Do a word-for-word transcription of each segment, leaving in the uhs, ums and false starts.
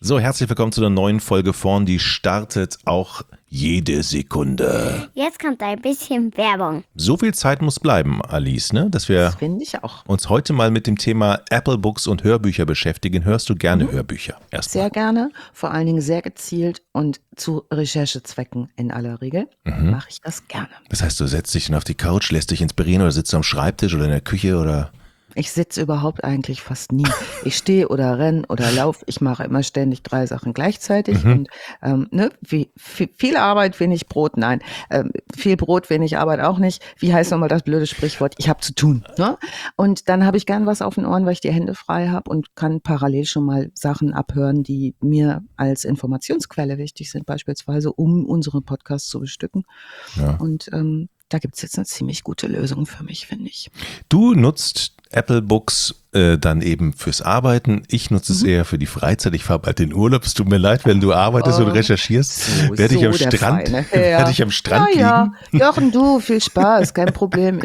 So, herzlich willkommen zu einer neuen Folge von Die startet auch jede Sekunde. Jetzt kommt ein bisschen Werbung. So viel Zeit muss bleiben, Alice, ne? Dass wir Das finde ich auch. uns heute mal mit dem Thema Apple Books und Hörbücher beschäftigen. Hörst du gerne Mhm. Hörbücher? Erstmal. Sehr gerne, vor allen Dingen sehr gezielt und zu Recherchezwecken in aller Regel Mhm. mache ich das gerne. Das heißt, du setzt dich dann auf die Couch, lässt dich inspirieren oder sitzt am Schreibtisch oder in der Küche oder... Ich sitze überhaupt eigentlich fast nie. Ich stehe oder renne oder laufe. Ich mache immer ständig drei Sachen gleichzeitig. Mhm. Und ähm, ne, wie, viel, viel Arbeit, wenig Brot, nein. Ähm, viel Brot, wenig Arbeit auch nicht. Wie heißt nochmal das blöde Sprichwort? Ich habe zu tun. Ne? Und dann habe ich gern was auf den Ohren, weil ich die Hände frei habe und kann parallel schon mal Sachen abhören, die mir als Informationsquelle wichtig sind, beispielsweise um unsere Podcasts zu bestücken. Ja. Und ähm, da gibt es jetzt eine ziemlich gute Lösung für mich, finde ich. Du nutzt Apple Books äh, dann eben fürs Arbeiten. Ich nutze es Mhm. eher für die Freizeit. Ich fahre bald in Urlaub. Es tut mir leid, wenn du arbeitest Oh, und recherchierst. So, Werde ich so am der Strand, feine werde Herr. ich am Strand Ja, liegen. ja, Jochen, du, viel Spaß, kein Problem.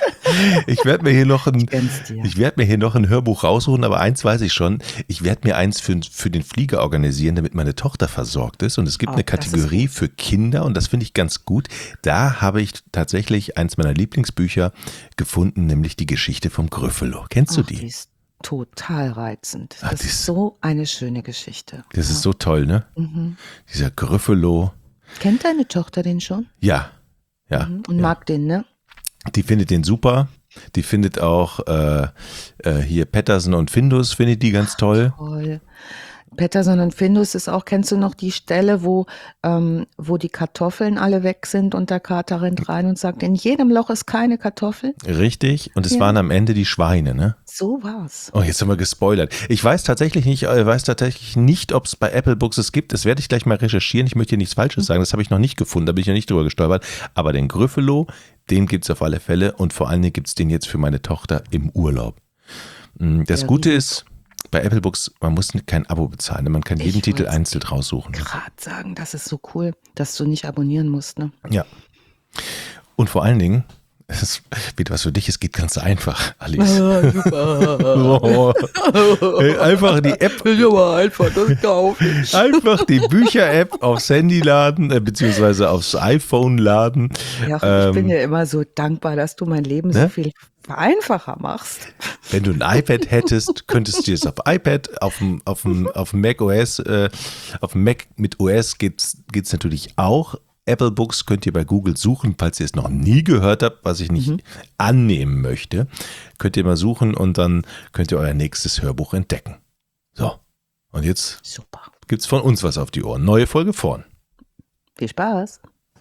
Ich werde mir hier noch ein, Gönn's dir. ich werde mir hier noch ein Hörbuch raussuchen, aber eins weiß ich schon. Ich werde mir eins für, für den Flieger organisieren, damit meine Tochter versorgt ist. Und es gibt Oh, eine das ist Kategorie für Kinder und das finde ich ganz gut. Da habe ich tatsächlich eins meiner Lieblingsbücher gefunden, nämlich die Geschichte vom Gryffalo. Kennst du Ach, die? die ist total reizend. Ah, Das die ist- ist so eine schöne Geschichte. Das Ja. ist so toll, ne? Mhm. Dieser Gryffalo. Kennt deine Tochter den schon? Ja, ja. Mhm. Und ja. mag den, ne? Die findet den super. Die findet auch äh, äh, hier Patterson und Findus, findet die ganz toll. Toll. Patterson und Findus ist auch, kennst du noch die Stelle, wo, ähm, wo die Kartoffeln alle weg sind und der Kater rennt rein und sagt, in jedem Loch ist keine Kartoffel? Richtig. Und es Ja. waren am Ende die Schweine, ne? So war's. Oh, jetzt haben wir gespoilert. Ich weiß tatsächlich nicht, äh, weiß tatsächlich nicht, ob es bei Apple Books es gibt. Das werde ich gleich mal recherchieren. Ich möchte hier nichts Falsches sagen. Das habe ich noch nicht gefunden. Da bin ich noch nicht drüber gestolpert. Aber den Gryffalo, den gibt es auf alle Fälle. Und vor allen Dingen gibt es den jetzt für meine Tochter im Urlaub. Mm, Das Der Gute Risiko. ist, bei Apple Books, man muss kein Abo bezahlen. Man kann jeden Ich Titel wollt's einzeln raussuchen. Gerade sagen, das ist so cool, dass du nicht abonnieren musst, ne? Ja. Und vor allen Dingen, es ist wieder was für dich, es geht ganz einfach, Alice. Oh. Hey, einfach die App, einfach das kaufen. einfach die Bücher-App aufs Handy laden, äh, beziehungsweise aufs iPhone laden. Ja, Ähm, ich bin dir immer so dankbar, dass du mein Leben so ne? viel einfacher machst. Wenn du ein iPad hättest, könntest du es auf iPad, auf dem, auf dem, auf dem Mac O S, äh, auf dem Mac mit O S geht's, geht's natürlich auch. Apple Books könnt ihr bei Google suchen, falls ihr es noch nie gehört habt, was ich nicht Mhm. annehmen möchte. Könnt ihr mal suchen und dann könnt ihr euer nächstes Hörbuch entdecken. So, und jetzt Super. gibt's von uns was auf die Ohren. Neue Folge vorn. Viel Spaß.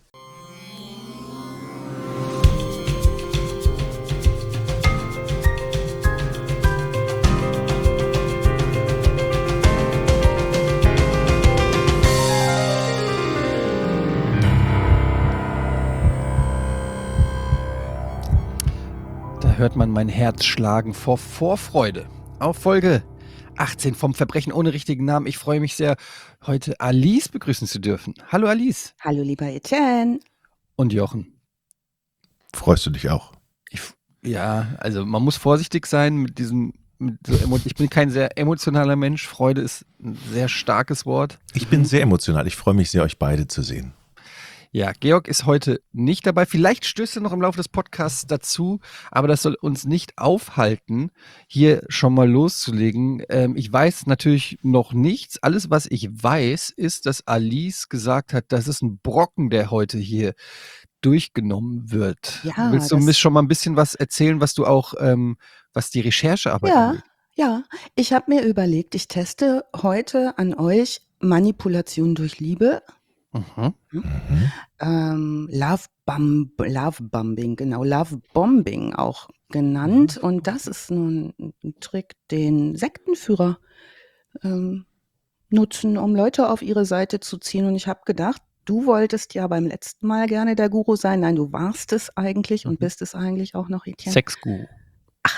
Da hört man mein Herz schlagen vor Vorfreude. Auf Folge achtzehn vom Verbrechen ohne richtigen Namen. Ich freue mich sehr, heute Alice begrüßen zu dürfen. Hallo Alice Hallo, lieber Etienne. und Jochen. Freust du dich auch? Ich, ja, also man muss vorsichtig sein mit diesem, mit so emo- ich bin kein sehr emotionaler Mensch. Freude ist ein sehr starkes Wort. Ich bin sehr emotional. Ich freue mich sehr, euch beide zu sehen. Ja, Georg ist heute nicht dabei. Vielleicht stößt er noch im Laufe des Podcasts dazu, aber das soll uns nicht aufhalten, hier schon mal loszulegen. Ähm, ich weiß natürlich noch nichts. Alles, was ich weiß, ist, dass Alice gesagt hat, das ist ein Brocken, der heute hier durchgenommen wird. Ja, Willst du das- mir schon mal ein bisschen was erzählen, was du auch, ähm, was die Recherchearbeit Ja, angeht? ja. Ich habe mir überlegt, ich teste heute an euch Manipulation durch Liebe. Mhm. Mhm. Ähm, Love, Bum, Love Bombing, genau, Love Bombing auch genannt. Und das ist nun ein Trick, den Sektenführer ähm, nutzen, um Leute auf ihre Seite zu ziehen. Und ich habe gedacht, du wolltest ja beim letzten Mal gerne der Guru sein. Nein, du warst es eigentlich und Mhm. bist es eigentlich auch noch, Etienne. Sexguru. Ach,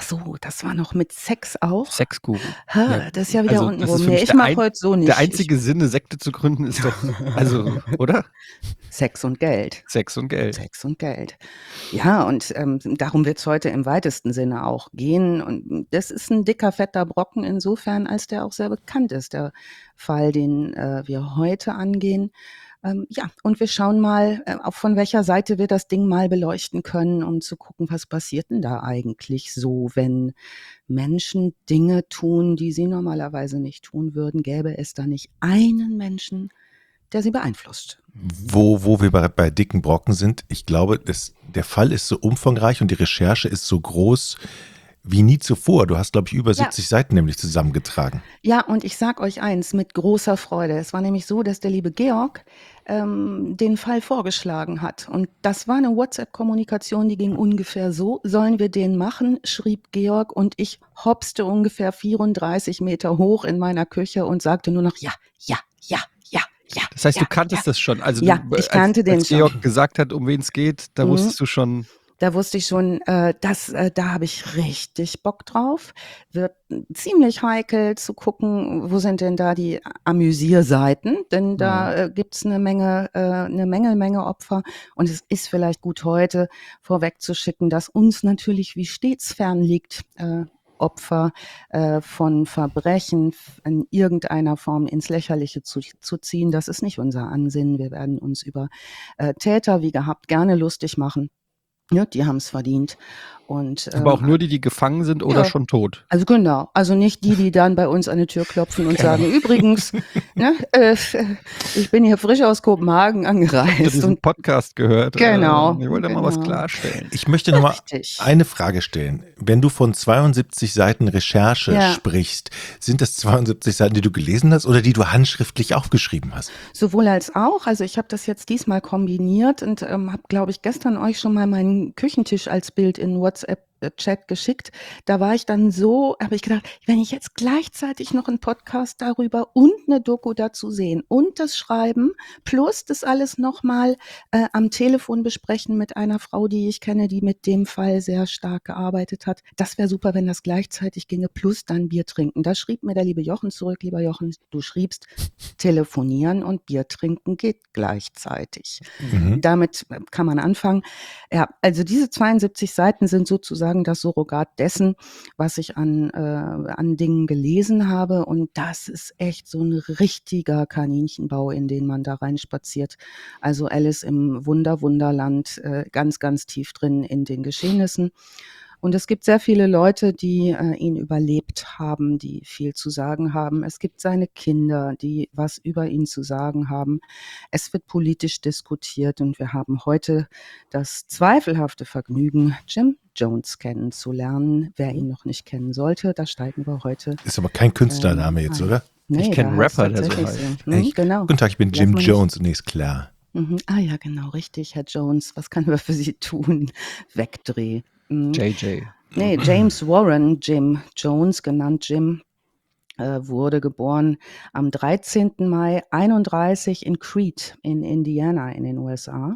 Ach so, das war noch mit Sex auch? Sexguru. Ha, Ja, das ist ja wieder also, unten das ist rum. für Nee, mich ich der mache ein- heute so nicht. Der einzige Sinn, eine Sekte zu gründen, ist doch, also, oder? Ich, Sex und Geld. Sex und Geld. Sex und Geld. Ja, und ähm, darum wird es heute im weitesten Sinne auch gehen. Und das ist ein dicker, fetter Brocken insofern, als der auch sehr bekannt ist, der Fall, den äh, wir heute angehen. Ähm, ja, und wir schauen mal, äh, auf von welcher Seite wir das Ding mal beleuchten können, um zu gucken, was passiert denn da eigentlich so, wenn Menschen Dinge tun, die sie normalerweise nicht tun würden. Gäbe es da nicht einen Menschen, der sie beeinflusst? Wo, wo wir bei, bei dicken Brocken sind, ich glaube, das, der Fall ist so umfangreich und die Recherche ist so groß wie nie zuvor. Du hast, glaube ich, über Ja. siebzig Seiten nämlich zusammengetragen. Ja, und ich sag euch eins mit großer Freude. Es war nämlich so, dass der liebe Georg ähm, den Fall vorgeschlagen hat. Und das war eine WhatsApp-Kommunikation, die ging ungefähr so: Sollen wir den machen? Schrieb Georg, und ich hopste ungefähr vierunddreißig Meter hoch in meiner Küche und sagte nur noch ja, ja, ja, ja, ja. Das heißt, ja, du kanntest ja. das schon. Also Ja, du, ich kannte als, den als Georg schon. gesagt hat, um wen es geht, da Mhm. wusstest du schon. Da wusste ich schon, äh, das, äh, da habe ich richtig Bock drauf. Wird ziemlich heikel zu gucken, wo sind denn da die Amüsierseiten, denn da äh, gibt's eine Menge, äh, eine Menge, Menge Opfer. Und es ist vielleicht gut, heute vorwegzuschicken, dass uns natürlich wie stets fern liegt, äh, Opfer äh, von Verbrechen f- in irgendeiner Form ins Lächerliche zu, zu ziehen. Das ist nicht unser Ansinnen. Wir werden uns über äh, Täter, wie gehabt, gerne lustig machen. Ja, die haben es verdient. Und, Aber auch ähm, nur die, die gefangen sind oder ja. schon tot. Also genau, also nicht die, die dann bei uns an die Tür klopfen und Genau. sagen, übrigens, ne, äh, ich bin hier frisch aus Kopenhagen Ich angereist. habe diesen Und Podcast gehört. Genau, Äh, ich wollte mal was genau. klarstellen. Ich möchte nochmal Richtig. eine Frage stellen. Wenn du von zweiundsiebzig Seiten Recherche Ja. sprichst, sind das zweiundsiebzig Seiten, die du gelesen hast oder die du handschriftlich aufgeschrieben hast? Sowohl als auch. Also ich habe das jetzt diesmal kombiniert und ähm, habe, glaube ich, gestern euch schon mal meinen Küchentisch als Bild in WhatsApp-Chat geschickt. Da war ich dann so, habe ich gedacht, wenn ich jetzt gleichzeitig noch einen Podcast darüber und eine Doku dazu sehen und das Schreiben plus das alles nochmal äh, am Telefon besprechen mit einer Frau, die ich kenne, die mit dem Fall sehr stark gearbeitet hat. Das wäre super, wenn das gleichzeitig ginge, plus dann Bier trinken. Da schrieb mir der liebe Jochen zurück, lieber Jochen, du schriebst, telefonieren und Bier trinken geht gleichzeitig. Mhm. Damit äh, kann man anfangen. Ja, also diese zweiundsiebzig Seiten sind sozusagen das Surrogat dessen, was ich an, äh, an Dingen gelesen habe. Und das ist echt so ein richtiger Kaninchenbau, in den man da reinspaziert. Also Alice im Wunder-Wunderland, äh, ganz, ganz tief drin in den Geschehnissen. Und es gibt sehr viele Leute, die äh, ihn überlebt haben, die viel zu sagen haben. Es gibt seine Kinder, die was über ihn zu sagen haben. Es wird politisch diskutiert und wir haben heute das zweifelhafte Vergnügen, Jim Jones kennenzulernen. Wer ihn noch nicht kennen sollte, da steigen wir heute. Ist aber kein Künstlername ähm, jetzt, ein. oder? Nee, Ich kenn einen der heißt Rapper, der so tatsächlich heißt. Hm, Echt? genau. Guten Tag, ich bin Lass Jim mal nicht- Jones. Nee, ist klar. Mhm. Ah ja, genau, richtig, Herr Jones. Was können wir für Sie tun? Wegdreh. Mhm. J J. Nee, James Warren, Jim Jones, genannt Jim, äh, wurde geboren am dreizehnten Mai einunddreißig in Crete in Indiana in den U S A.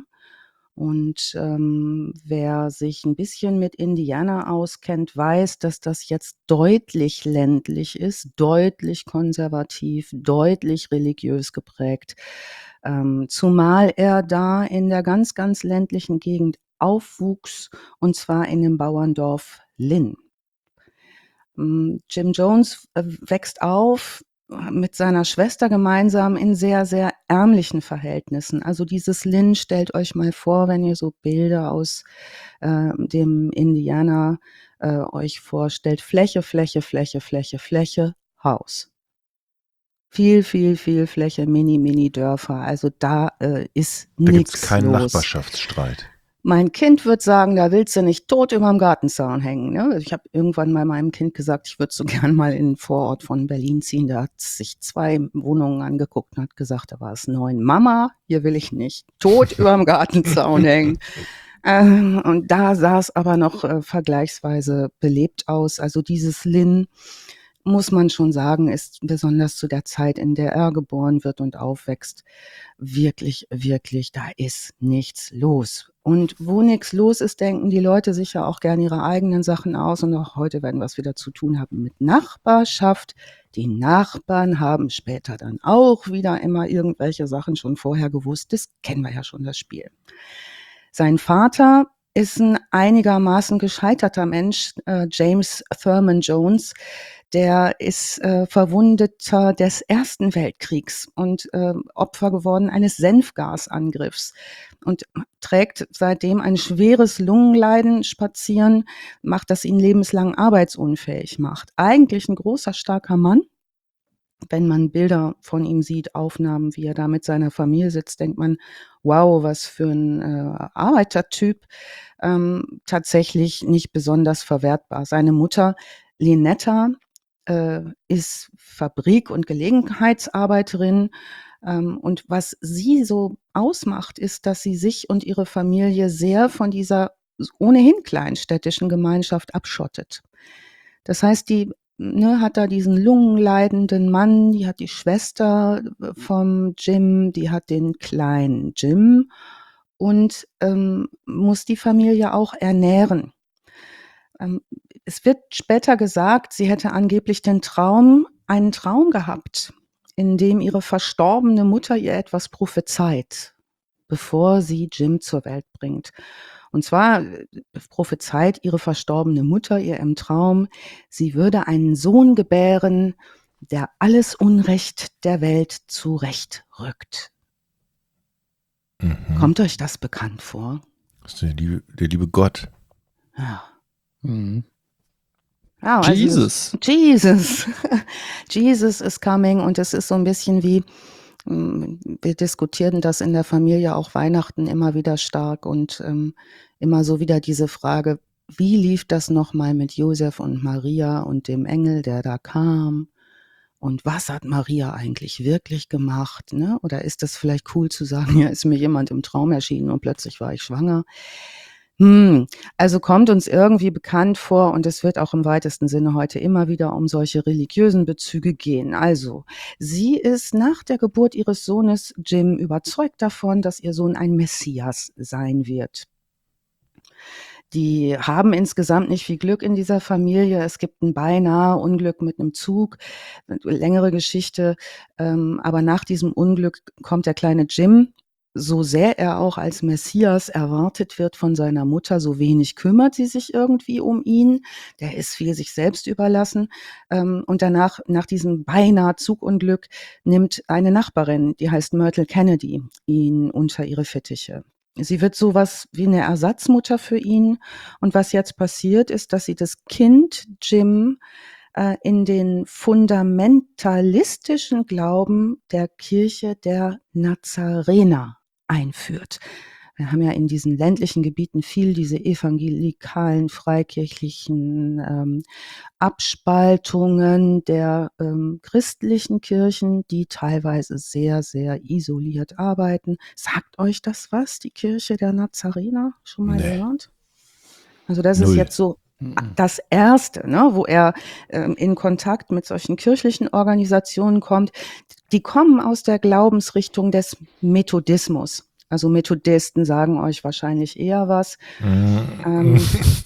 Und ähm, wer sich ein bisschen mit Indiana auskennt, weiß, dass das jetzt deutlich ländlich ist, deutlich konservativ, deutlich religiös geprägt. Ähm, zumal er da in der ganz, ganz ländlichen Gegend aufwuchs, und zwar in dem Bauerndorf Lynn. Mm, Jim Jones äh, wächst auf äh, mit seiner Schwester gemeinsam in sehr, sehr ärmlichen Verhältnissen. Also dieses Lynn, stellt euch mal vor, wenn ihr so Bilder aus äh, dem Indiana äh, euch vorstellt. Fläche, Fläche, Fläche, Fläche, Fläche, Haus. Viel, viel, viel Fläche, mini, mini Dörfer. Also da äh, ist Da gibt es nichts keinen los. Nachbarschaftsstreit. Mein Kind wird sagen, da willst du nicht tot überm Gartenzaun hängen. Ne? Ich habe irgendwann mal meinem Kind gesagt, ich würde so gern mal in den Vorort von Berlin ziehen. Da hat sich zwei Wohnungen angeguckt und hat gesagt, da war es neun. Mama, hier will ich nicht tot überm Gartenzaun hängen. Ähm, und da sah es aber noch äh, vergleichsweise belebt aus. Also dieses Lynn, muss man schon sagen, ist besonders zu der Zeit, in der er geboren wird und aufwächst, wirklich, wirklich, da ist nichts los. Und wo nichts los ist, denken die Leute sich ja auch gerne ihre eigenen Sachen aus. Und auch heute werden wir es wieder zu tun haben mit Nachbarschaft. Die Nachbarn haben später dann auch wieder immer irgendwelche Sachen schon vorher gewusst. Das kennen wir ja schon, das Spiel. Sein Vater ist ein einigermaßen gescheiterter Mensch, äh, James Thurman Jones. Der ist äh, Verwundeter des Ersten Weltkriegs und äh, Opfer geworden eines Senfgasangriffs und trägt seitdem ein schweres Lungenleiden spazieren, macht, das ihn lebenslang arbeitsunfähig macht. Eigentlich ein großer, starker Mann. Wenn man Bilder von ihm sieht, Aufnahmen, wie er da mit seiner Familie sitzt, denkt man, wow, was für ein äh, Arbeitertyp. Ähm, tatsächlich nicht besonders verwertbar. Seine Mutter, Lynetta, äh, ist Fabrik- und Gelegenheitsarbeiterin. Ähm, und was sie so ausmacht, ist, dass sie sich und ihre Familie sehr von dieser ohnehin kleinstädtischen Gemeinschaft abschottet. Das heißt, die ne, hat da diesen lungenleidenden Mann, die hat die Schwester vom Jim, die hat den kleinen Jim und ähm, muss die Familie auch ernähren. Ähm, es wird später gesagt, sie hätte angeblich den Traum, einen Traum gehabt, in dem ihre verstorbene Mutter ihr etwas prophezeit, bevor sie Jim zur Welt bringt. Und zwar äh, prophezeit ihre verstorbene Mutter ihr im Traum, sie würde einen Sohn gebären, der alles Unrecht der Welt zurechtrückt. Mhm. Kommt euch das bekannt vor? Das ist der liebe, der liebe Gott. Ja. Mhm. Ja, also Jesus. das- Jesus. Jesus is coming und es ist so ein bisschen wie, mm, wir diskutierten das in der Familie auch Weihnachten immer wieder stark und ähm, immer so wieder diese Frage, wie lief das nochmal mit Josef und Maria und dem Engel, der da kam? Und was hat Maria eigentlich wirklich gemacht? Ne? Oder ist das vielleicht cool zu sagen, ja, ist mir jemand im Traum erschienen und plötzlich war ich schwanger? Hm, also kommt uns irgendwie bekannt vor und es wird auch im weitesten Sinne heute immer wieder um solche religiösen Bezüge gehen. Also, sie ist nach der Geburt ihres Sohnes Jim überzeugt davon, dass ihr Sohn ein Messias sein wird. Die haben insgesamt nicht viel Glück in dieser Familie. Es gibt ein beinahe Unglück mit einem Zug, längere Geschichte. Ähm, aber nach diesem Unglück kommt der kleine Jim, so sehr er auch als Messias erwartet wird von seiner Mutter, so wenig kümmert sie sich irgendwie um ihn. Der ist viel sich selbst überlassen. Ähm, und danach, nach diesem beinahe Zugunglück, nimmt eine Nachbarin, die heißt Myrtle Kennedy, ihn unter ihre Fittiche. Sie wird sowas wie eine Ersatzmutter für ihn. Und was jetzt passiert, ist, dass sie das Kind Jim äh, in den fundamentalistischen Glauben der Kirche der Nazarener einführt. Wir haben ja in diesen ländlichen Gebieten viel diese evangelikalen, freikirchlichen ähm, Abspaltungen der ähm, christlichen Kirchen, die teilweise sehr, sehr isoliert arbeiten. Sagt euch das was, die Kirche der Nazarener? Schon mal Nee. gehört? Also das ist Null. jetzt so Mhm. das Erste, ne, wo er ähm, in Kontakt mit solchen kirchlichen Organisationen kommt. Die kommen aus der Glaubensrichtung des Methodismus. Also Methodisten sagen euch wahrscheinlich eher was. Ähm,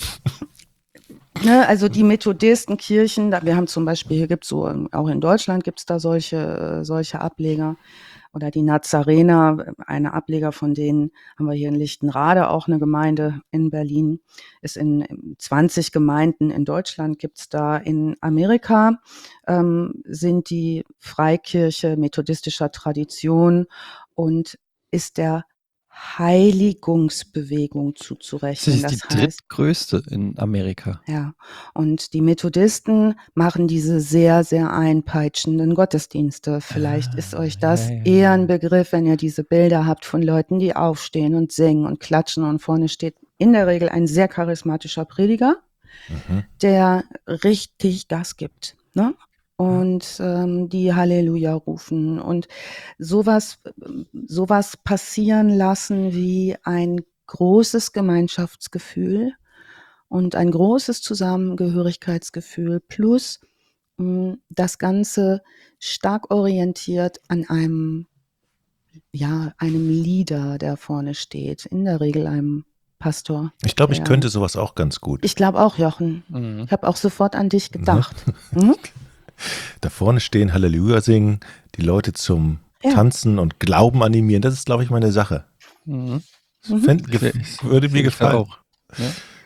Ne, also die Methodistenkirchen, da, wir haben zum Beispiel, hier gibt es so, ähm, auch in Deutschland gibt es da solche, äh, solche Ableger. Oder die Nazarener, eine Ableger von denen haben wir hier in Lichtenrade, auch eine Gemeinde in Berlin. Ist in in zwanzig Gemeinden in Deutschland gibt's da. In Amerika ähm, sind die Freikirche methodistischer Tradition und ist der Heiligungsbewegung Das zuzurechnen. ist die Das heißt, drittgrößte in Amerika. ja, und die Methodisten machen diese sehr, sehr einpeitschenden Gottesdienste. Vielleicht ist euch das ja, ja, eher ja. ein Begriff, wenn ihr diese Bilder habt von Leuten, die aufstehen und singen und klatschen und vorne steht in der Regel ein sehr charismatischer Prediger, Mhm. der richtig Gas gibt, ne? Und ähm, die Halleluja rufen und sowas, sowas passieren lassen wie ein großes Gemeinschaftsgefühl und ein großes Zusammengehörigkeitsgefühl plus mh, das Ganze stark orientiert an einem, ja, einem Leader, der vorne steht. In der Regel einem Pastor. Ich glaube, ich der- könnte sowas auch ganz gut. Ich glaube auch, Jochen. Mhm. Ich habe auch sofort an dich gedacht. Mhm. Da vorne stehen, Halleluja singen, die Leute zum Ja. Tanzen und Glauben animieren. Das ist, glaube ich, meine Sache. Mhm. Mhm. Fänd, gef Ich- würde mir ich da gefallen. auch. Ja?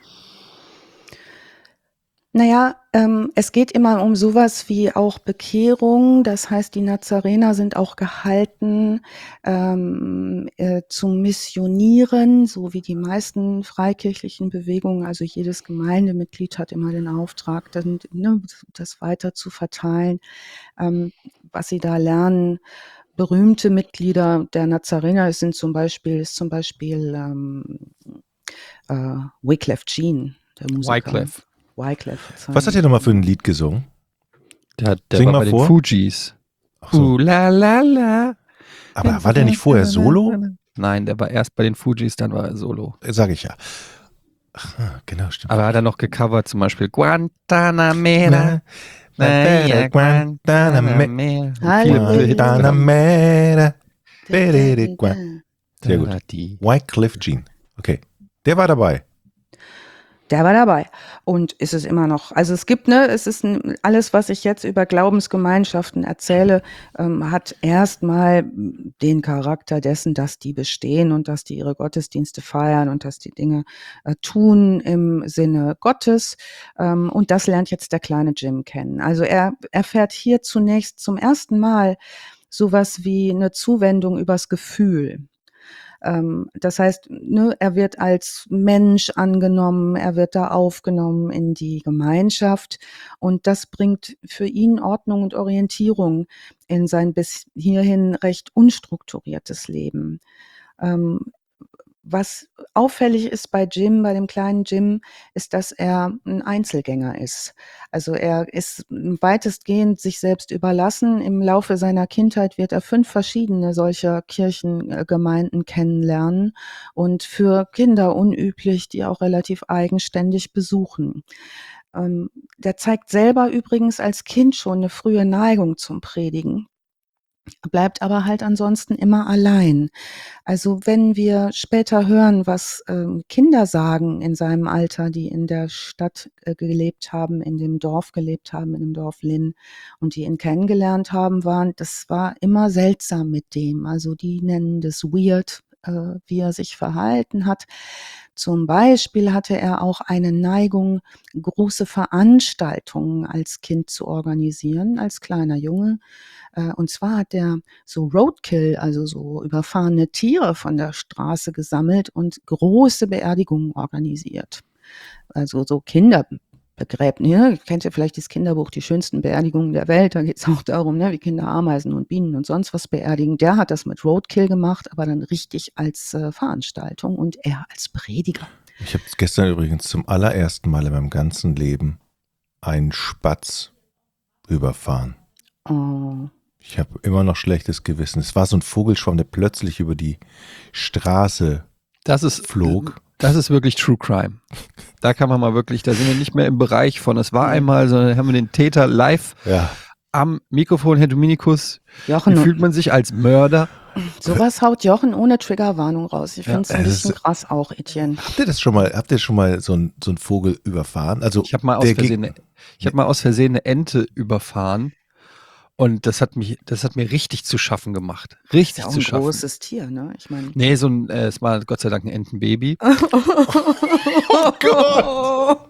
Naja, ähm, es geht immer um sowas wie auch Bekehrung. Das heißt, die Nazarener sind auch gehalten, ähm, äh, zu missionieren, so wie die meisten freikirchlichen Bewegungen. Also jedes Gemeindemitglied hat immer den Auftrag, dann, ne, das weiter zu verteilen, ähm, was sie da lernen. Berühmte Mitglieder der Nazarener sind zum Beispiel, ist zum Beispiel ähm, äh, Wycliffe Jean, der Musiker. Wycliffe. Wycliffe. Was hat er nochmal für ein Lied gesungen? Der, der Sing war mal bei vor. den Fujis. Ach so. Uh, la, la, la. Aber war der nicht vorher solo? Nein, der war erst bei den Fujis, dann war er solo. Sag ich ja. Ach, genau, stimmt. Aber hat er noch gecovert, zum Beispiel Guantanamera. Guantanamera. Guantanamera. Sehr gut. Die. Wycliffe Jean. Okay. Der war dabei. Der war dabei und ist es immer noch. Also es gibt, ne, es ist ein, alles, was ich jetzt über Glaubensgemeinschaften erzähle, ähm, hat erstmal den Charakter dessen, dass die bestehen und dass die ihre Gottesdienste feiern und dass die Dinge äh, tun im Sinne Gottes. Ähm, und das lernt jetzt der kleine Jim kennen. Also er erfährt hier zunächst zum ersten Mal sowas wie eine Zuwendung übers Gefühl. Das heißt, ne, er wird als Mensch angenommen, er wird da aufgenommen in die Gemeinschaft und das bringt für ihn Ordnung und Orientierung in sein bis hierhin recht unstrukturiertes Leben. Ähm, was auffällig ist bei Jim, bei dem kleinen Jim, ist, dass er ein Einzelgänger ist. Also er ist weitestgehend sich selbst überlassen. Im Laufe seiner Kindheit wird er fünf verschiedene solcher Kirchengemeinden kennenlernen und für Kinder unüblich, die auch relativ eigenständig besuchen. Ähm, der zeigt selber übrigens als Kind schon eine frühe Neigung zum Predigen, bleibt aber halt ansonsten immer allein. Also wenn wir später hören, was ähm, Kinder sagen in seinem Alter, die in der Stadt äh, gelebt haben, in dem Dorf gelebt haben, in dem Dorf Linn und die ihn kennengelernt haben, waren, das war immer seltsam mit dem. Also die nennen das weird, äh, wie er sich verhalten hat. Zum Beispiel hatte er auch eine Neigung, große Veranstaltungen als Kind zu organisieren, als kleiner Junge. Und zwar hat er so Roadkill, also so überfahrene Tiere von der Straße gesammelt und große Beerdigungen organisiert. Also so Kinderbegräbnisse. Kennt ihr vielleicht das Kinderbuch Die schönsten Beerdigungen der Welt? Da geht es auch darum, ne, wie Kinder Ameisen und Bienen und sonst was beerdigen. Der hat das mit Roadkill gemacht, aber dann richtig als äh, Veranstaltung und er als Prediger. Ich habe gestern übrigens zum allerersten Mal in meinem ganzen Leben einen Spatz überfahren. Oh. Ich habe immer noch schlechtes Gewissen. Es war so ein Vogelschwarm, der plötzlich über die Straße Das ist, flog. das ist wirklich True Crime. Da kann man mal wirklich, da sind wir nicht mehr im Bereich von, es war einmal, sondern haben wir den Täter live Ja. am Mikrofon, Herr Dominikus. Wie Jochen, fühlt man sich als Mörder? sowas haut Jochen ohne Triggerwarnung raus. Ich Ja, finde es ein das bisschen ist- krass auch, Etienne. Habt ihr das schon mal, habt ihr schon mal so einen so einen Vogel überfahren? Also Ich habe mal aus der Versehen, Geg- eine, ich habe mal aus Versehen eine Ente überfahren und das hat mich, das hat mir richtig zu schaffen gemacht. Ist Richtig ja auch zu ein schaffen. großes Tier, ne? Ich meine. Nee, so ein, äh, es war Gott sei Dank ein Entenbaby. Oh Gott.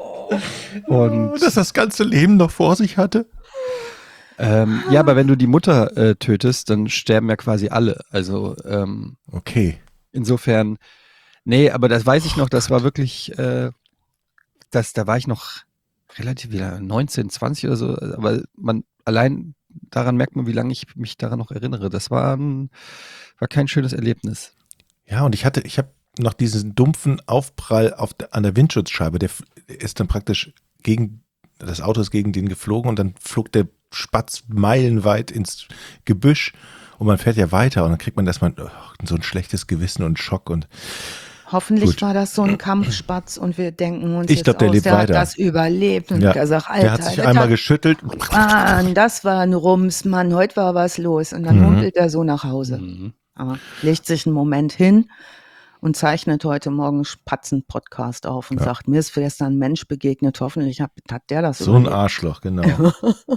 Und das das ganze Leben noch vor sich hatte? ähm, ja, aber wenn du die Mutter äh, tötest, dann sterben ja quasi alle. Also ähm, Okay. insofern, nee, aber das weiß ich noch, das war wirklich, äh, das, da war ich noch relativ wieder neunzehn, zwanzig oder so, aber man allein daran merkt man, wie lange ich mich daran noch erinnere. Das war, ein, war kein schönes Erlebnis. Ja, und ich hatte, ich habe noch diesen dumpfen Aufprall auf der, an der Windschutzscheibe, der f- ist dann praktisch gegen, das Auto ist gegen den geflogen und dann flog der Spatz meilenweit ins Gebüsch und man fährt ja weiter und dann kriegt man erstmal oh, so ein schlechtes Gewissen und Schock und Hoffentlich Gut. war das so ein Kampfspatz und wir denken uns Ich jetzt glaub, der aus, lebt der hat weiter. das überlebt. Und Ja. der sagt, Der hat Alter, sich das einmal hat- geschüttelt. Mann, das war ein Rums, Mann, heute war was los. Und dann Mhm. humpelt er so nach Hause. Mhm. Aber legt sich einen Moment hin und zeichnet heute Morgen einen Spatzen-Podcast auf und Ja. sagt, mir ist gestern ein Mensch begegnet, hoffentlich hat, hat der das So ein überlebt. Arschloch, genau.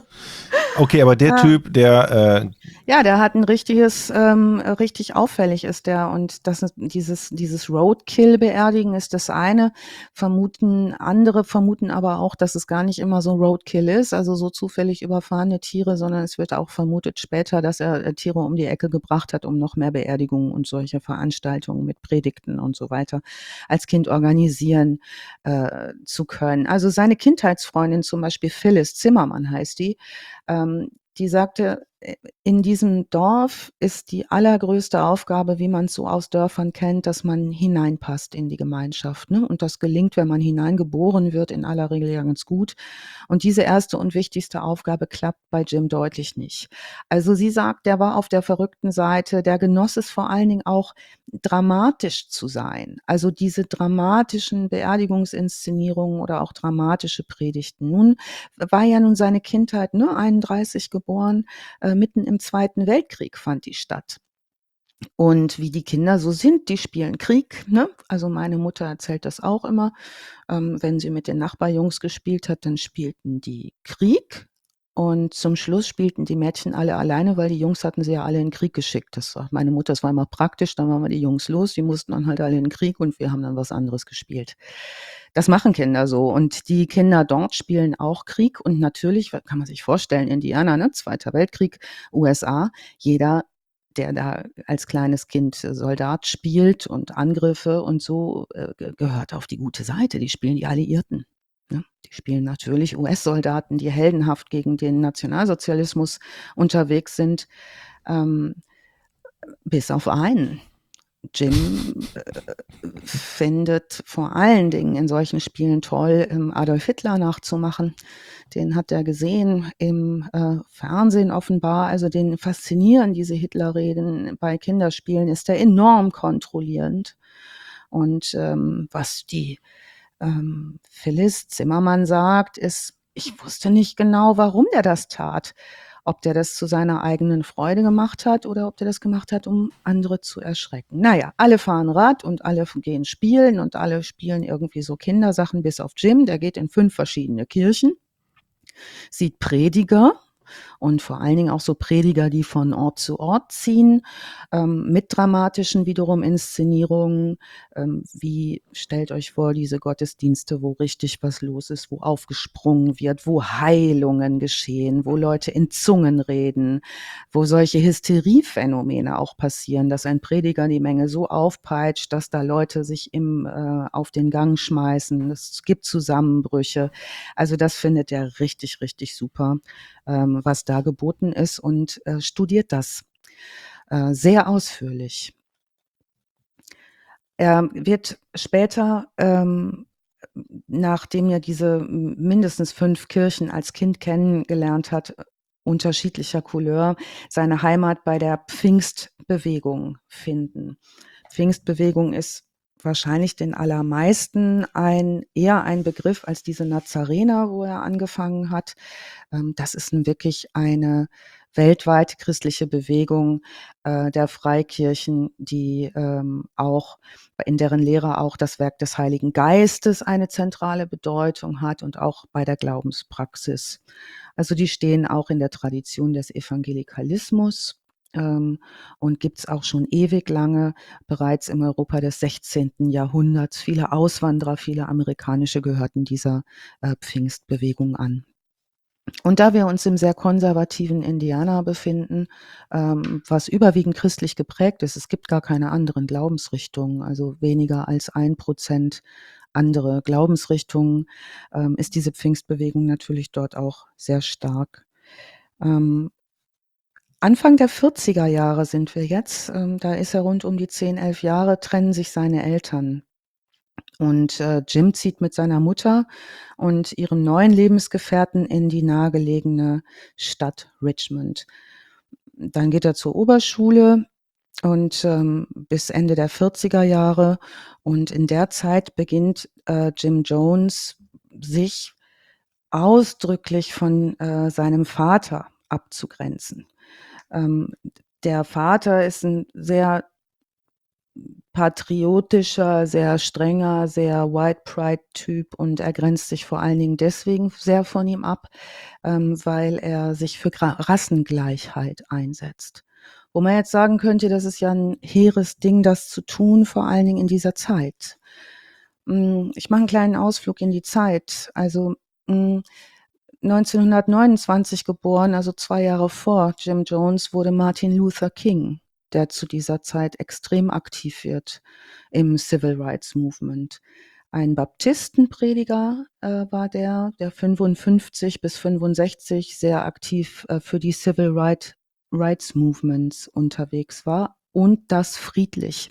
Okay, aber der Ja. Typ, der, äh, Ja, der hat ein richtiges, ähm, richtig auffällig ist der. Und das ist dieses, dieses Roadkill-Beerdigen ist das eine. Vermuten, andere vermuten aber auch, dass es gar nicht immer so Roadkill ist, also so zufällig überfahrene Tiere, sondern es wird auch vermutet später, dass er äh, Tiere um die Ecke gebracht hat, um noch mehr Beerdigungen und solche Veranstaltungen mit Predigten und so weiter als Kind organisieren äh, zu können. Also seine Kindheitsfreundin zum Beispiel Phyllis Zimmermann heißt die, ähm, die sagte, äh, in diesem Dorf ist die allergrößte Aufgabe, wie man es so aus Dörfern kennt, dass man hineinpasst in die Gemeinschaft. Ne? Und das gelingt, wenn man hineingeboren wird, in aller Regel ja ganz gut. Und diese erste und wichtigste Aufgabe klappt bei Jim deutlich nicht. Also sie sagt, der war auf der verrückten Seite, der genoss es vor allen Dingen auch, dramatisch zu sein. Also diese dramatischen Beerdigungsinszenierungen oder auch dramatische Predigten. Nun war ja nun seine Kindheit, ne, einunddreißig geboren, äh, mitten im Zweiten Weltkrieg fand die statt. Und wie die Kinder so sind, die spielen Krieg. Ne? Also meine Mutter erzählt das auch immer. Ähm, wenn sie mit den Nachbarjungs gespielt hat, dann spielten die Krieg. Und zum Schluss spielten die Mädchen alle alleine, weil die Jungs hatten sie ja alle in den Krieg geschickt. Das war meine Mutter, das war immer praktisch. Dann waren wir die Jungs los, die mussten dann halt alle in den Krieg und wir haben dann was anderes gespielt. Das machen Kinder so. Und die Kinder dort spielen auch Krieg. Und natürlich, kann man sich vorstellen, Indianer, ne? Zweiter Weltkrieg, U S A, jeder, der da als kleines Kind Soldat spielt und Angriffe und so, äh, gehört auf die gute Seite. Die spielen die Alliierten. Ne? Die spielen natürlich U S-Soldaten, die heldenhaft gegen den Nationalsozialismus unterwegs sind, ähm, bis auf einen. Jim äh, findet vor allen Dingen in solchen Spielen toll, ähm, Adolf Hitler nachzumachen. Den hat er gesehen im äh, Fernsehen offenbar. Also den faszinieren diese Hitlerreden bei Kinderspielen, ist er enorm kontrollierend. Und ähm, was die ähm, Phyllis Zimmermann sagt, ist, ich wusste nicht genau, warum der das tat. Ob der das zu seiner eigenen Freude gemacht hat oder ob der das gemacht hat, um andere zu erschrecken. Naja, alle fahren Rad und alle gehen spielen und alle spielen irgendwie so Kindersachen, bis auf Jim. Der geht in fünf verschiedene Kirchen, sieht Prediger und vor allen Dingen auch so Prediger, die von Ort zu Ort ziehen, ähm, mit dramatischen wiederum Inszenierungen, ähm, wie, stellt euch vor, diese Gottesdienste, wo richtig was los ist, wo aufgesprungen wird, wo Heilungen geschehen, wo Leute in Zungen reden, wo solche Hysteriephänomene auch passieren, dass ein Prediger die Menge so aufpeitscht, dass da Leute sich im, äh, auf den Gang schmeißen. Es gibt Zusammenbrüche. Also das findet er richtig, richtig super, ähm, was da geboten ist und äh, studiert das äh, sehr ausführlich. Er wird später, ähm, nachdem er diese mindestens fünf Kirchen als Kind kennengelernt hat, unterschiedlicher Couleur, seine Heimat bei der Pfingstbewegung finden. Pfingstbewegung ist wahrscheinlich den allermeisten ein, eher ein Begriff als diese Nazarener, wo er angefangen hat. Ähm, das ist nun wirklich eine weltweite christliche Bewegung äh, der Freikirchen, die ähm, auch, in deren Lehre auch das Werk des Heiligen Geistes eine zentrale Bedeutung hat und auch bei der Glaubenspraxis. Also die stehen auch in der Tradition des Evangelikalismus ähm, und gibt es auch schon ewig lange, bereits im Europa des sechzehnten Jahrhunderts. Viele Auswanderer, viele amerikanische gehörten dieser äh, Pfingstbewegung an. Und da wir uns im sehr konservativen Indiana befinden, ähm, was überwiegend christlich geprägt ist, es gibt gar keine anderen Glaubensrichtungen, also weniger als ein Prozent andere Glaubensrichtungen, ähm, ist diese Pfingstbewegung natürlich dort auch sehr stark. Ähm, Anfang der vierziger Jahre sind wir jetzt, ähm, da ist er rund um die zehn, elf Jahre, trennen sich seine Eltern. Und äh, Jim zieht mit seiner Mutter und ihrem neuen Lebensgefährten in die nahegelegene Stadt Richmond. Dann geht er zur Oberschule und ähm, bis Ende der vierziger Jahre. Und in der Zeit beginnt äh, Jim Jones sich ausdrücklich von äh, seinem Vater abzugrenzen. Ähm, der Vater ist ein sehr patriotischer, sehr strenger, sehr White Pride-Typ und er grenzt sich vor allen Dingen deswegen sehr von ihm ab, ähm, weil er sich für Gra- Rassengleichheit einsetzt. Wo man jetzt sagen könnte, das ist ja ein hehres Ding, das zu tun, vor allen Dingen in dieser Zeit. Mm, Ich mache einen kleinen Ausflug in die Zeit. Also mm, neunzehnhundertneunundzwanzig geboren, also zwei Jahre vor Jim Jones, wurde Martin Luther King, der zu dieser Zeit extrem aktiv wird im Civil Rights Movement. Ein Baptistenprediger äh, war der, der fünfundfünfzig bis fünfundsechzig sehr aktiv äh, für die Civil Right, Rights Movements unterwegs war und das friedlich.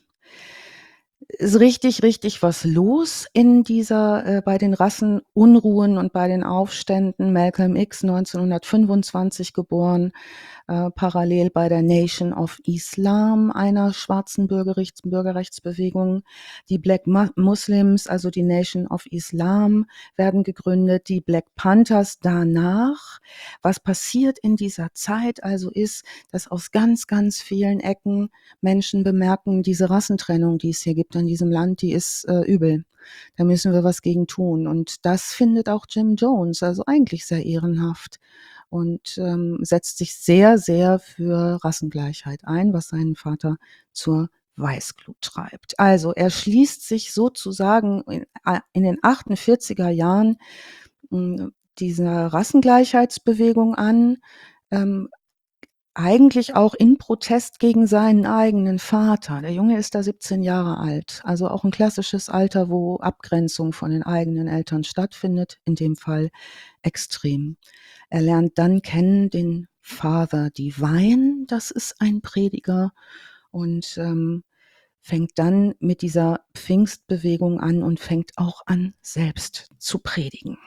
Ist richtig, richtig was los in dieser, äh, bei den Rassenunruhen und bei den Aufständen. Malcolm X, neunzehnhundertfünfundzwanzig geboren, äh, parallel bei der Nation of Islam, einer schwarzen Bürgerrechts Bürgerrechtsbewegung. Die Black Mu- Muslims, also die Nation of Islam, werden gegründet. Die Black Panthers danach. Was passiert in dieser Zeit also ist, dass aus ganz, ganz vielen Ecken Menschen bemerken, diese Rassentrennung, die es hier gibt in diesem Land, die ist äh, übel. Da müssen wir was gegen tun. Und das findet auch Jim Jones, also eigentlich sehr ehrenhaft und ähm, setzt sich sehr, sehr für Rassengleichheit ein, was seinen Vater zur Weißglut treibt. Also er schließt sich sozusagen in, in den achtundvierziger Jahren mh, dieser Rassengleichheitsbewegung an, ähm, eigentlich auch in Protest gegen seinen eigenen Vater. Der Junge ist da siebzehn Jahre alt, also auch ein klassisches Alter, wo Abgrenzung von den eigenen Eltern stattfindet, in dem Fall extrem. Er lernt dann kennen den Father Divine, das ist ein Prediger, und ähm, fängt dann mit dieser Pfingstbewegung an und fängt auch an, selbst zu predigen.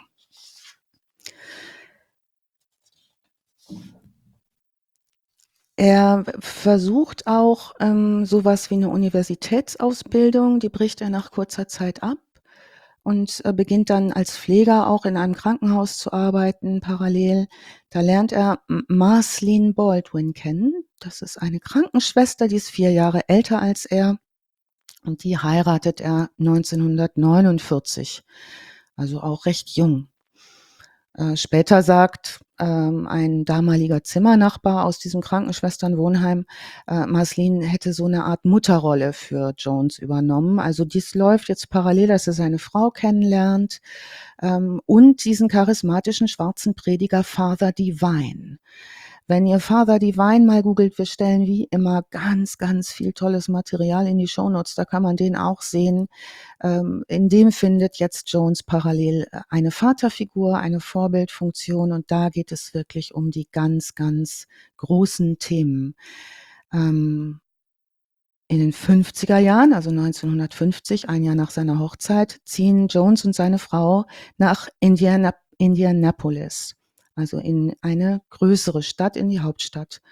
Er versucht auch ähm, sowas wie eine Universitätsausbildung, die bricht er nach kurzer Zeit ab und äh, beginnt dann als Pfleger auch in einem Krankenhaus zu arbeiten parallel. Da lernt er M- Marceline Baldwin kennen. Das ist eine Krankenschwester, die ist vier Jahre älter als er und die heiratet er neunzehnhundertneunundvierzig, also auch recht jung. Äh, später sagt ähm, ein damaliger Zimmernachbar aus diesem Krankenschwesternwohnheim, äh, Marceline hätte so eine Art Mutterrolle für Jones übernommen. Also dies läuft jetzt parallel, dass er seine Frau kennenlernt ähm, und diesen charismatischen schwarzen Prediger Father Divine. Wenn ihr Father Divine mal googelt, wir stellen wie immer ganz, ganz viel tolles Material in die Shownotes, da kann man den auch sehen. Ähm, in dem findet jetzt Jones parallel äh, eine Vaterfigur, eine Vorbildfunktion und da geht es wirklich um die ganz, ganz großen Themen. Ähm, in den fünfziger Jahren, also neunzehnhundertfünfzig, ein Jahr nach seiner Hochzeit, ziehen Jones und seine Frau nach Indiana, Indianapolis, also in eine größere Stadt, in die Hauptstadt.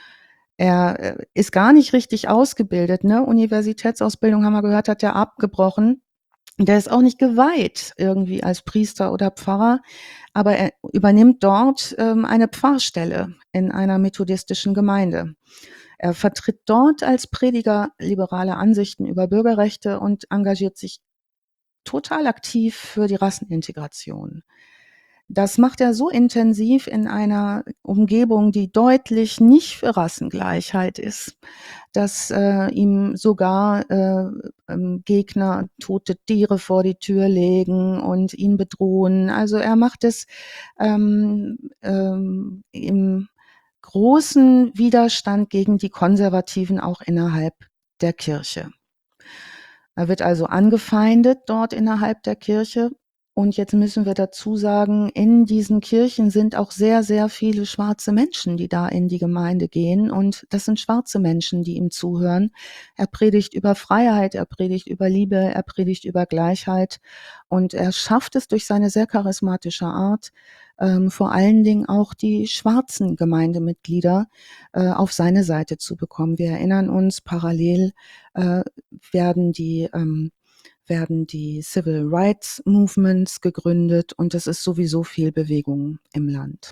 Er äh, ist gar nicht richtig ausgebildet, ne? Universitätsausbildung, haben wir gehört, hat er abgebrochen. Der ist auch nicht geweiht irgendwie als Priester oder Pfarrer, aber er übernimmt dort ähm, eine Pfarrstelle in einer methodistischen Gemeinde. Er vertritt dort als Prediger liberale Ansichten über Bürgerrechte und engagiert sich total aktiv für die Rassenintegration. Das macht er so intensiv in einer Umgebung, die deutlich nicht für Rassengleichheit ist, dass äh, ihm sogar äh, ähm, Gegner tote Tiere vor die Tür legen und ihn bedrohen. Also er macht es ähm, ähm, im großen Widerstand gegen die Konservativen auch innerhalb der Kirche. Er wird also angefeindet dort innerhalb der Kirche Und jetzt müssen wir dazu sagen, in diesen Kirchen sind auch sehr, sehr viele schwarze Menschen, die da in die Gemeinde gehen. Und das sind schwarze Menschen, die ihm zuhören. Er predigt über Freiheit, er predigt über Liebe, er predigt über Gleichheit. Und er schafft es durch seine sehr charismatische Art, ähm, vor allen Dingen auch die schwarzen Gemeindemitglieder äh, auf seine Seite zu bekommen. Wir erinnern uns, parallel äh, werden die ähm, werden die Civil Rights Movements gegründet und es ist sowieso viel Bewegung im Land.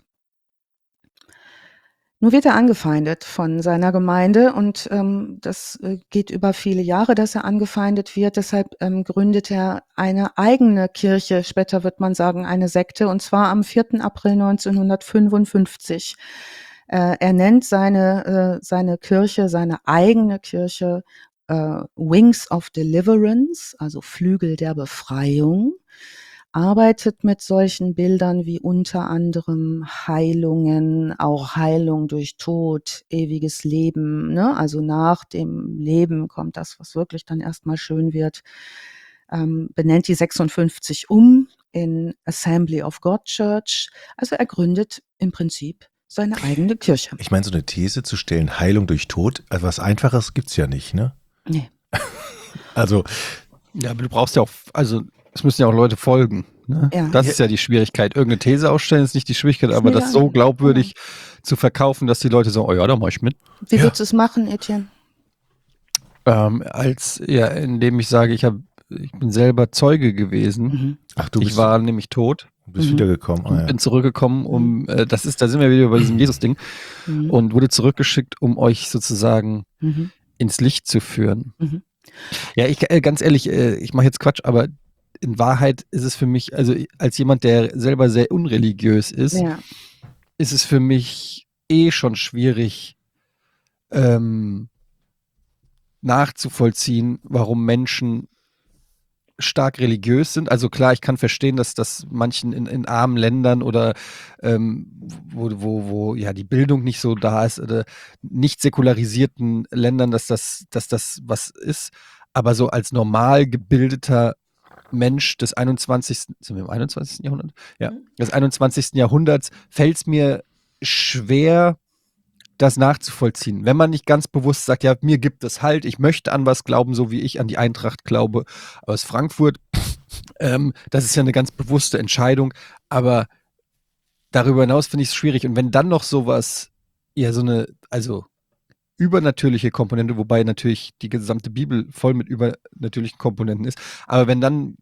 Nur wird er angefeindet von seiner Gemeinde und ähm, das äh, geht über viele Jahre, dass er angefeindet wird. Deshalb ähm, gründet er eine eigene Kirche, später wird man sagen eine Sekte, und zwar am vierten April neunzehnhundertfünfundfünfzig. Äh, er nennt seine, äh, seine Kirche, seine eigene Kirche Uh, Wings of Deliverance, also Flügel der Befreiung, arbeitet mit solchen Bildern wie unter anderem Heilungen, auch Heilung durch Tod, ewiges Leben, ne? Also nach dem Leben kommt das, was wirklich dann erstmal schön wird, ähm, benennt die sechsundfünfzig um in Assembly of God Church. Also er gründet im Prinzip seine eigene Kirche. Ich meine, so eine These zu stellen, Heilung durch Tod, also was Einfaches gibt's ja nicht, ne? Nee. Also. Ja, aber du brauchst ja auch, also es müssen ja auch Leute folgen. Ne? Ja. Das ist ja die Schwierigkeit. Irgendeine These ausstellen ist nicht die Schwierigkeit, Ist aber mir das egal. so glaubwürdig zu verkaufen, dass die Leute sagen, oh ja, da mach ich mit. Wie Ja. würdest du es machen, Etienne? Ähm, als, ja, indem ich sage, ich, hab, ich bin selber Zeuge gewesen. Mhm. Ach, du ich bist, war nämlich tot du bist Mhm. wiedergekommen. und Ah, ja. bin zurückgekommen, um, äh, das ist, da sind wir wieder bei diesem Jesus-Ding, Mhm. und wurde zurückgeschickt, um euch sozusagen Mhm. ins Licht zu führen. Mhm. Ja, ich äh, ganz ehrlich, äh, ich mache jetzt Quatsch, aber in Wahrheit ist es für mich, also als jemand, der selber sehr unreligiös ist, Ja. ist es für mich eh schon schwierig ähm, nachzuvollziehen, warum Menschen stark religiös sind. Also klar, ich kann verstehen, dass das manchen in, in armen Ländern oder ähm, wo, wo, wo ja die Bildung nicht so da ist oder nicht säkularisierten Ländern, dass das, dass das was ist. Aber so als normal gebildeter Mensch des einundzwanzigsten sind wir im einundzwanzigsten Jahrhundert? Ja, des einundzwanzigsten Jahrhunderts fällt es mir schwer, das nachzuvollziehen. Wenn man nicht ganz bewusst sagt, ja, mir gibt es halt, ich möchte an was glauben, so wie ich an die Eintracht glaube aus Frankfurt, ähm, das ist ja eine ganz bewusste Entscheidung, aber darüber hinaus finde ich es schwierig. Und wenn dann noch sowas, ja, so eine, also übernatürliche Komponente, wobei natürlich die gesamte Bibel voll mit übernatürlichen Komponenten ist, aber wenn dann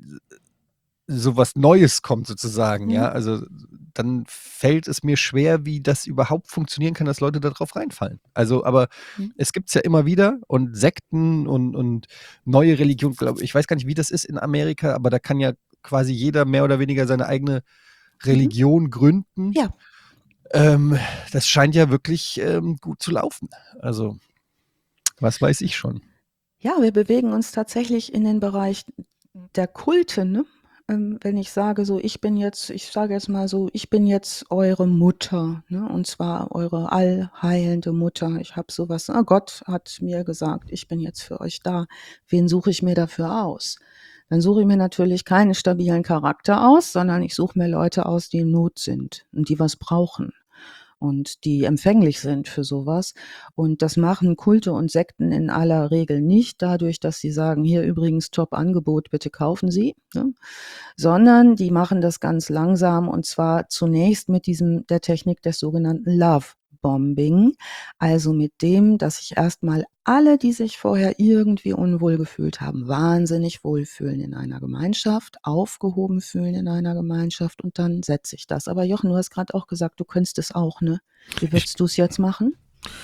sowas Neues kommt sozusagen, Mhm. ja, also dann fällt es mir schwer, wie das überhaupt funktionieren kann, dass Leute da drauf reinfallen. Also, aber Mhm. es gibt es ja immer wieder und Sekten und, und neue Religionen, glaube ich, weiß gar nicht, wie das ist in Amerika, aber da kann ja quasi jeder mehr oder weniger seine eigene Religion gründen. Ja. Ähm, das scheint ja wirklich ähm, gut zu laufen. Also, was weiß ich schon. Ja, wir bewegen uns tatsächlich in den Bereich der Kulte, ne? Ähm, wenn ich sage so, ich bin jetzt, ich sage jetzt mal so, ich bin jetzt eure Mutter, ne? Und zwar eure allheilende Mutter. Ich habe sowas, ah, Gott hat mir gesagt, ich bin jetzt für euch da. Wen suche ich mir dafür aus? Dann suche ich mir natürlich keinen stabilen Charakter aus, sondern ich suche mir Leute aus, die in Not sind und die was brauchen und die empfänglich sind für sowas. Und das machen Kulte und Sekten in aller Regel nicht dadurch, dass sie sagen, hier übrigens Top-Angebot, bitte kaufen Sie, ne? Sondern die machen das ganz langsam und zwar zunächst mit diesem der Technik des sogenannten Love-Bombing, also mit dem, dass sich erstmal alle, die sich vorher irgendwie unwohl gefühlt haben, wahnsinnig wohlfühlen in einer Gemeinschaft, aufgehoben fühlen in einer Gemeinschaft und dann setze ich das. Aber Jochen, du hast gerade auch gesagt, du könntest es auch, ne? Wie würdest du es jetzt machen?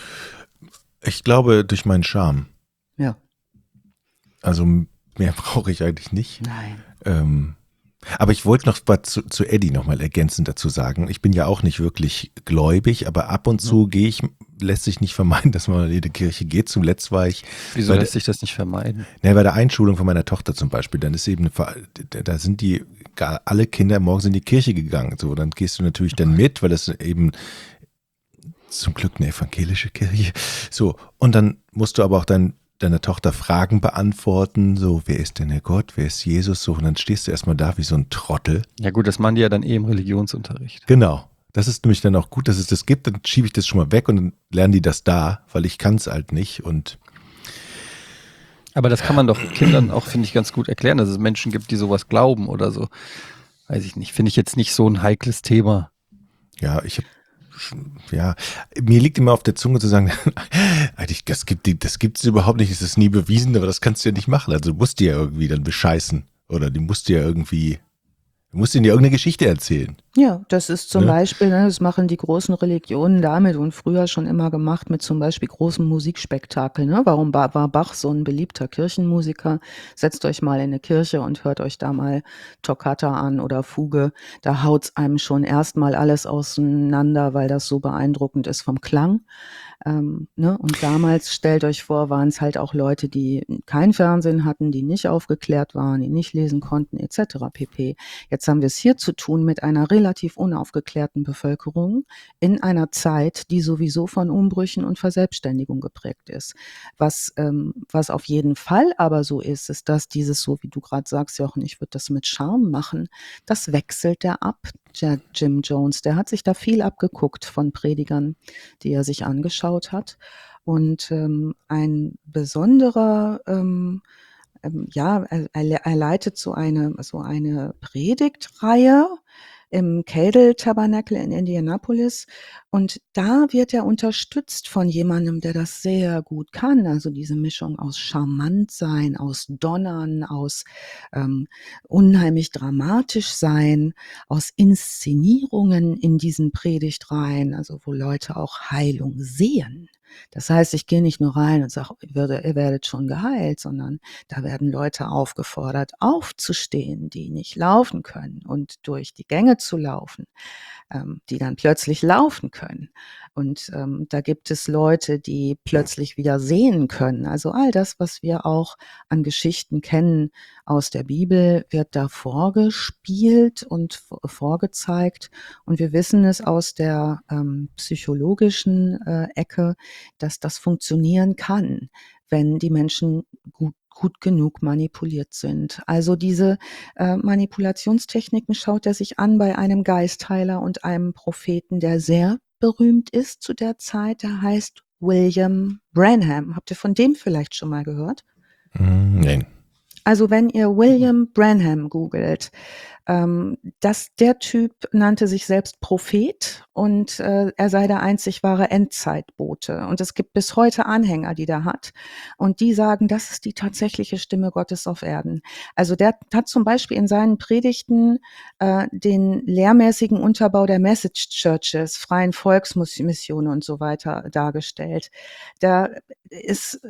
Ich glaube, durch meinen Charme. Ja. Also mehr brauche ich eigentlich nicht. Nein. Ähm, aber ich wollte noch was zu, zu Eddie nochmal ergänzend dazu sagen. Ich bin ja auch nicht wirklich gläubig, aber ab und zu gehe ich, lässt sich nicht vermeiden, dass man in die Kirche geht. Zuletzt war ich Wieso bei lässt sich das nicht vermeiden? der, bei der Einschulung von meiner Tochter zum Beispiel. Dann ist eben, da sind die, alle Kinder morgens in die Kirche gegangen. So, dann gehst du natürlich dann mit, weil das eben zum Glück eine evangelische Kirche. So, und dann musst du aber auch dein deiner Tochter Fragen beantworten, so, wer ist denn der Gott, wer ist Jesus, so, und dann stehst du erstmal da wie so ein Trottel. Ja gut, das machen die ja dann eh im Religionsunterricht. Genau. Das ist nämlich dann auch gut, dass es das gibt, dann schiebe ich das schon mal weg und dann lernen die das da, weil ich kann es halt nicht und Aber das kann man doch Kindern auch, finde ich, ganz gut erklären, dass es Menschen gibt, die sowas glauben oder so. Weiß ich nicht, finde ich jetzt nicht so ein heikles Thema. ja, ich habe ja, mir liegt immer auf der Zunge zu sagen, eigentlich, das gibt die, das gibt es überhaupt nicht, es ist nie bewiesen, aber das kannst du ja nicht machen. Also du musst die ja irgendwie dann bescheißen oder die musst du ja irgendwie, du musst ihnen ja irgendeine Geschichte erzählen. Ja, das ist zum Ne? Beispiel, ne, das machen die großen Religionen damit und früher schon immer gemacht mit zum Beispiel großen Musikspektakeln. Ne? Warum ba- war Bach so ein beliebter Kirchenmusiker? Setzt euch mal in eine Kirche und hört euch da mal Toccata an oder Fuge. Da haut's einem schon erstmal alles auseinander, weil das so beeindruckend ist vom Klang. Ähm, ne? Und damals, stellt euch vor, waren es halt auch Leute, die kein Fernsehen hatten, die nicht aufgeklärt waren, die nicht lesen konnten, et cetera pp. Jetzt haben wir es hier zu tun mit einer relativ unaufgeklärten Bevölkerung in einer Zeit, die sowieso von Umbrüchen und Verselbstständigung geprägt ist. Was, ähm, was auf jeden Fall aber so ist, ist, dass dieses, so wie du gerade sagst, Jochen, ich würde das mit Charme machen, das wechselt der ab. Der Jim Jones, der hat sich da viel abgeguckt von Predigern, die er sich angeschaut hat. Und ähm, ein besonderer ähm, ähm, ja, er, er er leitet so eine, so eine Predigtreihe im Cadle Tabernacle in Indianapolis. Und da wird er unterstützt von jemandem, der das sehr gut kann. Also diese Mischung aus charmant sein, aus Donnern, aus ähm, unheimlich dramatisch sein, aus Inszenierungen in diesen Predigtreihen, also wo Leute auch Heilung sehen. Das heißt, ich gehe nicht nur rein und sage, ihr werdet, ihr werdet schon geheilt, sondern da werden Leute aufgefordert, aufzustehen, die nicht laufen können und durch die Gänge zu laufen, ähm, die dann plötzlich laufen können. Und ähm, da gibt es Leute, die plötzlich wieder sehen können. Also all das, was wir auch an Geschichten kennen aus der Bibel, wird da vorgespielt und v- vorgezeigt. Und wir wissen es aus der ähm, psychologischen äh, Ecke, dass das funktionieren kann, wenn die Menschen gut gut genug manipuliert sind. Also diese äh, Manipulationstechniken schaut er sich an bei einem Geistheiler und einem Propheten, der sehr berühmt ist zu der Zeit. Der heißt William Branham. Habt ihr von dem vielleicht schon mal gehört? Mm, nein. Also wenn ihr William Branham googelt, ähm, das, der Typ nannte sich selbst Prophet und äh, er sei der einzig wahre Endzeitbote. Und es gibt bis heute Anhänger, die der hat. Und die sagen, das ist die tatsächliche Stimme Gottes auf Erden. Also der hat zum Beispiel in seinen Predigten äh, den lehrmäßigen Unterbau der Message Churches, freien Volksmissionen und so weiter dargestellt. Da ist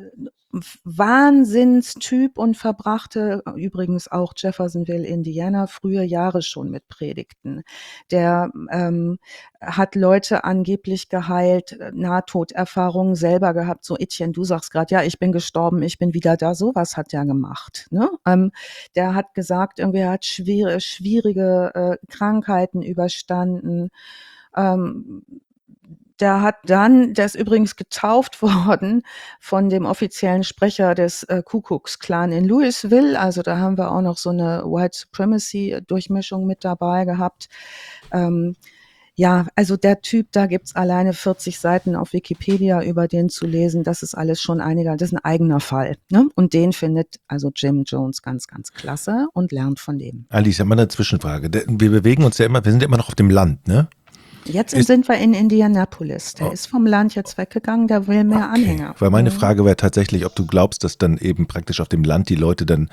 Wahnsinnstyp und verbrachte übrigens auch Jeffersonville, Indiana, frühe Jahre schon mit Predigten. Der ähm, hat Leute angeblich geheilt, Nahtoderfahrungen selber gehabt. So, Etienne, du sagst gerade, ja, ich bin gestorben, ich bin wieder da. Sowas hat der gemacht. Ne? Ähm, der hat gesagt, irgendwie er hat schwere, schwierige äh, Krankheiten überstanden. Ähm, Der hat dann, der ist übrigens getauft worden von dem offiziellen Sprecher des äh, Ku Klux Klan in Louisville. Also da haben wir auch noch so eine White Supremacy Durchmischung mit dabei gehabt. Ähm, ja, also der Typ, da gibt's alleine vierzig Seiten auf Wikipedia über den zu lesen. Das ist alles schon einiger, das ist ein eigener Fall. Ne? Und den findet also Jim Jones ganz, ganz klasse und lernt von dem. Alice, ich habe mal eine Zwischenfrage. Wir bewegen uns ja immer, wir sind ja immer noch auf dem Land, ne? Jetzt Ist- sind wir in Indianapolis. Der Oh. ist vom Land jetzt weggegangen, der will mehr Okay. Anhänger. Weil meine Mhm. Frage wäre tatsächlich, ob du glaubst, dass dann eben praktisch auf dem Land die Leute dann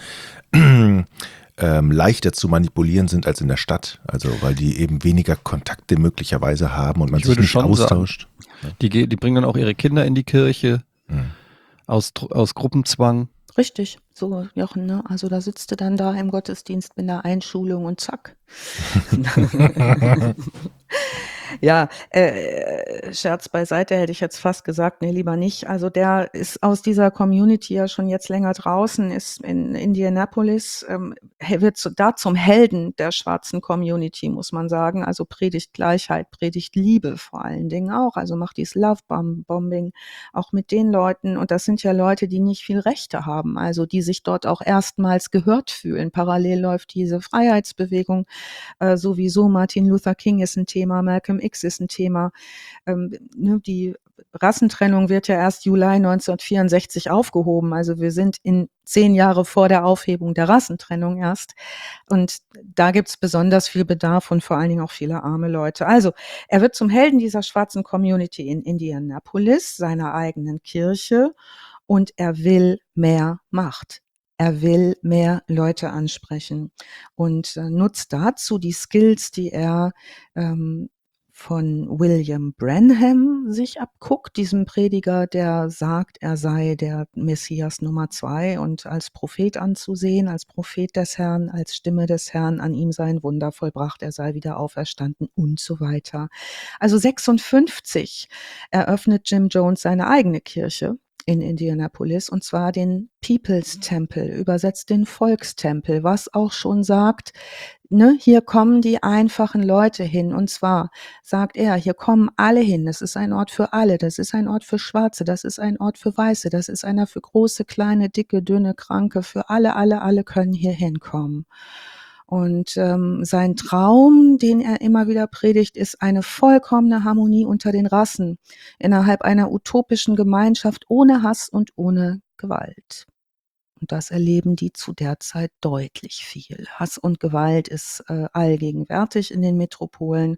ähm, leichter zu manipulieren sind als in der Stadt. Also weil die eben weniger Kontakte möglicherweise haben und man Ich sich würde nicht schon austauscht. Die, ge- die bringen dann auch ihre Kinder in die Kirche Hm. aus, Tr- aus Gruppenzwang. Richtig, so Jochen, ne? Also da sitzt du dann da im Gottesdienst mit einer Einschulung und zack. Ja, äh, Scherz beiseite hätte ich jetzt fast gesagt, nee, lieber nicht. Also der ist aus dieser Community ja schon jetzt länger draußen, ist in Indianapolis, ähm, er wird zu, da zum Helden der schwarzen Community, muss man sagen. Also predigt Gleichheit, predigt Liebe vor allen Dingen auch. Also macht dieses Love-Bombing auch mit den Leuten. Und das sind ja Leute, die nicht viel Rechte haben, also die sich dort auch erstmals gehört fühlen. Parallel läuft diese Freiheitsbewegung äh, sowieso. Martin Luther King ist ein Thema, Malcolm X ist ein Thema. Ähm, ne, die Rassentrennung wird ja erst Juli neunzehnhundertvierundsechzig aufgehoben. Also wir sind in zehn Jahre vor der Aufhebung der Rassentrennung erst. Und da gibt's besonders viel Bedarf und vor allen Dingen auch viele arme Leute. Also er wird zum Helden dieser schwarzen Community in Indianapolis, seiner eigenen Kirche, und er will mehr Macht. Er will mehr Leute ansprechen und äh, nutzt dazu die Skills, die er ähm, von William Branham sich abguckt, diesem Prediger, der sagt, er sei der Messias Nummer zwei und als Prophet anzusehen, als Prophet des Herrn, als Stimme des Herrn, an ihm sei ein Wunder vollbracht, er sei wieder auferstanden und so weiter. Also sechsundfünfzig eröffnet Jim Jones seine eigene Kirche in Indianapolis, und zwar den People's Temple, übersetzt den Volkstempel, was auch schon sagt, ne, hier kommen die einfachen Leute hin. Und zwar sagt er, hier kommen alle hin. Das ist ein Ort für alle. Das ist ein Ort für Schwarze. Das ist ein Ort für Weiße. Das ist einer für große, kleine, dicke, dünne, Kranke. Für alle, alle, alle können hier hinkommen. Und ähm, sein Traum, den er immer wieder predigt, ist eine vollkommene Harmonie unter den Rassen innerhalb einer utopischen Gemeinschaft ohne Hass und ohne Gewalt. Und das erleben die zu der Zeit deutlich viel. Hass und Gewalt ist äh, allgegenwärtig in den Metropolen.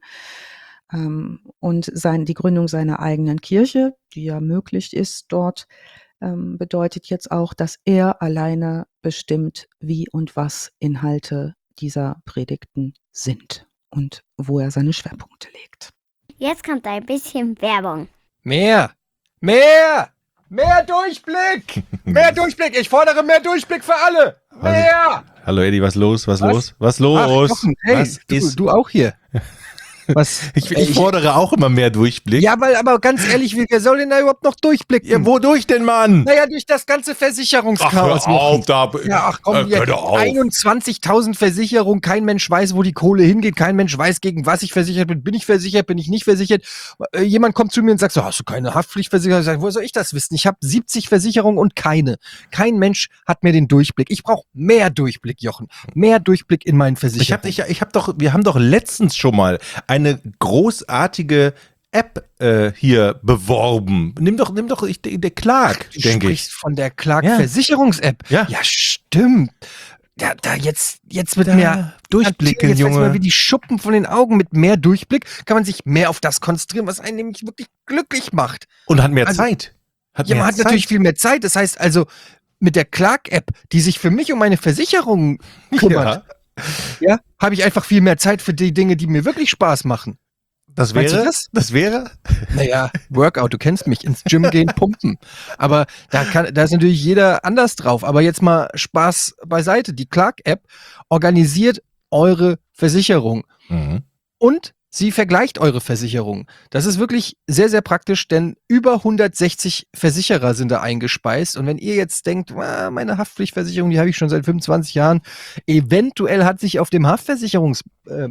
Ähm, und sein, die Gründung seiner eigenen Kirche, die ja möglich ist dort, ähm, bedeutet jetzt auch, dass er alleine bestimmt, wie und was Inhalte dieser Predigten sind und wo er seine Schwerpunkte legt. Jetzt kommt ein bisschen Werbung. Mehr! Mehr! Mehr Durchblick! Mehr Durchblick! Ich fordere mehr Durchblick für alle! Mehr! Hallo Eddie, was los? Was, Was? los? Was los? Ach, Jochen, hey, was du, ist? du auch hier. Was? Ich, ich fordere auch immer mehr Durchblick. Ja, weil, aber ganz ehrlich, wer soll denn da überhaupt noch durchblicken? Ja, wodurch denn, Mann? Naja, durch das ganze Versicherungschaos. Ach, hör auf, da. Ja, ach komm, äh, hier, hör doch auf. einundzwanzigtausend Versicherungen, kein Mensch weiß, wo die Kohle hingeht, kein Mensch weiß, gegen was ich versichert bin, bin ich versichert, bin ich nicht versichert. Äh, jemand kommt zu mir und sagt so, hast du keine Haftpflichtversicherung? Ich sage, woher soll ich das wissen? Ich habe siebzig Versicherungen und keine. Kein Mensch hat mir den Durchblick. Ich brauche mehr Durchblick, Jochen. Mehr Durchblick in meinen Ich Versicherungen. hab, ich, ich hab doch, wir haben doch letztens schon mal eine großartige App äh, hier beworben. Nimm doch, nimm doch ich, der Clark, Du denke sprichst ich. von der Clark Ja. Versicherungs-App. Ja. Ja, stimmt. Ja, da jetzt, jetzt wird Da mehr durchblicken, jetzt Junge. Mal wie die Schuppen von den Augen. Mit mehr Durchblick kann man sich mehr auf das konzentrieren, was einen nämlich wirklich glücklich macht. Und hat mehr Also, Zeit. Hat Ja, mehr man hat Zeit. natürlich viel mehr Zeit. Das heißt also, mit der Clark-App, die sich für mich um meine Versicherung kümmert, Ja, ja, habe ich einfach viel mehr Zeit für die Dinge, die mir wirklich Spaß machen. das Meinst du wäre, das? das wäre. Naja, Workout, du kennst mich, ins Gym gehen, pumpen. Aber da, kann, da ist natürlich jeder anders drauf. Aber jetzt mal Spaß beiseite. Die Clark-App organisiert eure Versicherung Mhm. und sie vergleicht eure Versicherung. Das ist wirklich sehr, sehr praktisch, denn über hundertsechzig Versicherer sind da eingespeist. Und wenn ihr jetzt denkt, ah, meine Haftpflichtversicherung, die habe ich schon seit fünfundzwanzig Jahren, eventuell hat sich auf dem Haftversicherungs, äh,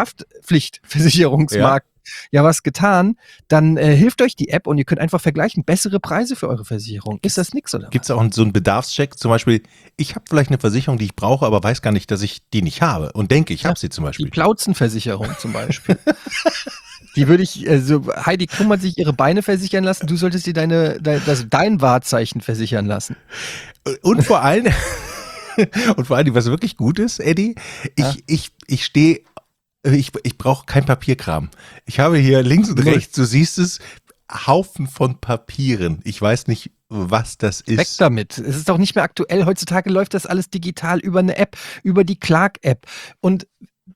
Haftpflichtversicherungsmarkt ja was getan, dann äh, hilft euch die App und ihr könnt einfach vergleichen, bessere Preise für eure Versicherung. Ist das nix oder Gibt es auch so einen Bedarfscheck? Zum Beispiel, ich habe vielleicht eine Versicherung, die ich brauche, aber weiß gar nicht, dass ich die nicht habe und denke, ich Ja, habe sie zum Die Beispiel. Plauzenversicherung zum Beispiel. Die würde ich, also Heidi Klum hat sich ihre Beine versichern lassen, du solltest dir deine, dein, das, dein Wahrzeichen versichern lassen. Und vor allem, und vor allem, was wirklich gut ist, Eddie, ich, Ja. ich, ich stehe, ich, ich brauche kein Papierkram. Ich habe hier links und Null. rechts, du siehst es, Haufen von Papieren. Ich weiß nicht, was das ist. Weg damit. Es ist doch nicht mehr aktuell. Heutzutage läuft das alles digital über eine App, über die Clark-App. Und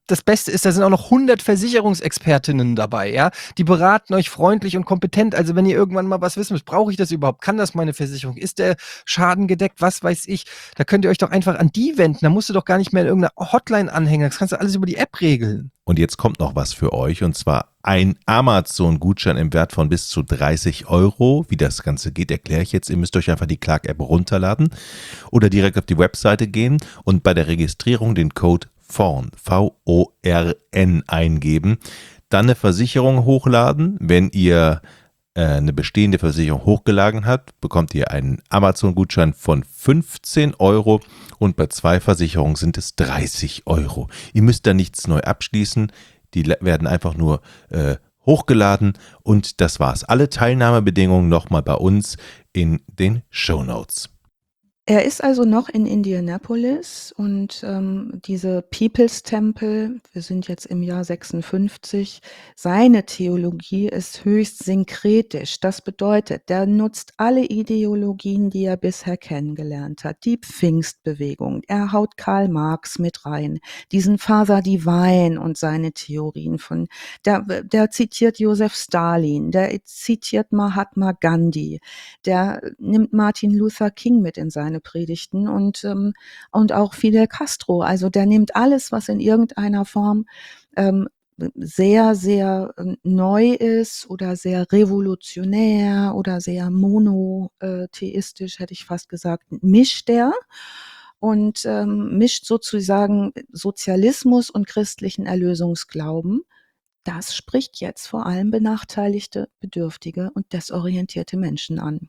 das Beste ist, da sind auch noch hundert Versicherungsexpertinnen dabei, ja. Die beraten euch freundlich und kompetent. Also wenn ihr irgendwann mal was wissen müsst, brauche ich das überhaupt? Kann das meine Versicherung? Ist der Schaden gedeckt? Was weiß ich? Da könnt ihr euch doch einfach an die wenden. Da musst du doch gar nicht mehr in irgendeiner Hotline anhängen. Das kannst du alles über die App regeln. Und jetzt kommt noch was für euch, und zwar ein Amazon-Gutschein im Wert von bis zu dreißig Euro. Wie das Ganze geht, erkläre ich jetzt. Ihr müsst euch einfach die Clark-App runterladen oder direkt auf die Webseite gehen und bei der Registrierung den Code VORN, V O R N eingeben, dann eine Versicherung hochladen. Wenn ihr äh, eine bestehende Versicherung hochgeladen habt, bekommt ihr einen Amazon-Gutschein von fünfzehn Euro und bei zwei Versicherungen sind es dreißig Euro. Ihr müsst da nichts neu abschließen, die werden einfach nur äh, hochgeladen und das war's. Alle Teilnahmebedingungen nochmal bei uns in den Shownotes. Er ist also noch in Indianapolis und ähm, diese People's Temple, wir sind jetzt im Jahr sechsundfünfzig, seine Theologie ist höchst synkretisch. Das bedeutet, der nutzt alle Ideologien, die er bisher kennengelernt hat. Die Pfingstbewegung, er haut Karl Marx mit rein, diesen Father Divine und seine Theorien von, der, der zitiert Josef Stalin, der zitiert Mahatma Gandhi, der nimmt Martin Luther King mit in seine Predigten und, ähm, und auch Fidel Castro. Also der nimmt alles, was in irgendeiner Form ähm, sehr, sehr äh, neu ist oder sehr revolutionär oder sehr monotheistisch, hätte ich fast gesagt, mischt er und ähm, mischt sozusagen Sozialismus und christlichen Erlösungsglauben. Das spricht jetzt vor allem benachteiligte, bedürftige und desorientierte Menschen an.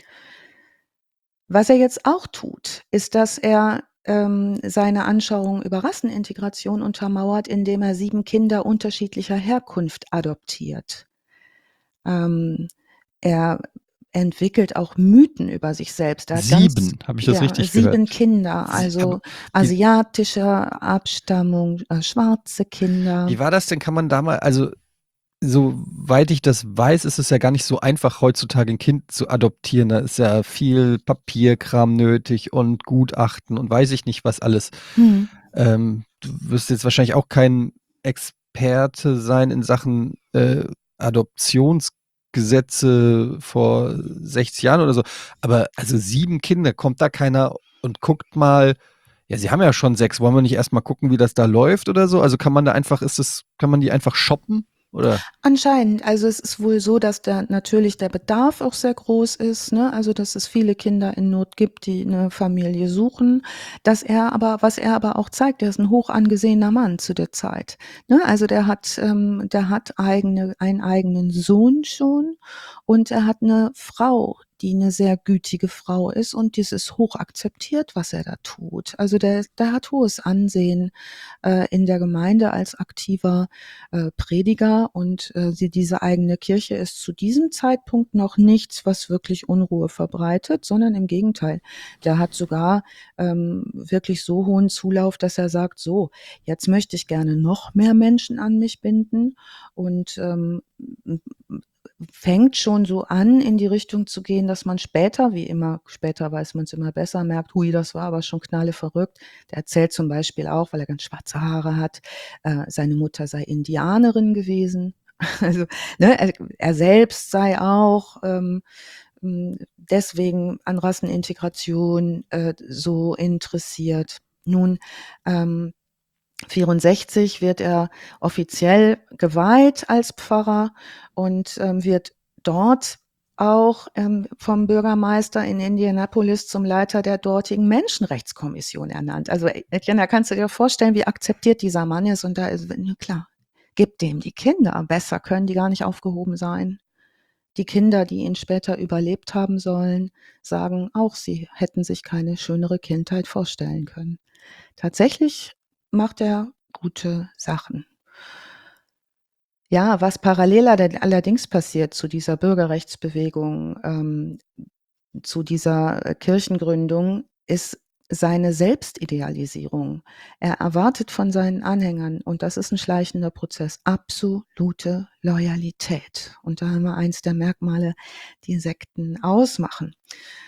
Was er jetzt auch tut, ist, dass er ähm, seine Anschauung über Rassenintegration untermauert, indem er sieben Kinder unterschiedlicher Herkunft adoptiert. Ähm, er entwickelt auch Mythen über sich selbst. Er hat ganz, Sieben, habe ich das ja, richtig sieben gehört? Kinder, Sie- also aber wie, asiatischer Abstammung, äh, schwarze Kinder. wie war das denn? Kann man da mal, also soweit ich das weiß, ist es ja gar nicht so einfach, heutzutage ein Kind zu adoptieren. Da ist ja viel Papierkram nötig und Gutachten und weiß ich nicht, was alles. Hm. Ähm, du wirst jetzt wahrscheinlich auch kein Experte sein in Sachen äh, Adoptionsgesetze vor sechzig Jahren oder so. Aber also sieben Kinder, kommt da keiner und guckt mal, ja, sie haben ja schon sechs, wollen wir nicht erstmal gucken, wie das da läuft oder so? Also kann man da einfach, ist das, kann man die einfach shoppen? Oder? Anscheinend. Also es ist wohl so, dass da natürlich der Bedarf auch sehr groß ist, ne? Also dass es viele Kinder in Not gibt, die eine Familie suchen. Dass er aber, was er aber auch zeigt, er ist ein hoch angesehener Mann zu der Zeit. Ne? Also der hat, ähm, der hat eigene, einen eigenen Sohn schon und er hat eine Frau, die eine sehr gütige Frau ist und dieses hoch akzeptiert, was er da tut. Also der, der hat hohes Ansehen äh, in der Gemeinde als aktiver äh, Prediger und äh, sie, diese eigene Kirche ist zu diesem Zeitpunkt noch nichts, was wirklich Unruhe verbreitet, sondern im Gegenteil. Der hat sogar ähm, wirklich so hohen Zulauf, dass er sagt, so, jetzt möchte ich gerne noch mehr Menschen an mich binden und ähm, fängt schon so an, in die Richtung zu gehen, dass man später, wie immer, später weiß man es immer besser, merkt, hui, das war aber schon knalle verrückt. Der erzählt zum Beispiel auch, weil er ganz schwarze Haare hat, äh, seine Mutter sei Indianerin gewesen. Also ne, er, er selbst sei auch ähm, deswegen an Rassenintegration äh, so interessiert. Nun, ähm, vierundsechzig wird er offiziell geweiht als Pfarrer und ähm, wird dort auch ähm, vom Bürgermeister in Indianapolis zum Leiter der dortigen Menschenrechtskommission ernannt. Also Etienne, da kannst du dir vorstellen, wie akzeptiert dieser Mann ist. Und da ist, klar, gib dem die Kinder. Besser können die gar nicht aufgehoben sein. Die Kinder, die ihn später überlebt haben sollen, sagen auch, sie hätten sich keine schönere Kindheit vorstellen können. Tatsächlich macht er gute Sachen. Ja, was parallel allerdings passiert zu dieser Bürgerrechtsbewegung, ähm, zu dieser äh, Kirchengründung, ist seine Selbstidealisierung. Er erwartet von seinen Anhängern, und das ist ein schleichender Prozess, absolute Loyalität. Und da haben wir eins der Merkmale, die Sekten ausmachen.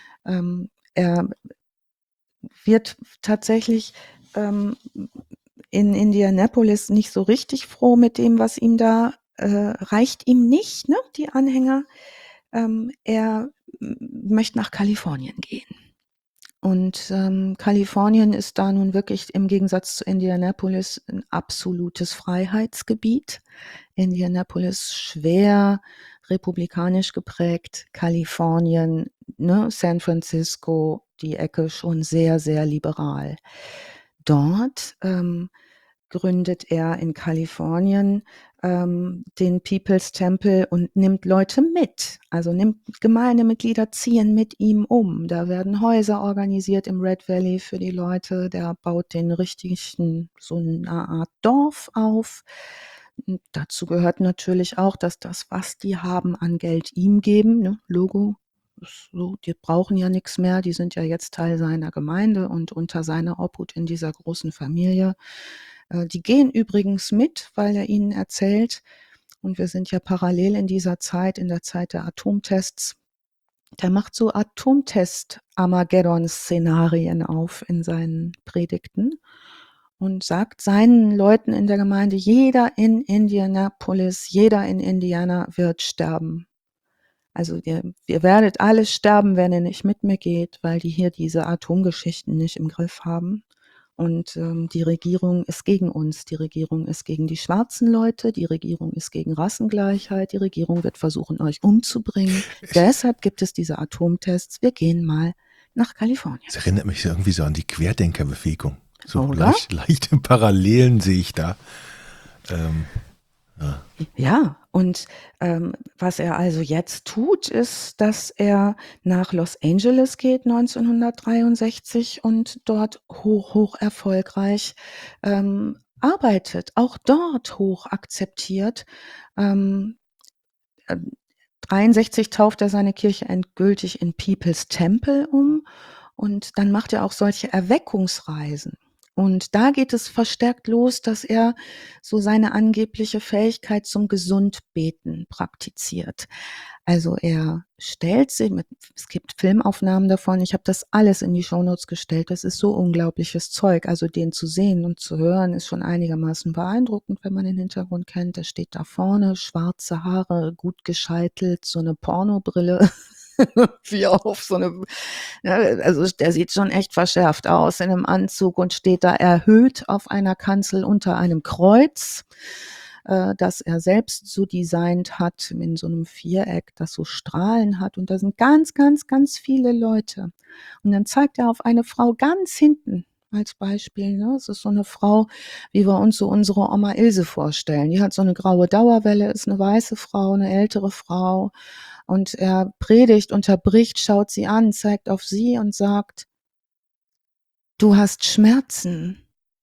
Ähm, er wird tatsächlich ähm, in Indianapolis nicht so richtig froh mit dem, was ihm da äh, reicht ihm nicht, ne, die Anhänger. Ähm, er m- möchte nach Kalifornien gehen. Und ähm, Kalifornien ist da nun wirklich im Gegensatz zu Indianapolis ein absolutes Freiheitsgebiet. Indianapolis schwer republikanisch geprägt, Kalifornien, ne, San Francisco, die Ecke schon sehr, sehr liberal. Dort ähm, gründet er in Kalifornien ähm, den People's Temple und nimmt Leute mit. Also nimmt Gemeindemitglieder ziehen mit ihm um. Da werden Häuser organisiert im Red Valley für die Leute. Der baut den richtigen, so eine Art Dorf auf. Und dazu gehört natürlich auch, dass das, was die haben, an Geld ihm geben. Ne? Logo. Ist So, die brauchen ja nichts mehr, die sind ja jetzt Teil seiner Gemeinde und unter seiner Obhut in dieser großen Familie. Äh, Die gehen übrigens mit, weil er ihnen erzählt, und wir sind ja parallel in dieser Zeit, in der Zeit der Atomtests, der macht so Atomtest-Armageddon-Szenarien auf in seinen Predigten und sagt seinen Leuten in der Gemeinde, jeder in Indianapolis, jeder in Indiana wird sterben. Also ihr, ihr werdet alle sterben, wenn ihr nicht mit mir geht, weil die hier diese Atomgeschichten nicht im Griff haben. Und ähm, die Regierung ist gegen uns. Die Regierung ist gegen die schwarzen Leute. Die Regierung ist gegen Rassengleichheit. Die Regierung wird versuchen, euch umzubringen. Deshalb gibt es diese Atomtests. Wir gehen mal nach Kalifornien. Das erinnert mich irgendwie so an die Querdenkerbewegung. So Oder? leicht, leichte Parallelen sehe ich da. Ähm, Ja, und ähm, was er also jetzt tut, ist, dass er nach Los Angeles geht neunzehnhundertdreiundsechzig und dort hoch, hoch erfolgreich ähm, arbeitet, auch dort hoch akzeptiert. Ähm, äh, dreiundsechzig tauft er seine Kirche endgültig in People's Temple um und dann macht er auch solche Erweckungsreisen. Und da geht es verstärkt los, dass er so seine angebliche Fähigkeit zum Gesundbeten praktiziert. Also er stellt sich, mit, es gibt Filmaufnahmen davon, ich habe das alles in die Shownotes gestellt, das ist so unglaubliches Zeug. Also den zu sehen und zu hören ist schon einigermaßen beeindruckend, wenn man den Hintergrund kennt. Der steht da vorne, schwarze Haare, gut gescheitelt, so eine Pornobrille. Wie auf so eine, ja, also der sieht schon echt verschärft aus in einem Anzug und steht da erhöht auf einer Kanzel unter einem Kreuz, äh, das er selbst so designt hat in so einem Viereck, das so Strahlen hat. Und da sind ganz, ganz, ganz viele Leute. Und dann zeigt er auf eine Frau ganz hinten als Beispiel. Ne? Es ist so eine Frau, wie wir uns so unsere Oma Ilse vorstellen. Die hat so eine graue Dauerwelle, ist eine weiße Frau, eine ältere Frau. Und er predigt, unterbricht, schaut sie an, zeigt auf sie und sagt, du hast Schmerzen.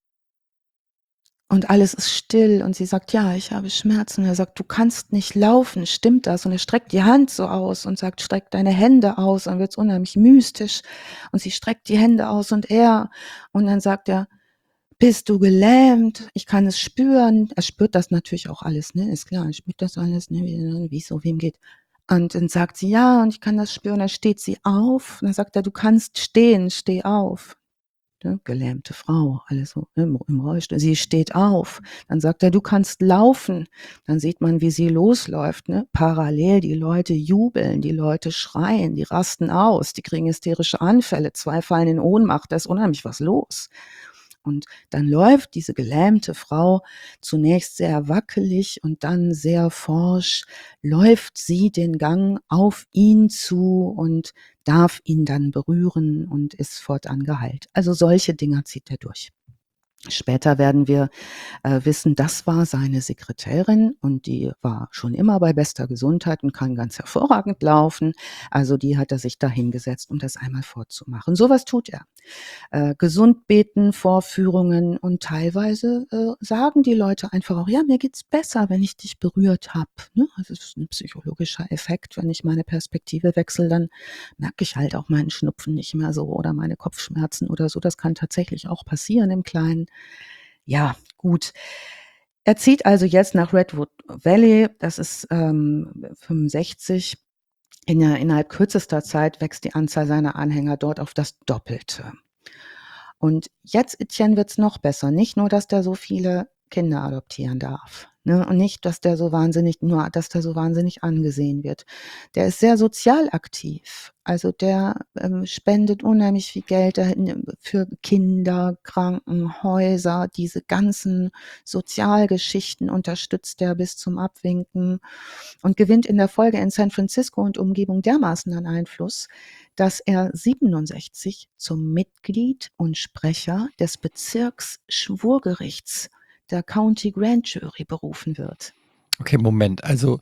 Und alles ist still und sie sagt, ja, ich habe Schmerzen. Und er sagt, du kannst nicht laufen, stimmt das? Und er streckt die Hand so aus und sagt, streck deine Hände aus. Und dann wird es unheimlich mystisch. Und sie streckt die Hände aus und er. Und dann sagt er, bist du gelähmt? Ich kann es spüren. Er spürt das natürlich auch alles, ne? Ist klar, er spürt das alles, ne? Wie es so wem geht. Und dann sagt sie, ja, und ich kann das spüren. Dann steht sie auf. Und dann sagt er, du kannst stehen, steh auf. Ne, gelähmte Frau, alles so im, im Rollstuhl. Sie steht auf. Dann sagt er, du kannst laufen. Dann sieht man, wie sie losläuft. Ne? Parallel, die Leute jubeln, die Leute schreien, die rasten aus, die kriegen hysterische Anfälle, zwei fallen in Ohnmacht, da ist unheimlich was los. Und dann läuft diese gelähmte Frau zunächst sehr wackelig und dann sehr forsch, läuft sie den Gang auf ihn zu und darf ihn dann berühren und ist fortan geheilt. Also solche Dinger zieht er durch. Später werden wir äh, wissen, das war seine Sekretärin und die war schon immer bei bester Gesundheit und kann ganz hervorragend laufen. Also die hat er sich da hingesetzt, um das einmal vorzumachen. Sowas tut er. Äh, gesund beten, Vorführungen und teilweise äh, sagen die Leute einfach auch, ja, mir geht's besser, wenn ich dich berührt habe. Ne? Das ist ein psychologischer Effekt. Wenn ich meine Perspektive wechsle, dann merke ich halt auch meinen Schnupfen nicht mehr so oder meine Kopfschmerzen oder so. Das kann tatsächlich auch passieren im Kleinen. Ja, gut. Er zieht also jetzt nach Redwood Valley, das ist ähm, fünfundsechzig. In der, innerhalb kürzester Zeit wächst die Anzahl seiner Anhänger dort auf das Doppelte. Und jetzt, Etienne, wird's noch besser. Nicht nur, dass der so viele Kinder adoptieren darf, ne? Und nicht, dass der so wahnsinnig, nur, dass der so wahnsinnig angesehen wird. Der ist sehr sozial aktiv. Also der ähm, spendet unheimlich viel Geld dahin für Kinder, Krankenhäuser, diese ganzen Sozialgeschichten unterstützt er bis zum Abwinken und gewinnt in der Folge in San Francisco und Umgebung dermaßen an Einfluss, dass er siebenundsechzig zum Mitglied und Sprecher des Bezirksschwurgerichts der County Grand Jury berufen wird. Okay, Moment. Also,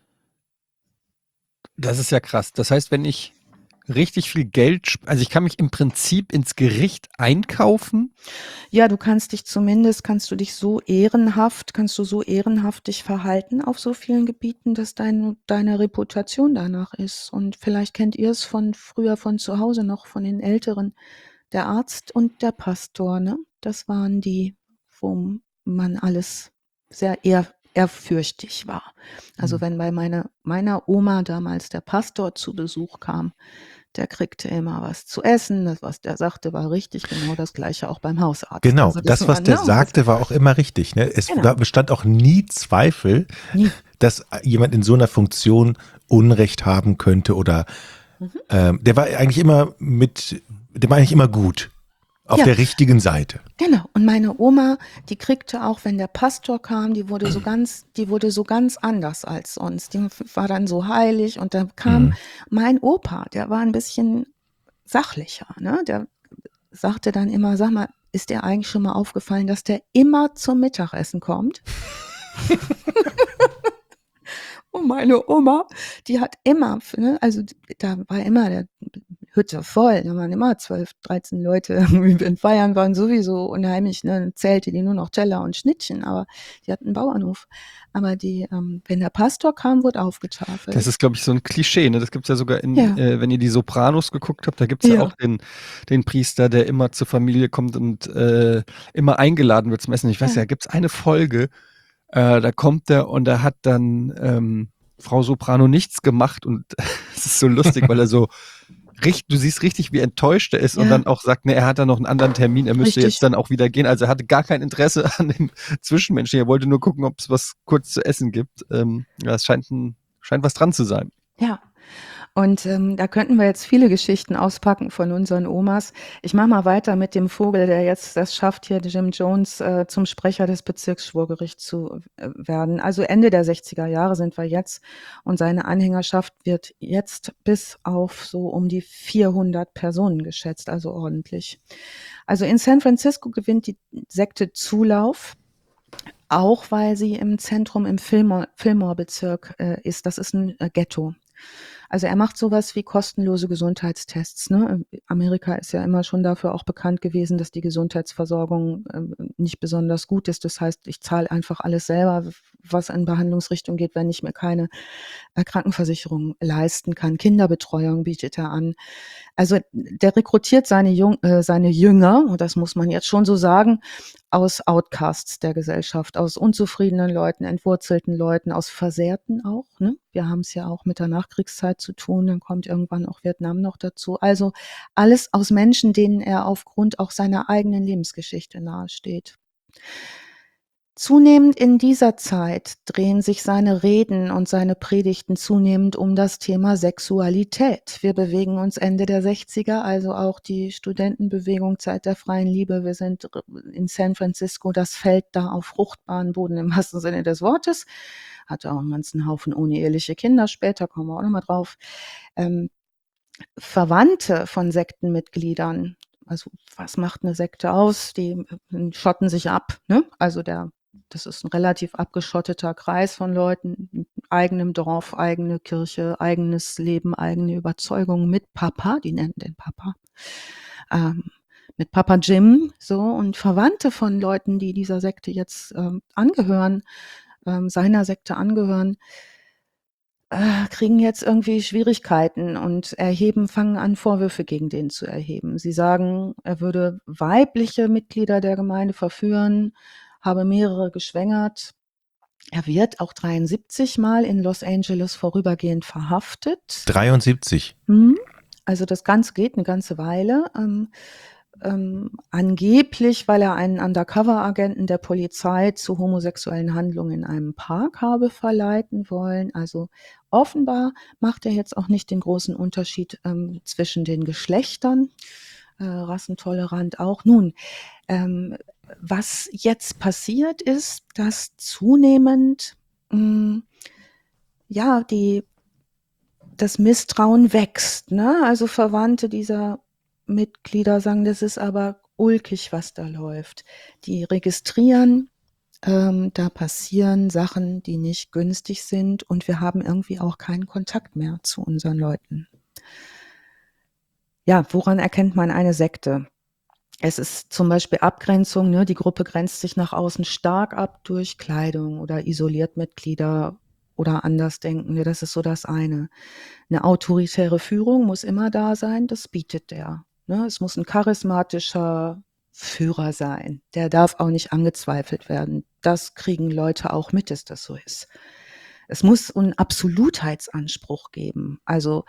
das ist ja krass. Das heißt, wenn ich richtig viel Geld, sp- also ich kann mich im Prinzip ins Gericht einkaufen. Ja, du kannst dich zumindest, kannst du dich so ehrenhaft, kannst du so ehrenhaft dich verhalten auf so vielen Gebieten, dass dein, deine Reputation danach ist. Und vielleicht kennt ihr es von früher von zu Hause noch, von den Älteren. Der Arzt und der Pastor, ne? Das waren die, wo man alles sehr ehr, ehrfürchtig war. Also Hm. wenn bei meiner, meiner Oma damals der Pastor zu Besuch kam, der kriegte immer was zu essen. Das, was der sagte, war richtig. Genau das Gleiche auch beim Hausarzt. Genau, Also das, war, was der ne, sagte, war auch immer richtig. Ne? Es Genau. da bestand auch nie Zweifel, Nie. dass jemand in so einer Funktion Unrecht haben könnte oder Mhm. ähm, der war eigentlich immer mit, der war eigentlich immer gut. Auf Ja. der richtigen Seite. Genau. Und meine Oma, die kriegte auch, wenn der Pastor kam, die wurde so ganz, die wurde so ganz anders als sonst. Die war dann so heilig und dann kam Mhm. mein Opa, der war ein bisschen sachlicher, ne? Der sagte dann immer, sag mal, ist dir eigentlich schon mal aufgefallen, dass der immer zum Mittagessen kommt? Und meine Oma, die hat immer, ne, also da war immer der Hütte voll, da waren immer zwölf, dreizehn Leute. Wenn Feiern waren sowieso unheimlich, ne, Zelte, die nur noch Teller und Schnittchen, aber die hatten einen Bauernhof. Aber die, ähm, wenn der Pastor kam, wurde aufgetafelt. Das ist, glaube ich, so ein Klischee. Ne? Das gibt es ja sogar in, Ja. äh, wenn ihr die Sopranos geguckt habt, da gibt es ja. Ja. auch den, den Priester, der immer zur Familie kommt und äh, immer eingeladen wird zum Essen. Ich weiß ja, Ja. gibt es eine Folge, äh, da kommt der und da hat dann ähm, Frau Soprano nichts gemacht und es ist so lustig, weil er so richtig, du siehst richtig, wie enttäuscht er ist und Ja. dann auch sagt, ne, er hat da noch einen anderen Termin, er müsste Richtig. jetzt dann auch wieder gehen. Also er hatte gar kein Interesse an dem Zwischenmenschen. Er wollte nur gucken, ob es was kurz zu essen gibt. Ähm, ja, es scheint, ein, scheint was dran zu sein. Ja. Und ähm, da könnten wir jetzt viele Geschichten auspacken von unseren Omas. Ich mache mal weiter mit dem Vogel, der jetzt das schafft, hier Jim Jones äh, zum Sprecher des Bezirksschwurgerichts zu äh, werden. Also Ende der sechziger Jahre sind wir jetzt und seine Anhängerschaft wird jetzt bis auf so um die vierhundert Personen geschätzt, also ordentlich. Also in San Francisco gewinnt die Sekte Zulauf. Auch weil sie im Zentrum im Fillmore, Fillmore-Bezirk äh, ist. Das ist ein äh, Ghetto. Also er macht sowas wie kostenlose Gesundheitstests. Ne? Amerika ist ja immer schon dafür auch bekannt gewesen, dass die Gesundheitsversorgung ähm, nicht besonders gut ist. Das heißt, ich zahle einfach alles selber, was in Behandlungsrichtung geht, wenn ich mir keine äh, Krankenversicherung leisten kann. Kinderbetreuung bietet er an. Also der rekrutiert seine, Jung, äh, seine Jünger, und das muss man jetzt schon so sagen, aus Outcasts der Gesellschaft, aus unzufriedenen Leuten, entwurzelten Leuten, aus Versehrten auch. Ne? Wir haben es ja auch mit der Nachkriegszeit zu tun, dann kommt irgendwann auch Vietnam noch dazu. Also alles aus Menschen, denen er aufgrund auch seiner eigenen Lebensgeschichte nahesteht. Zunehmend in dieser Zeit drehen sich seine Reden und seine Predigten zunehmend um das Thema Sexualität. Wir bewegen uns Ende der sechziger, also auch die Studentenbewegung, Zeit der freien Liebe. Wir sind in San Francisco, das fällt da auf fruchtbaren Boden im wahrsten Sinne des Wortes. Hatte auch einen ganzen Haufen uneheliche Kinder, später kommen wir auch nochmal drauf. Ähm, Verwandte von Sektenmitgliedern, also was macht eine Sekte aus? Die äh, schotten sich ab, ne? Also der Das ist ein relativ abgeschotteter Kreis von Leuten, mit eigenem Dorf, eigene Kirche, eigenes Leben, eigene Überzeugungen mit Papa, die nennen den Papa, ähm, mit Papa Jim, so, und Verwandte von Leuten, die dieser Sekte jetzt ähm, angehören, ähm, seiner Sekte angehören, äh, kriegen jetzt irgendwie Schwierigkeiten und erheben, fangen an, Vorwürfe gegen den zu erheben. Sie sagen, er würde weibliche Mitglieder der Gemeinde verführen, habe mehrere geschwängert. Er wird auch dreiundsiebzig Mal in Los Angeles vorübergehend verhaftet. dreiundsiebzig. Hm? Also das Ganze geht eine ganze Weile. Ähm, ähm, angeblich, weil er einen Undercover-Agenten der Polizei zu homosexuellen Handlungen in einem Park habe verleiten wollen. Also offenbar macht er jetzt auch nicht den großen Unterschied ähm, zwischen den Geschlechtern, äh, rassentolerant auch. Nun, ähm, was jetzt passiert ist, dass zunehmend mh, ja die das Misstrauen wächst, ne? Also Verwandte dieser Mitglieder sagen, das ist aber ulkig, was da läuft. Die registrieren, ähm, da passieren Sachen, die nicht günstig sind und wir haben irgendwie auch keinen Kontakt mehr zu unseren Leuten. Ja, woran erkennt man eine Sekte? Es ist zum Beispiel Abgrenzung, ne? Die Gruppe grenzt sich nach außen stark ab durch Kleidung oder isoliert Mitglieder oder Andersdenkende. Das ist so das eine. Eine autoritäre Führung muss immer da sein, das bietet der. Ne? Es muss ein charismatischer Führer sein. Der darf auch nicht angezweifelt werden. Das kriegen Leute auch mit, dass das so ist. Es muss einen Absolutheitsanspruch geben. Also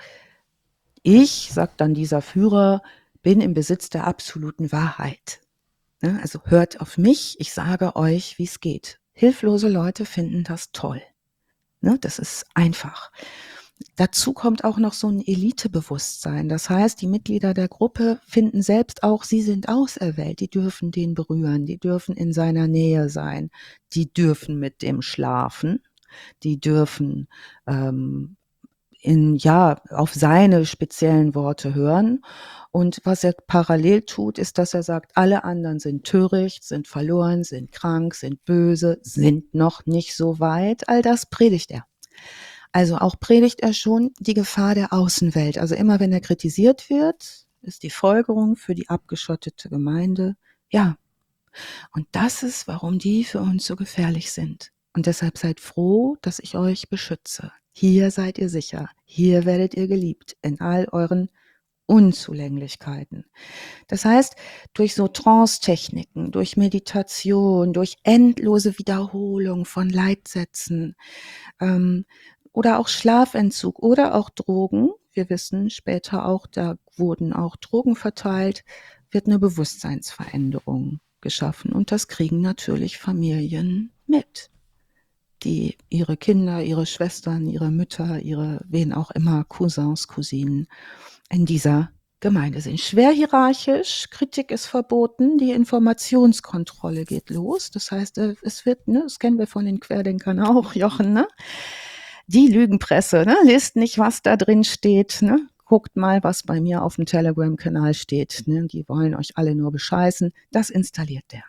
ich, sagt dann dieser Führer, bin im Besitz der absoluten Wahrheit. Ne? Also hört auf mich, ich sage euch, wie es geht. Hilflose Leute finden das toll. Ne? Das ist einfach. Dazu kommt auch noch so ein Elitebewusstsein. Das heißt, die Mitglieder der Gruppe finden selbst auch, sie sind auserwählt. Die dürfen den berühren, die dürfen in seiner Nähe sein, die dürfen mit dem schlafen, die dürfen ähm, in, ja, auf seine speziellen Worte hören. Und was er parallel tut, ist, dass er sagt, alle anderen sind töricht, sind verloren, sind krank, sind böse, sind noch nicht so weit. All das predigt er. Also auch predigt er schon die Gefahr der Außenwelt. Also immer wenn er kritisiert wird, ist die Folgerung für die abgeschottete Gemeinde, ja. Und das ist, warum die für uns so gefährlich sind. Und deshalb seid froh, dass ich euch beschütze. Hier seid ihr sicher. Hier werdet ihr geliebt in all euren Unzulänglichkeiten. Das heißt, durch so Trance-Techniken, durch Meditation, durch endlose Wiederholung von Leitsätzen, ähm, oder auch Schlafentzug oder auch Drogen. Wir wissen später auch, da wurden auch Drogen verteilt, wird eine Bewusstseinsveränderung geschaffen. Und das kriegen natürlich Familien mit, die ihre Kinder, ihre Schwestern, ihre Mütter, ihre wen auch immer, Cousins, Cousinen in dieser Gemeinde sind. Schwer hierarchisch, Kritik ist verboten, die Informationskontrolle geht los. Das heißt, es wird, ne, das kennen wir von den Querdenkern auch, Jochen, ne? Die Lügenpresse, ne? Lest nicht, was da drin steht, ne? Guckt mal, was bei mir auf dem Telegram-Kanal steht. Ne? Die wollen euch alle nur bescheißen. Das installiert der.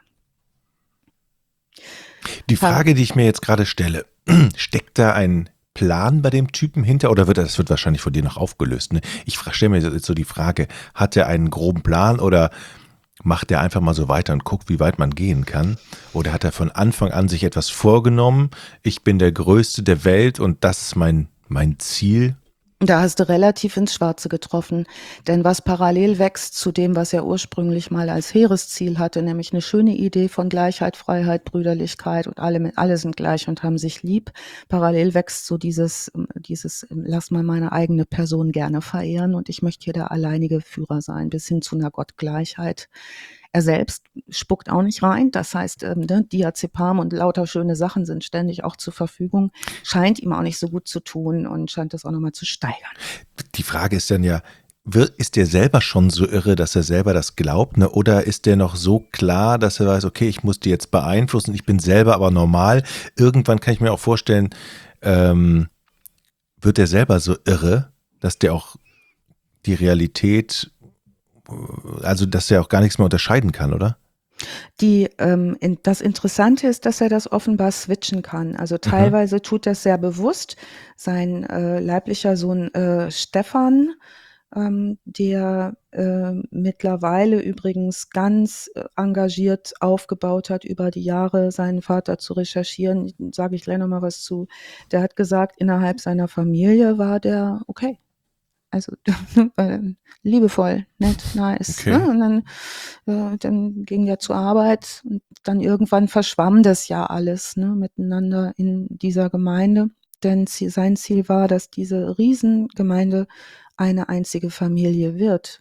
Die Frage, die ich mir jetzt gerade stelle, steckt da ein Plan bei dem Typen hinter oder wird das wird wahrscheinlich von dir noch aufgelöst? Ne? Ich stelle mir jetzt so die Frage, hat er einen groben Plan oder macht er einfach mal so weiter und guckt, wie weit man gehen kann? Oder hat er von Anfang an sich etwas vorgenommen? Ich bin der Größte der Welt und das ist mein, mein Ziel. Da hast du relativ ins Schwarze getroffen. Denn was parallel wächst zu dem, was er ursprünglich mal als Heeresziel hatte, nämlich eine schöne Idee von Gleichheit, Freiheit, Brüderlichkeit und alle, alle sind gleich und haben sich lieb. Parallel wächst so dieses, dieses, lass mal meine eigene Person gerne verehren und ich möchte hier der alleinige Führer sein, bis hin zu einer Gottgleichheit. Er selbst spuckt auch nicht rein. Das heißt, ähm, ne, Diazepam und lauter schöne Sachen sind ständig auch zur Verfügung. Scheint ihm auch nicht so gut zu tun und scheint das auch nochmal zu steigern. Die Frage ist dann ja, ist der selber schon so irre, dass er selber das glaubt, ne? Oder ist der noch so klar, dass er weiß, okay, ich muss die jetzt beeinflussen, ich bin selber aber normal. Irgendwann kann ich mir auch vorstellen, ähm, wird er selber so irre, dass der auch die Realität, also dass er auch gar nichts mehr unterscheiden kann, oder? Die, ähm, in, das Interessante ist, dass er das offenbar switchen kann. Also teilweise mhm. tut das sehr bewusst. Sein äh, leiblicher Sohn äh, Stefan, ähm, der äh, mittlerweile übrigens ganz äh, engagiert aufgebaut hat, über die Jahre seinen Vater zu recherchieren, sage ich gleich nochmal was zu, der hat gesagt, innerhalb seiner Familie war der okay. Also liebevoll, nett, nice. Okay. Ne? Und dann, äh, dann ging er zur Arbeit und dann irgendwann verschwamm das ja alles, ne, miteinander in dieser Gemeinde. Denn sein Ziel war, dass diese Riesengemeinde eine einzige Familie wird.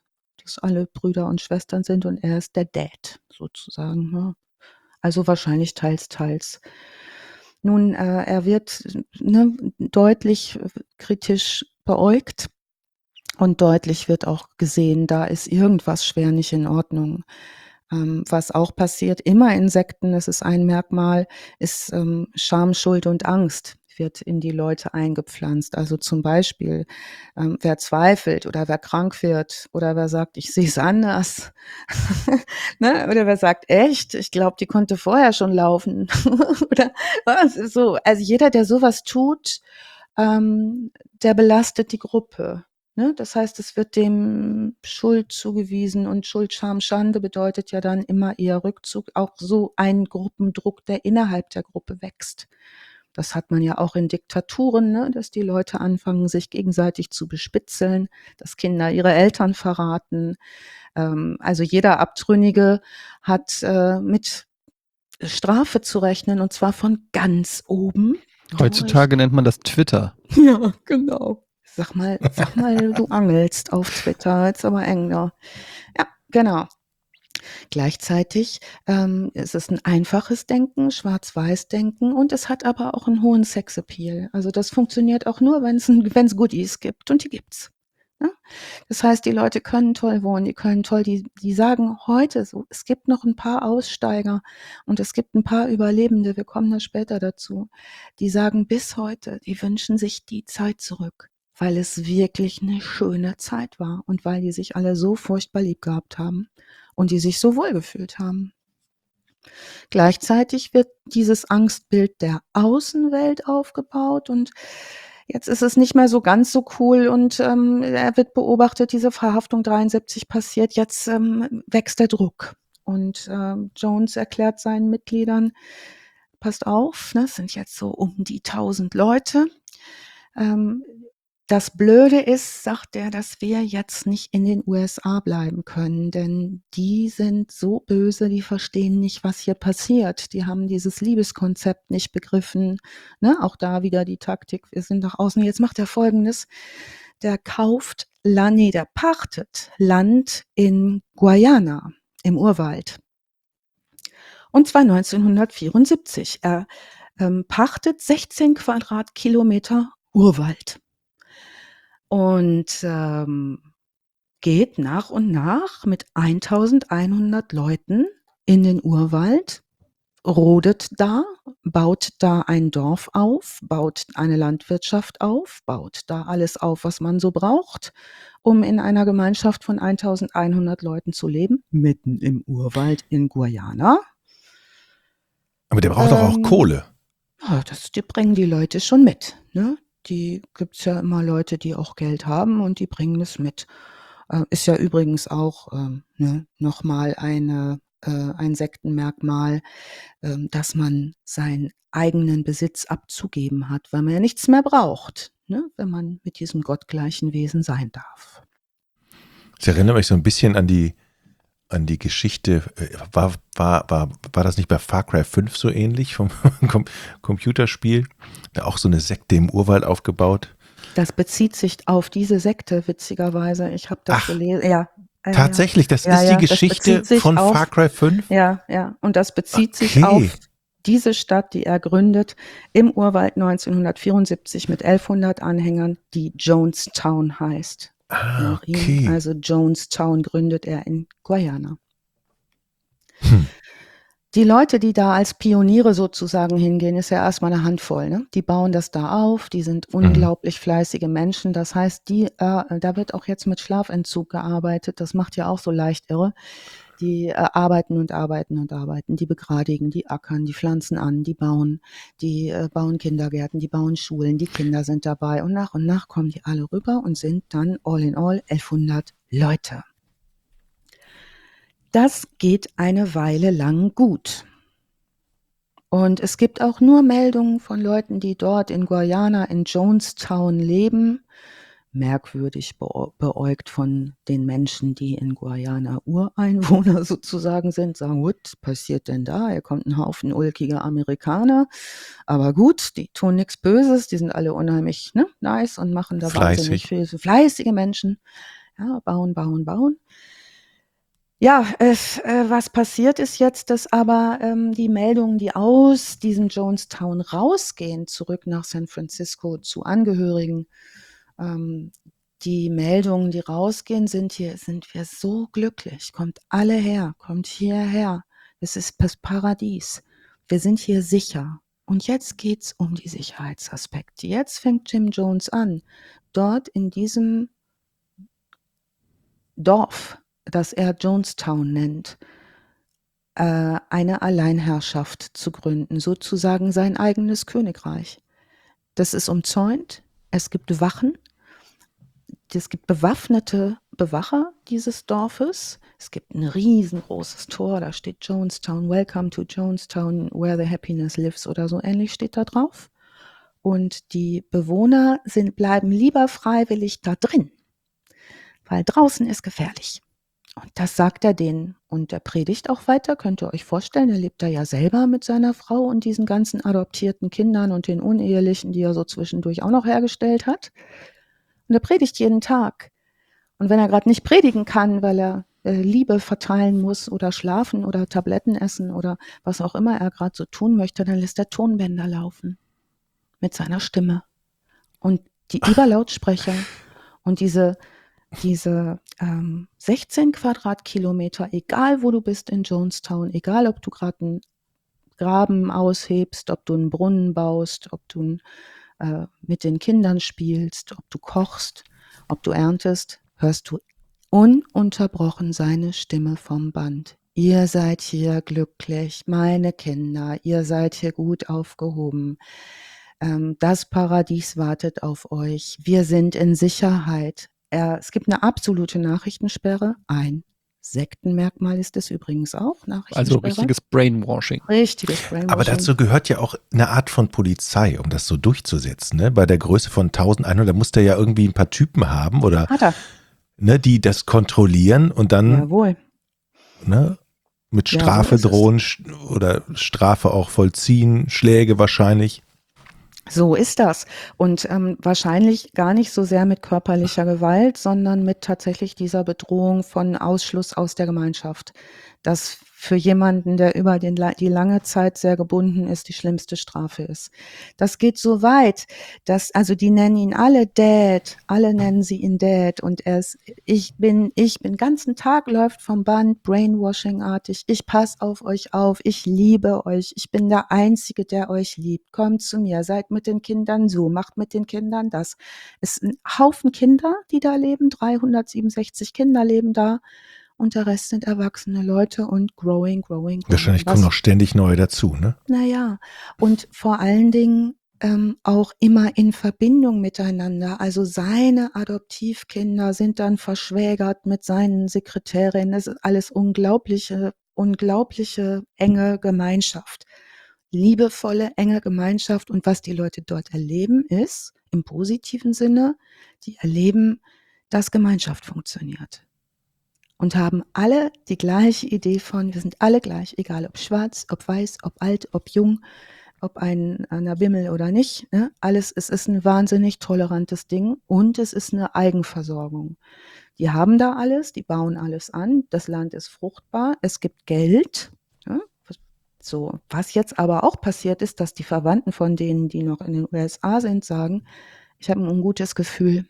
dass alle Brüder und Schwestern sind und er ist der Dad sozusagen. Ne? Also wahrscheinlich teils, teils. Nun, äh, er wird ne, deutlich kritisch beäugt und deutlich wird auch gesehen, da ist irgendwas schwer nicht in Ordnung. Ähm, was auch passiert, immer in Sekten, das ist ein Merkmal, ist ähm, Scham, Schuld und Angst wird in die Leute eingepflanzt. Also zum Beispiel, ähm, wer zweifelt oder wer krank wird oder wer sagt, ich sehe es anders. ne? Oder wer sagt, echt, ich glaube, die konnte vorher schon laufen. oder was so. Also jeder, der sowas tut, ähm, der belastet die Gruppe. Ne? Das heißt, es wird dem Schuld zugewiesen und Schuld, Scham, Schande bedeutet ja dann immer eher Rückzug, auch so ein Gruppendruck, der innerhalb der Gruppe wächst. Das hat man ja auch in Diktaturen, ne? Dass die Leute anfangen, sich gegenseitig zu bespitzeln, dass Kinder ihre Eltern verraten. Ähm, also jeder Abtrünnige hat äh, mit Strafe zu rechnen und zwar von ganz oben. Heutzutage nennt man das Twitter. Ja, genau. Sag mal, sag mal, du angelst auf Twitter, jetzt aber eng da. Ja, genau. Gleichzeitig ähm, ist es ein einfaches Denken, Schwarz-Weiß-Denken und es hat aber auch einen hohen Sexappeal. Also das funktioniert auch nur, wenn es wenn es Goodies gibt und die gibt's. Ne? Das heißt, die Leute können toll wohnen, die können toll, die, die sagen heute so, es gibt noch ein paar Aussteiger und es gibt ein paar Überlebende, wir kommen da später dazu, die sagen bis heute, die wünschen sich die Zeit zurück, weil es wirklich eine schöne Zeit war und weil die sich alle so furchtbar lieb gehabt haben und die sich so wohl gefühlt haben. Gleichzeitig wird dieses Angstbild der Außenwelt aufgebaut und jetzt ist es nicht mehr so ganz so cool und ähm, er wird beobachtet, diese Verhaftung dreiundsiebzig passiert, jetzt ähm, wächst der Druck. Und ähm, Jones erklärt seinen Mitgliedern, passt auf, ne, es sind jetzt so um die tausend Leute. Ähm, das Blöde ist, sagt er, dass wir jetzt nicht in den U S A bleiben können, denn die sind so böse, die verstehen nicht, was hier passiert. Die haben dieses Liebeskonzept nicht begriffen. Ne? Auch da wieder die Taktik, wir sind nach außen. Jetzt macht er Folgendes, der kauft Land, nee, der pachtet Land in Guyana im Urwald. Und zwar neunzehnhundertvierundsiebzig. Er ähm, pachtet sechzehn Quadratkilometer Urwald. Und ähm, geht nach und nach mit eintausendeinhundert Leuten in den Urwald, rodet da, baut da ein Dorf auf, baut eine Landwirtschaft auf, baut da alles auf, was man so braucht, um in einer Gemeinschaft von eintausendeinhundert Leuten zu leben, mitten im Urwald in Guyana. Aber der braucht doch auch Ähm, Kohle. Ja, das die bringen die Leute schon mit, ne? Die gibt's ja immer Leute, die auch Geld haben und die bringen es mit. Äh, ist ja übrigens auch ähm, ne, noch mal eine, äh, ein Sektenmerkmal, ähm, dass man seinen eigenen Besitz abzugeben hat, weil man ja nichts mehr braucht, ne, wenn man mit diesem gottgleichen Wesen sein darf. Das erinnert mich so ein bisschen an die, an die Geschichte, äh, war, war, war, war das nicht bei Far Cry fünf so ähnlich vom Com- Computerspiel? Da auch so eine Sekte im Urwald aufgebaut. Das bezieht sich auf diese Sekte, witzigerweise. Ich habe das Ach, gelesen. Ja, ja, Tatsächlich, das ja, ist ja, die das Geschichte bezieht sich von auf, Far Cry fünf? ja, ja, und das bezieht sich Okay. auf diese Stadt, die er gründet, im Urwald neunzehnhundertvierundsiebzig mit elfhundert Anhängern, die Jonestown heißt. Ah, Nach ihm, okay. also Jonestown gründet er in Guyana. Hm. Die Leute, die da als Pioniere sozusagen hingehen, ist ja erstmal eine Handvoll. Ne? Die bauen das da auf, die sind Mhm. unglaublich fleißige Menschen. Das heißt, die, äh, da wird auch jetzt mit Schlafentzug gearbeitet. Das macht ja auch so leicht irre. Die äh, arbeiten und arbeiten und arbeiten. Die begradigen, die ackern, die pflanzen an, die bauen, die äh, bauen Kindergärten, die bauen Schulen, die Kinder sind dabei. Und nach und nach kommen die alle rüber und sind dann all in all elfhundert Leute. Das geht eine Weile lang gut. Und es gibt auch nur Meldungen von Leuten, die dort in Guyana, in Jonestown leben. Merkwürdig beo- beäugt von den Menschen, die in Guyana Ureinwohner sozusagen sind. Sagen, was passiert denn da? Hier kommt ein Haufen ulkiger Amerikaner. Aber gut, die tun nichts Böses. Die sind alle unheimlich ne, nice und machen da wahnsinnig Fleißig. viel. So fleißige Menschen. Ja, bauen, bauen, bauen. Ja, es, äh, was passiert ist jetzt, dass aber ähm, die Meldungen, die aus diesem Jonestown rausgehen, zurück nach San Francisco zu Angehörigen, ähm, die Meldungen, die rausgehen, sind hier, sind wir so glücklich. Kommt alle her, kommt hierher. Es ist das Paradies. Wir sind hier sicher. Und jetzt geht's um die Sicherheitsaspekte. Jetzt fängt Jim Jones an, dort in diesem Dorf, das er Jonestown nennt, äh, eine Alleinherrschaft zu gründen, sozusagen sein eigenes Königreich. Das ist umzäunt, es gibt Wachen, es gibt bewaffnete Bewacher dieses Dorfes, es gibt ein riesengroßes Tor, da steht Jonestown, Welcome to Jonestown, where the happiness lives oder so ähnlich steht da drauf. Und die Bewohner sind, bleiben lieber freiwillig da drin, weil draußen ist gefährlich. Und das sagt er denen. Und er predigt auch weiter, könnt ihr euch vorstellen. Er lebt da ja selber mit seiner Frau und diesen ganzen adoptierten Kindern und den unehelichen, die er so zwischendurch auch noch hergestellt hat. Und er predigt jeden Tag. Und wenn er gerade nicht predigen kann, weil er äh, Liebe verteilen muss oder schlafen oder Tabletten essen oder was auch immer er gerade so tun möchte, dann lässt er Tonbänder laufen mit seiner Stimme. Und die Überlautsprecher und diese diese ähm, sechzehn Quadratkilometer, egal wo du bist in Jonestown, egal ob du gerade einen Graben aushebst, ob du einen Brunnen baust, ob du äh, mit den Kindern spielst, ob du kochst, ob du erntest, hörst du ununterbrochen seine Stimme vom Band. Ihr seid hier glücklich, meine Kinder, ihr seid hier gut aufgehoben. Ähm, das Paradies wartet auf euch. Wir sind in Sicherheit. Er, es gibt eine absolute Nachrichtensperre. Ein Sektenmerkmal ist es übrigens auch, Also Nachrichtensperre. richtiges Brainwashing. Richtiges Brainwashing. Aber dazu gehört ja auch eine Art von Polizei, um das so durchzusetzen. Ne? Bei der Größe von eintausendeinhundert, da muss der ja irgendwie ein paar Typen haben oder Hat er. ne, die das kontrollieren und dann Jawohl. ne, mit Ja, Strafe so ist es. drohen sch- oder Strafe auch vollziehen, Schläge wahrscheinlich. So ist das. Und ähm, wahrscheinlich gar nicht so sehr mit körperlicher Gewalt, sondern mit tatsächlich dieser Bedrohung von Ausschluss aus der Gemeinschaft. Das für jemanden, der über den, la- die lange Zeit sehr gebunden ist, die schlimmste Strafe ist. Das geht so weit, dass, also die nennen ihn alle Dad, alle nennen sie ihn Dad und er ist, ich bin, ich bin, ganzen Tag läuft vom Band, Brainwashing-artig, ich passe auf euch auf, ich liebe euch, ich bin der Einzige, der euch liebt, kommt zu mir, seid mit den Kindern so, macht mit den Kindern das. Es ist ein Haufen Kinder, die da leben, dreihundertsiebenundsechzig Kinder leben da und der Rest sind erwachsene Leute und growing, growing, growing. Wahrscheinlich Was- kommen noch ständig neue dazu. Ne? naja, und vor allen Dingen ähm, auch immer in Verbindung miteinander. Also seine Adoptivkinder sind dann verschwägert mit seinen Sekretärinnen. Das ist alles unglaubliche, unglaubliche enge Gemeinschaft. Liebevolle, enge Gemeinschaft. Und was die Leute dort erleben, ist im positiven Sinne, die erleben, dass Gemeinschaft funktioniert und haben alle die gleiche Idee von, wir sind alle gleich, egal ob schwarz, ob weiß, ob alt, ob jung, ob ein einer Bimmel oder nicht. Ne? Alles, es ist ein wahnsinnig tolerantes Ding und es ist eine Eigenversorgung. Die haben da alles, die bauen alles an, das Land ist fruchtbar, es gibt Geld. Ja? So, was jetzt aber auch passiert ist, dass die Verwandten von denen, die noch in den U S A sind, sagen, ich habe ein ungutes Gefühl.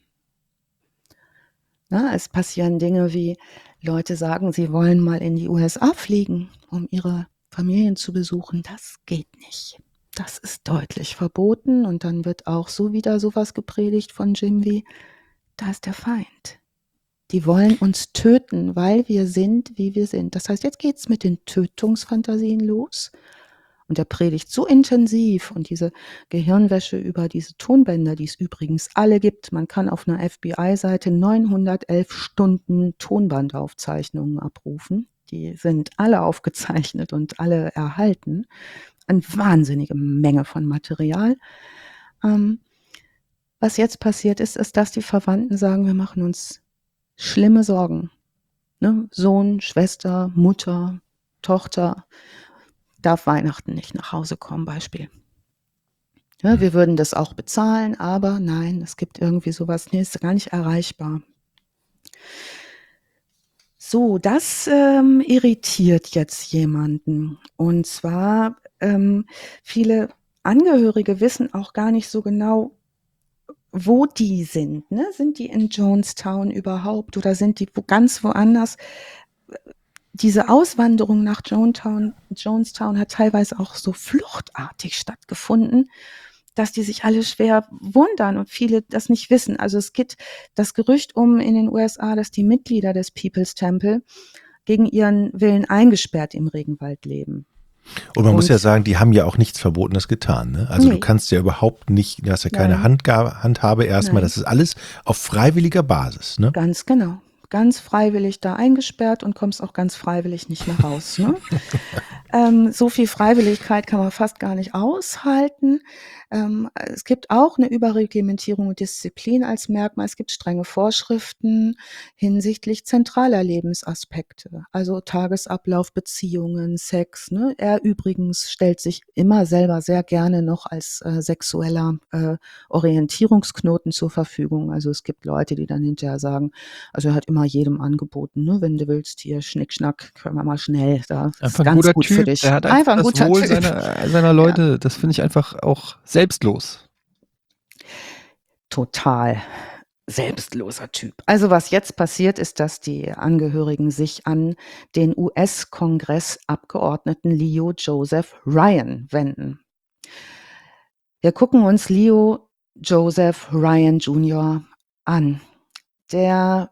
Na, es passieren Dinge wie, Leute sagen, sie wollen mal in die U S A fliegen, um ihre Familien zu besuchen. Das geht nicht. Das ist deutlich verboten. Und dann wird auch so wieder sowas gepredigt von Jim wie, da ist der Feind. Die wollen uns töten, weil wir sind, wie wir sind. Das heißt, jetzt geht's mit den Tötungsfantasien los. Und er predigt so intensiv und diese Gehirnwäsche über diese Tonbänder, die es übrigens alle gibt. Man kann auf einer F B I-Seite neunhundertelf Stunden Tonbandaufzeichnungen abrufen. Die sind alle aufgezeichnet und alle erhalten. Eine wahnsinnige Menge von Material. Ähm, was jetzt passiert ist, ist, dass die Verwandten sagen, wir machen uns schlimme Sorgen. Ne? Sohn, Schwester, Mutter, Tochter darf Weihnachten nicht nach Hause kommen, Beispiel. Ja, wir würden das auch bezahlen, aber nein, es gibt irgendwie sowas, nee, ist gar nicht erreichbar. So, das ähm, irritiert jetzt jemanden. Und zwar, ähm, viele Angehörige wissen auch gar nicht so genau, wo die sind. Ne? Sind die in Jonestown überhaupt oder sind die wo ganz woanders? Diese Auswanderung nach Jonestown, Jonestown hat teilweise auch so fluchtartig stattgefunden, dass die sich alle schwer wundern und viele das nicht wissen. Also es geht das Gerücht um in den U S A, dass die Mitglieder des People's Temple gegen ihren Willen eingesperrt im Regenwald leben. Und man muss Und- ja sagen, die haben ja auch nichts Verbotenes getan. Ne? Also du Nee. kannst ja überhaupt nicht, du hast ja keine Nein. Handgabe, Handhabe erstmal. Nein. Das ist alles auf freiwilliger Basis. Ne? Ganz genau. Ganz freiwillig da eingesperrt und kommst auch ganz freiwillig nicht mehr raus. Ne? ähm, so viel Freiwilligkeit kann man fast gar nicht aushalten. Ähm, es gibt auch eine Überreglementierung und Disziplin als Merkmal. Es gibt strenge Vorschriften hinsichtlich zentraler Lebensaspekte, also Tagesablauf, Beziehungen, Sex. Ne? Er übrigens stellt sich immer selber sehr gerne noch als äh, sexueller äh, Orientierungsknoten zur Verfügung. Also es gibt Leute, die dann hinterher sagen, also er hat immer jedem angeboten, ne? Wenn du willst, hier Schnickschnack, können wir mal schnell, da ist Einfach ein ganz guter gut Typ. für dich. Der hat einfach, ein das guter Wohl Typ. seiner, seiner Leute. Das finde ich einfach auch selbstlos. Total selbstloser Typ. Also was jetzt passiert, ist, dass die Angehörigen sich an den U S-Kongressabgeordneten Leo Joseph Ryan wenden. Wir gucken uns Leo Joseph Ryan Junior an. Der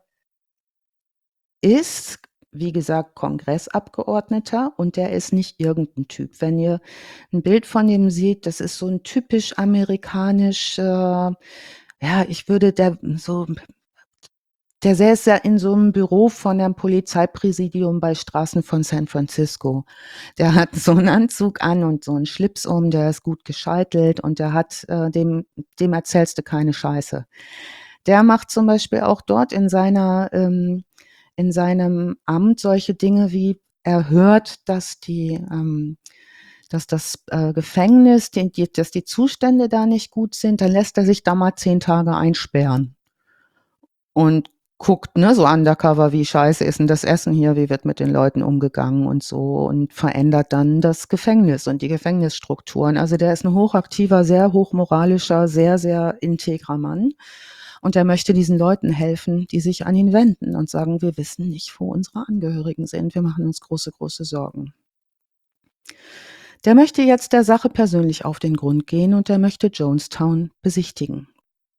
ist, wie gesagt, Kongressabgeordneter und der ist nicht irgendein Typ. Wenn ihr ein Bild von ihm seht, das ist so ein typisch amerikanisch, äh, ja, ich würde der so der säß ja in so einem Büro von dem Polizeipräsidium bei Straßen von San Francisco. Der hat so einen Anzug an und so einen Schlips um, der ist gut gescheitelt und der hat, äh, dem dem erzählst du keine Scheiße. Der macht zum Beispiel auch dort in seiner ähm, in seinem Amt solche Dinge wie, er hört, dass die ähm, dass das äh, Gefängnis, die, die, dass die Zustände da nicht gut sind, dann lässt er sich da mal zehn Tage einsperren und guckt, ne, so undercover, wie scheiße ist denn das Essen hier, wie wird mit den Leuten umgegangen und so und verändert dann das Gefängnis und die Gefängnisstrukturen. Also der ist ein hochaktiver, sehr hochmoralischer, sehr, sehr integrer Mann. Und er möchte diesen Leuten helfen, die sich an ihn wenden und sagen, wir wissen nicht, wo unsere Angehörigen sind. Wir machen uns große, große Sorgen. Der möchte jetzt der Sache persönlich auf den Grund gehen und der möchte Jonestown besichtigen.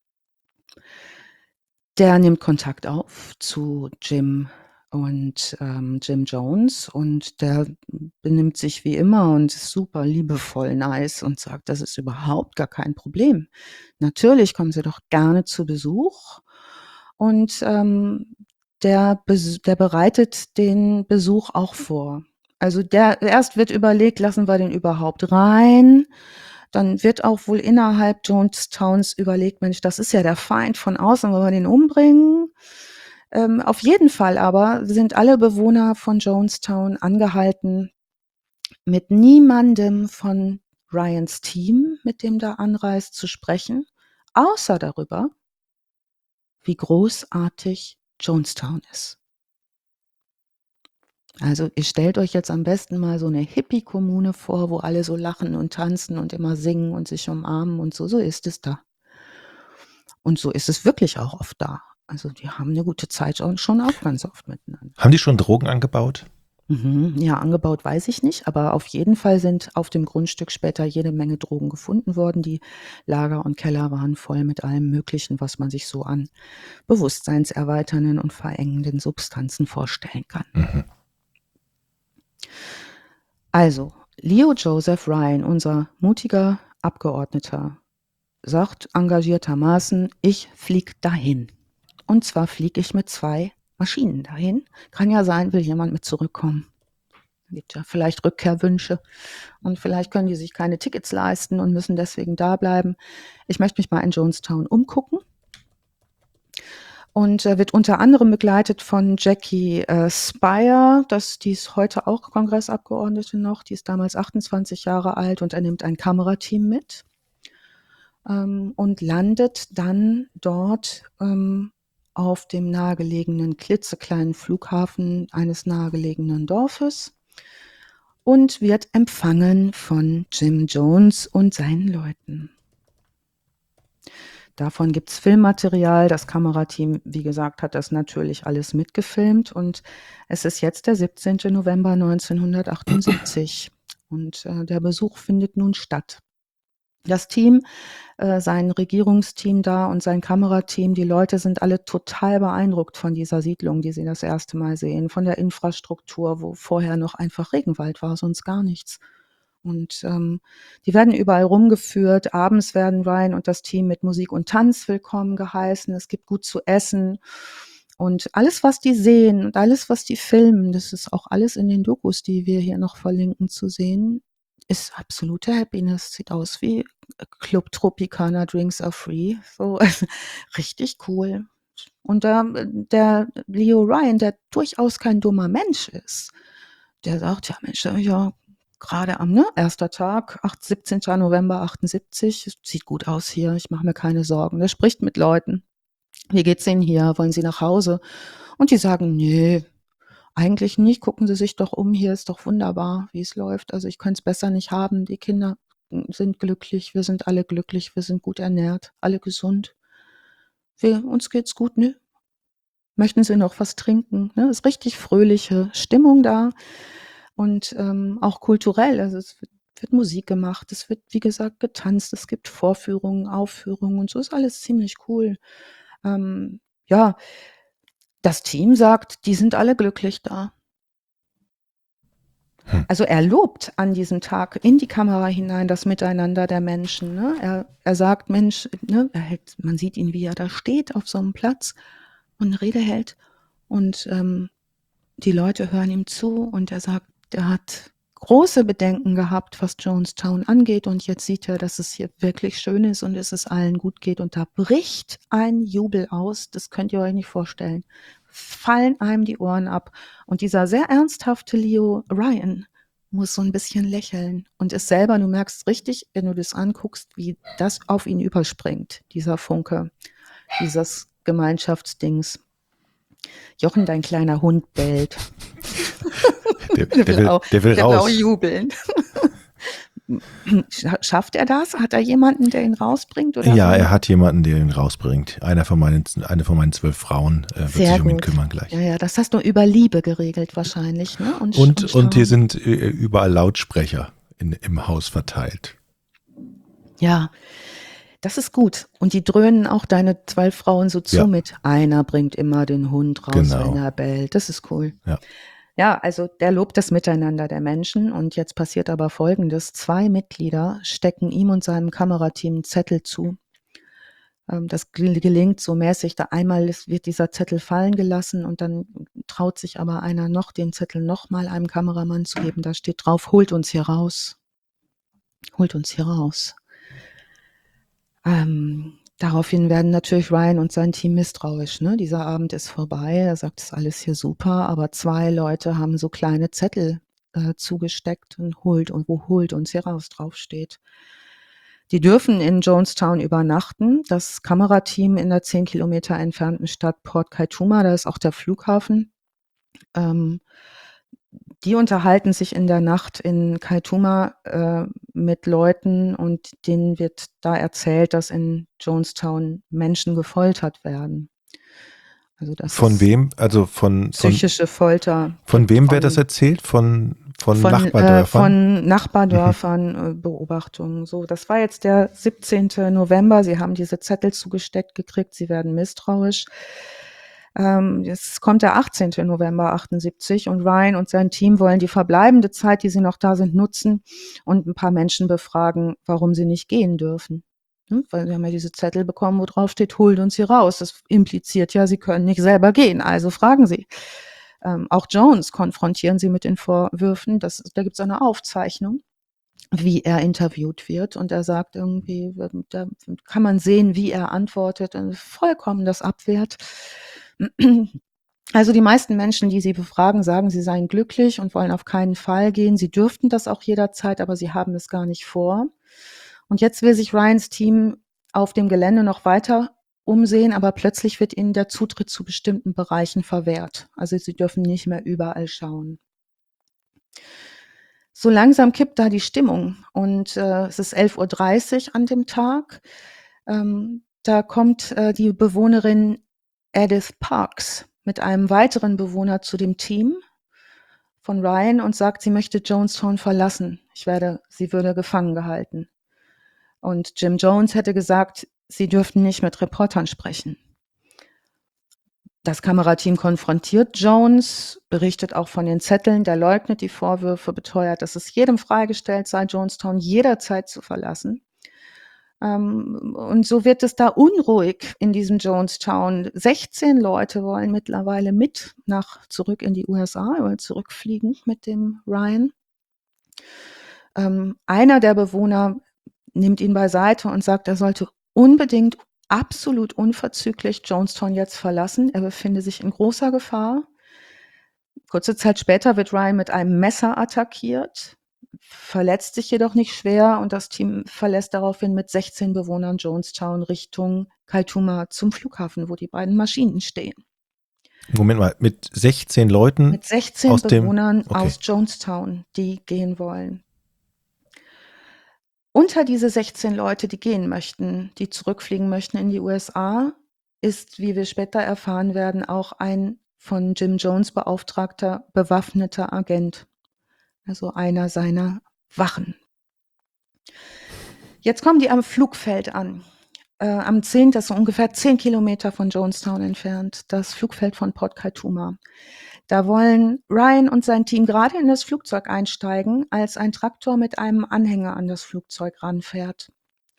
Der nimmt Kontakt auf zu Jim und ähm, Jim Jones und der benimmt sich wie immer und ist super liebevoll nice und sagt, das ist überhaupt gar kein Problem. Natürlich kommen Sie doch gerne zu Besuch und ähm, der, bes- der bereitet den Besuch auch vor. Also der erst wird überlegt, lassen wir den überhaupt rein? Dann wird auch wohl innerhalb Jonestowns überlegt, Mensch, das ist ja der Feind von außen, wollen wir den umbringen? Ähm, auf jeden Fall aber sind alle Bewohner von Jonestown angehalten, mit niemandem von Ryans Team, mit dem da anreist, zu sprechen, außer darüber, wie großartig Jonestown ist. Also ihr stellt euch jetzt am besten mal so eine Hippie-Kommune vor, wo alle so lachen und tanzen und immer singen und sich umarmen und so. So ist es da. Und so ist es wirklich auch oft da. Also die haben eine gute Zeit und schon auch ganz oft miteinander. Haben die schon Drogen angebaut? Mhm. Ja, angebaut weiß ich nicht, aber auf jeden Fall sind auf dem Grundstück später jede Menge Drogen gefunden worden. Die Lager und Keller waren voll mit allem Möglichen, was man sich so an bewusstseinserweiternden und verengenden Substanzen vorstellen kann. Mhm. Also, Leo Joseph Ryan, unser mutiger Abgeordneter, sagt engagiertermaßen, ich fliege dahin. Und zwar fliege ich mit zwei Maschinen dahin. Kann ja sein, will jemand mit zurückkommen. Gibt ja vielleicht Rückkehrwünsche und vielleicht können die sich keine Tickets leisten und müssen deswegen da bleiben. Ich möchte mich mal in Jonestown umgucken. Und äh, wird unter anderem begleitet von Jackie äh, Spire, das, die ist heute auch Kongressabgeordnete noch, die ist damals achtundzwanzig Jahre alt und er nimmt ein Kamerateam mit ähm, und landet dann dort ähm, auf dem nahegelegenen klitzekleinen Flughafen eines nahegelegenen Dorfes und wird empfangen von Jim Jones und seinen Leuten. Davon gibt es Filmmaterial. Das Kamerateam, wie gesagt, hat das natürlich alles mitgefilmt. Und es ist jetzt der siebzehnten November neunzehnhundertachtundsiebzig. Und äh, der Besuch findet nun statt. Das Team, äh, sein Regierungsteam da und sein Kamerateam, die Leute sind alle total beeindruckt von dieser Siedlung, die sie das erste Mal sehen, von der Infrastruktur, wo vorher noch einfach Regenwald war, sonst gar nichts. Und ähm, die werden überall rumgeführt. Abends werden Ryan und das Team mit Musik und Tanz willkommen geheißen. Es gibt gut zu essen. Und alles, was die sehen und alles, was die filmen, das ist auch alles in den Dokus, die wir hier noch verlinken, zu sehen, ist absolute Happiness. Sieht aus wie Club Tropicana, Drinks are free. So richtig cool. Und äh, der Leo Ryan, der durchaus kein dummer Mensch ist, der sagt, ja Mensch, ja, gerade am ne, erster Tag, siebzehnten November achtundsiebzig, sieht gut aus hier, ich mache mir keine Sorgen. Der spricht mit Leuten. Wie geht's Ihnen hier? Wollen Sie nach Hause? Und die sagen, nee, eigentlich nicht. Gucken Sie sich doch um, hier ist doch wunderbar, wie es läuft. Also ich könnte es besser nicht haben. Die Kinder sind glücklich, wir sind alle glücklich, wir sind gut ernährt, alle gesund. Wir, uns geht's gut, ne? Möchten Sie noch was trinken? Ne? Ist richtig fröhliche Stimmung da. Und ähm, auch kulturell, also es wird, wird Musik gemacht, es wird, wie gesagt, getanzt, es gibt Vorführungen, Aufführungen und so ist alles ziemlich cool. Ähm, ja, das Team sagt, die sind alle glücklich da. Hm. Also er lobt an diesem Tag in die Kamera hinein das Miteinander der Menschen. Ne? Er, er sagt, Mensch, ne, er hält, man sieht ihn, wie er da steht auf so einem Platz und eine Rede hält und ähm, die Leute hören ihm zu und er sagt, er hat große Bedenken gehabt, was Jonestown angeht und jetzt sieht er, dass es hier wirklich schön ist und dass es allen gut geht und da bricht ein Jubel aus, das könnt ihr euch nicht vorstellen. Fallen einem die Ohren ab und dieser sehr ernsthafte Leo Ryan muss so ein bisschen lächeln und ist selber, du merkst richtig, wenn du das anguckst, wie das auf ihn überspringt, dieser Funke, dieses Gemeinschaftsdings. Jochen, dein kleiner Hund bellt. Der, der, der, will, auch, der will der raus. will auch jubeln. Schafft er das? Hat er jemanden, der ihn rausbringt? Oder ja, so? er hat jemanden, der ihn rausbringt. Einer von meinen, eine von meinen zwölf Frauen äh, wird Sehr sich um ihn gut. kümmern gleich. Ja, ja, das hast du über Liebe geregelt wahrscheinlich. Ne? Und, Und, und, und hier sind äh, überall Lautsprecher in, im Haus verteilt. Ja, das ist gut. Und die dröhnen auch deine zwölf Frauen so zu Ja. mit. Einer bringt immer den Hund raus, Genau. wenn er bellt. Das ist cool. Ja. Ja, also der lobt das Miteinander der Menschen und jetzt passiert aber Folgendes. Zwei Mitglieder stecken ihm und seinem Kamerateam einen Zettel zu. Ähm, das gel- gelingt so mäßig. Da einmal ist, wird dieser Zettel fallen gelassen und dann traut sich aber einer noch, den Zettel nochmal einem Kameramann zu geben. Da steht drauf, holt uns hier raus. Holt uns hier raus. Ähm, daraufhin werden natürlich Ryan und sein Team misstrauisch. Ne? Dieser Abend ist vorbei. Er sagt, es ist alles hier super, aber zwei Leute haben so kleine Zettel äh, zugesteckt und holt und wo holt uns hier raus draufsteht. Die dürfen in Jonestown übernachten. Das Kamerateam in der zehn Kilometer entfernten Stadt Port Kaituma, da ist auch der Flughafen. Ähm, die unterhalten sich in der Nacht in Kaituma äh, mit Leuten und denen wird da erzählt, dass in Jonestown Menschen gefoltert werden. Also das Von ist wem? Also von, von, psychische Folter. von wem wird von- das erzählt? Von, von, von, äh, Nachbardörfern? von Nachbardörfern, äh, Beobachtungen. So, das war jetzt der siebzehnten November. Sie haben diese Zettel zugesteckt gekriegt. Sie werden misstrauisch. Ähm, jetzt kommt der achtzehnten November achtundsiebzig und Ryan und sein Team wollen die verbleibende Zeit, die sie noch da sind, nutzen und ein paar Menschen befragen, warum sie nicht gehen dürfen. Hm? Weil sie haben ja diese Zettel bekommen, wo drauf steht, holt uns hier raus. Das impliziert ja, sie können nicht selber gehen. Also fragen sie. Ähm, auch Jones konfrontieren sie mit den Vorwürfen. Das, da gibt es eine Aufzeichnung, wie er interviewt wird. Und er sagt irgendwie, da kann man sehen, wie er antwortet. Und vollkommen das abwehrt. Also die meisten Menschen, die sie befragen, sagen, sie seien glücklich und wollen auf keinen Fall gehen. Sie dürften das auch jederzeit, aber sie haben es gar nicht vor. Und jetzt will sich Ryans Team auf dem Gelände noch weiter umsehen, aber plötzlich wird ihnen der Zutritt zu bestimmten Bereichen verwehrt. Also sie dürfen nicht mehr überall schauen. So langsam kippt da die Stimmung und äh, es ist elf Uhr dreißig an dem Tag. Ähm, da kommt äh, die Bewohnerin Edith Parks mit einem weiteren Bewohner zu dem Team von Ryan und sagt, sie möchte Jonestown verlassen. Ich werde, sie würde gefangen gehalten. Und Jim Jones hätte gesagt, sie dürften nicht mit Reportern sprechen. Das Kamerateam konfrontiert Jones, berichtet auch von den Zetteln, der leugnet die Vorwürfe, beteuert, dass es jedem freigestellt sei, Jonestown jederzeit zu verlassen. Ähm, und so wird es da unruhig in diesem Jonestown. sechzehn Leute wollen mittlerweile mit nach zurück in die U S A oder zurückfliegen mit dem Ryan. Ähm, einer der Bewohner nimmt ihn beiseite und sagt, er sollte unbedingt, absolut unverzüglich Jonestown jetzt verlassen. Er befinde sich in großer Gefahr. Kurze Zeit später wird Ryan mit einem Messer attackiert, verletzt sich jedoch nicht schwer und das Team verlässt daraufhin mit sechzehn Bewohnern Jonestown Richtung Kaituma zum Flughafen, wo die beiden Maschinen stehen. Moment mal, mit sechzehn Leuten Mit sechzehn aus dem- Bewohnern okay. aus Jonestown, die gehen wollen. Unter diese sechzehn Leute, die gehen möchten, die zurückfliegen möchten in die U S A, ist, wie wir später erfahren werden, auch ein von Jim Jones beauftragter bewaffneter Agent. Also einer seiner Wachen. Jetzt kommen die am Flugfeld an. Äh, am zehn, das ist so ungefähr zehn Kilometer von Jonestown entfernt, das Flugfeld von Port Kaituma. Da wollen Ryan und sein Team gerade in das Flugzeug einsteigen, als ein Traktor mit einem Anhänger an das Flugzeug ranfährt.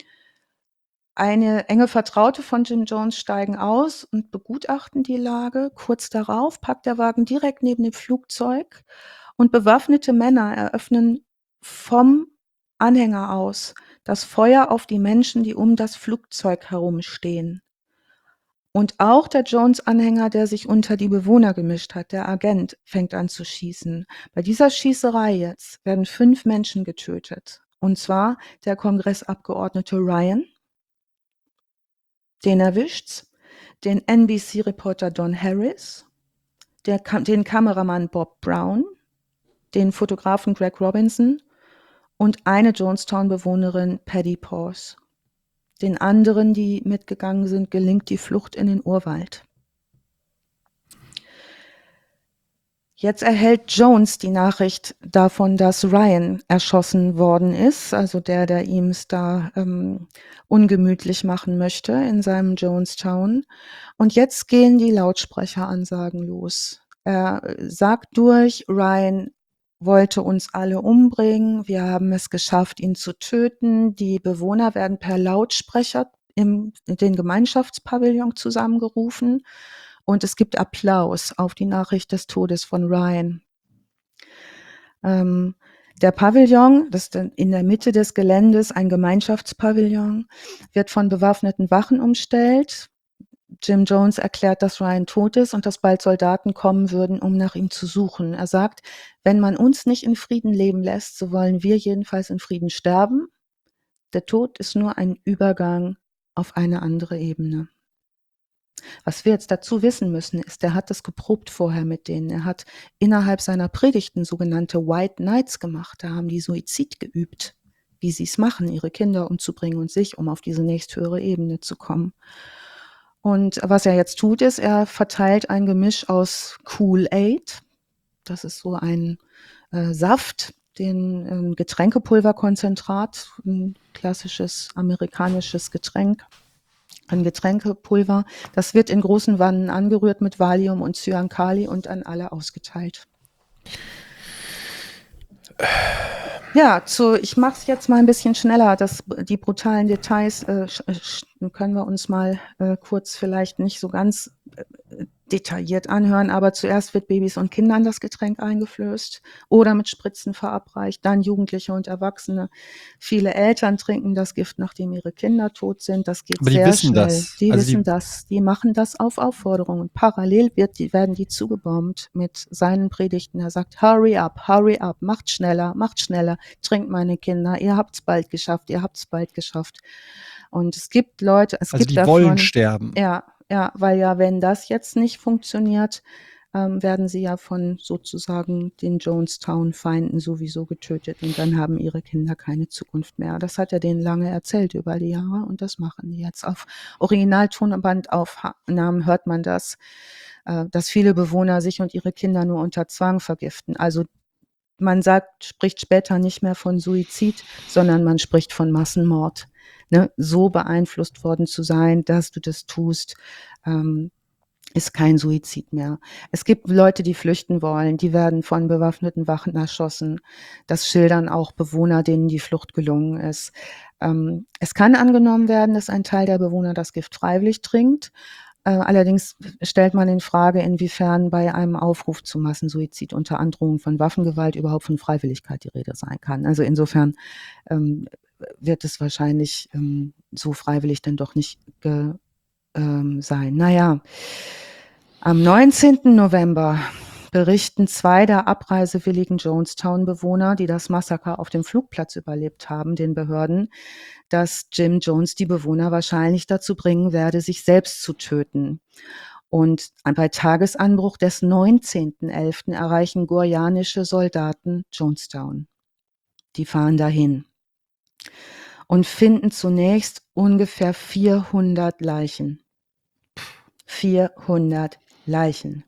Eine enge Vertraute von Jim Jones steigen aus und begutachten die Lage. Kurz darauf parkt der Wagen direkt neben dem Flugzeug und bewaffnete Männer eröffnen vom Anhänger aus das Feuer auf die Menschen, die um das Flugzeug herumstehen. Und auch der Jones-Anhänger, der sich unter die Bewohner gemischt hat, der Agent, fängt an zu schießen. Bei dieser Schießerei jetzt werden fünf Menschen getötet. Und zwar der Kongressabgeordnete Ryan, den erwischt's, den N B C-Reporter Don Harris, der, den Kameramann Bob Brown, den Fotografen Greg Robinson und eine Jonestown-Bewohnerin Patty Pause. Den anderen, die mitgegangen sind, gelingt die Flucht in den Urwald. Jetzt erhält Jones die Nachricht davon, dass Ryan erschossen worden ist, also der, der ihm es da ähm, ungemütlich machen möchte in seinem Jonestown. Und jetzt gehen die Lautsprecheransagen los. Er sagt durch, Ryan wollte uns alle umbringen, wir haben es geschafft, ihn zu töten. Die Bewohner werden per Lautsprecher im, in den Gemeinschaftspavillon zusammengerufen. Und es gibt Applaus auf die Nachricht des Todes von Ryan. Ähm, der Pavillon, das ist in der Mitte des Geländes ein Gemeinschaftspavillon, wird von bewaffneten Wachen umstellt. Jim Jones erklärt, dass Ryan tot ist und dass bald Soldaten kommen würden, um nach ihm zu suchen. Er sagt, wenn man uns nicht in Frieden leben lässt, so wollen wir jedenfalls in Frieden sterben. Der Tod ist nur ein Übergang auf eine andere Ebene. Was wir jetzt dazu wissen müssen, ist, er hat das geprobt vorher mit denen. Er hat innerhalb seiner Predigten sogenannte White Nights gemacht. Da haben die Suizid geübt, wie sie es machen, ihre Kinder umzubringen und sich, um auf diese nächsthöhere Ebene zu kommen. Und was er jetzt tut, ist, er verteilt ein Gemisch aus Kool-Aid. Das ist so ein äh, Saft, den ein Getränkepulverkonzentrat, ein klassisches amerikanisches Getränk. Ein Getränkepulver, das wird in großen Wannen angerührt mit Valium und Cyankali und an alle ausgeteilt. Ja, zu, ich mache es jetzt mal ein bisschen schneller. Das, die brutalen Details äh, können wir uns mal äh, kurz vielleicht nicht so ganz äh, detailliert anhören, aber zuerst wird Babys und Kindern das Getränk eingeflößt oder mit Spritzen verabreicht, dann Jugendliche und Erwachsene. Viele Eltern trinken das Gift, nachdem ihre Kinder tot sind. Das geht Aber die sehr wissen schnell. das. Die Also wissen die- das. Die machen das auf Aufforderung. Und parallel wird die, werden die zugebombt mit seinen Predigten. Er sagt, hurry up, hurry up, macht schneller, macht schneller, trinkt meine Kinder, ihr habt's bald geschafft, ihr habt's bald geschafft. Und es gibt Leute, es Also gibt die davon, wollen sterben. ja, ja, weil ja, wenn das jetzt nicht funktioniert, ähm, werden sie ja von sozusagen den Jonestown-Feinden sowieso getötet und dann haben ihre Kinder keine Zukunft mehr. Das hat er denen lange erzählt über die Jahre und das machen die jetzt. Auf Originaltonbandaufnahmen hört man das, äh, dass viele Bewohner sich und ihre Kinder nur unter Zwang vergiften. Also man sagt, spricht später nicht mehr von Suizid, sondern man spricht von Massenmord. Ne? So beeinflusst worden zu sein, dass du das tust, ähm, ist kein Suizid mehr. Es gibt Leute, die flüchten wollen, die werden von bewaffneten Wachen erschossen. Das schildern auch Bewohner, denen die Flucht gelungen ist. Ähm, es kann angenommen werden, dass ein Teil der Bewohner das Gift freiwillig trinkt. Äh, allerdings stellt man in Frage, inwiefern bei einem Aufruf zum Massensuizid unter Androhung von Waffengewalt überhaupt von Freiwilligkeit die Rede sein kann. Also insofern ähm, wird es wahrscheinlich ähm, so freiwillig dann doch nicht ge ähm, sein. Naja, am neunzehnten November berichten zwei der abreisewilligen Jonestown-Bewohner, die das Massaker auf dem Flugplatz überlebt haben, den Behörden, dass Jim Jones die Bewohner wahrscheinlich dazu bringen werde, sich selbst zu töten. Und bei Tagesanbruch des neunzehnten elften erreichen guyanische Soldaten Jonestown. Die fahren dahin und finden zunächst ungefähr vierhundert Leichen. vierhundert Leichen.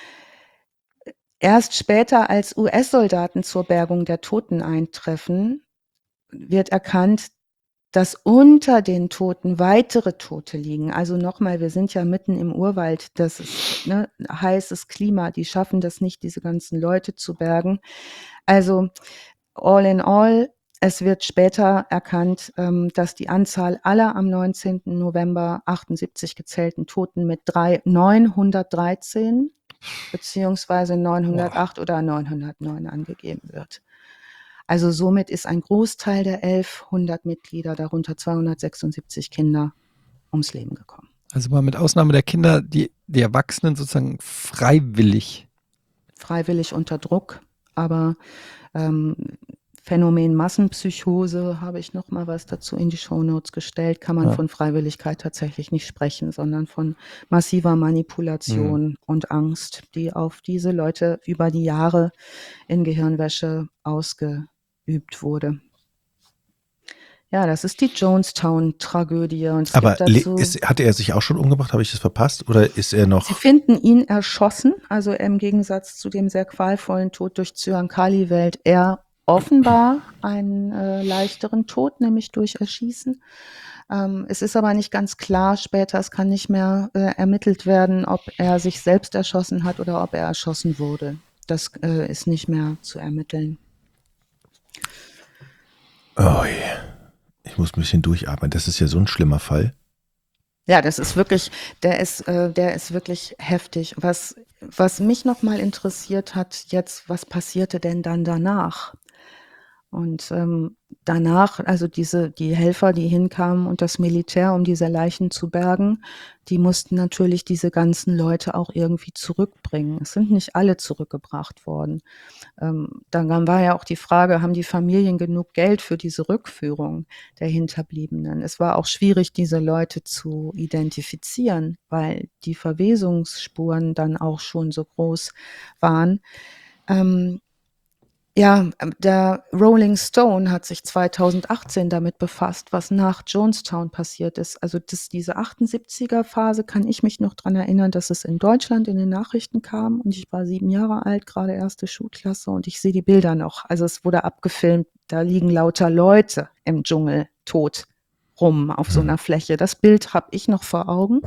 Erst später, als U S-Soldaten zur Bergung der Toten eintreffen, wird erkannt, dass unter den Toten weitere Tote liegen. Also nochmal, wir sind ja mitten im Urwald, das ist ne, heißes Klima, die schaffen das nicht, diese ganzen Leute zu bergen. Also all in all, es wird später erkannt, ähm, dass die Anzahl aller am neunzehnten November achtundsiebzig gezählten Toten mit drei, neunhundertdreizehn beziehungsweise neunhundertacht Boah. Oder neunhundertneun angegeben wird. Also somit ist ein Großteil der elfhundert Mitglieder, darunter zweihundertsechsundsiebzig Kinder, ums Leben gekommen. Also mal mit Ausnahme der Kinder, die, die Erwachsenen sozusagen freiwillig. Freiwillig unter Druck, aber ähm, Phänomen Massenpsychose, habe ich noch mal was dazu in die Shownotes gestellt, kann man ja. von Freiwilligkeit tatsächlich nicht sprechen, sondern von massiver Manipulation mhm. und Angst, die auf diese Leute über die Jahre in Gehirnwäsche ausgeübt wurde. Ja, das ist die Jonestown-Tragödie. Und es Aber gibt dazu, ist, hatte er sich auch schon umgebracht? Habe ich das verpasst? Oder ist er noch? Sie finden ihn erschossen, also im Gegensatz zu dem sehr qualvollen Tod durch Zyankali wählt er offenbar einen äh, leichteren Tod, nämlich durch Erschießen. Ähm, es ist aber nicht ganz klar später, es kann nicht mehr äh, ermittelt werden, ob er sich selbst erschossen hat oder ob er erschossen wurde. Das äh, ist nicht mehr zu ermitteln. Oh je. Ich muss ein bisschen durchatmen. Das ist ja so ein schlimmer Fall. Ja, das ist wirklich, der ist, äh, der ist wirklich heftig. Was, was mich nochmal interessiert hat jetzt, was passierte denn dann danach? Und ähm, danach, also diese, die Helfer, die hinkamen und das Militär, um diese Leichen zu bergen, die mussten natürlich diese ganzen Leute auch irgendwie zurückbringen. Es sind nicht alle zurückgebracht worden. Ähm, dann war ja auch die Frage, haben die Familien genug Geld für diese Rückführung der Hinterbliebenen? Es war auch schwierig, diese Leute zu identifizieren, weil die Verwesungsspuren dann auch schon so groß waren. Ähm, Ja, der Rolling Stone hat sich zweitausendachtzehn damit befasst, was nach Jonestown passiert ist. Also das, diese achtundsiebziger-Phase kann ich mich noch dran erinnern, dass es in Deutschland in den Nachrichten kam und ich war sieben Jahre alt, gerade erste Schulklasse und ich sehe die Bilder noch. Also es wurde abgefilmt, da liegen lauter Leute im Dschungel tot rum auf so einer Fläche. Das Bild habe ich noch vor Augen.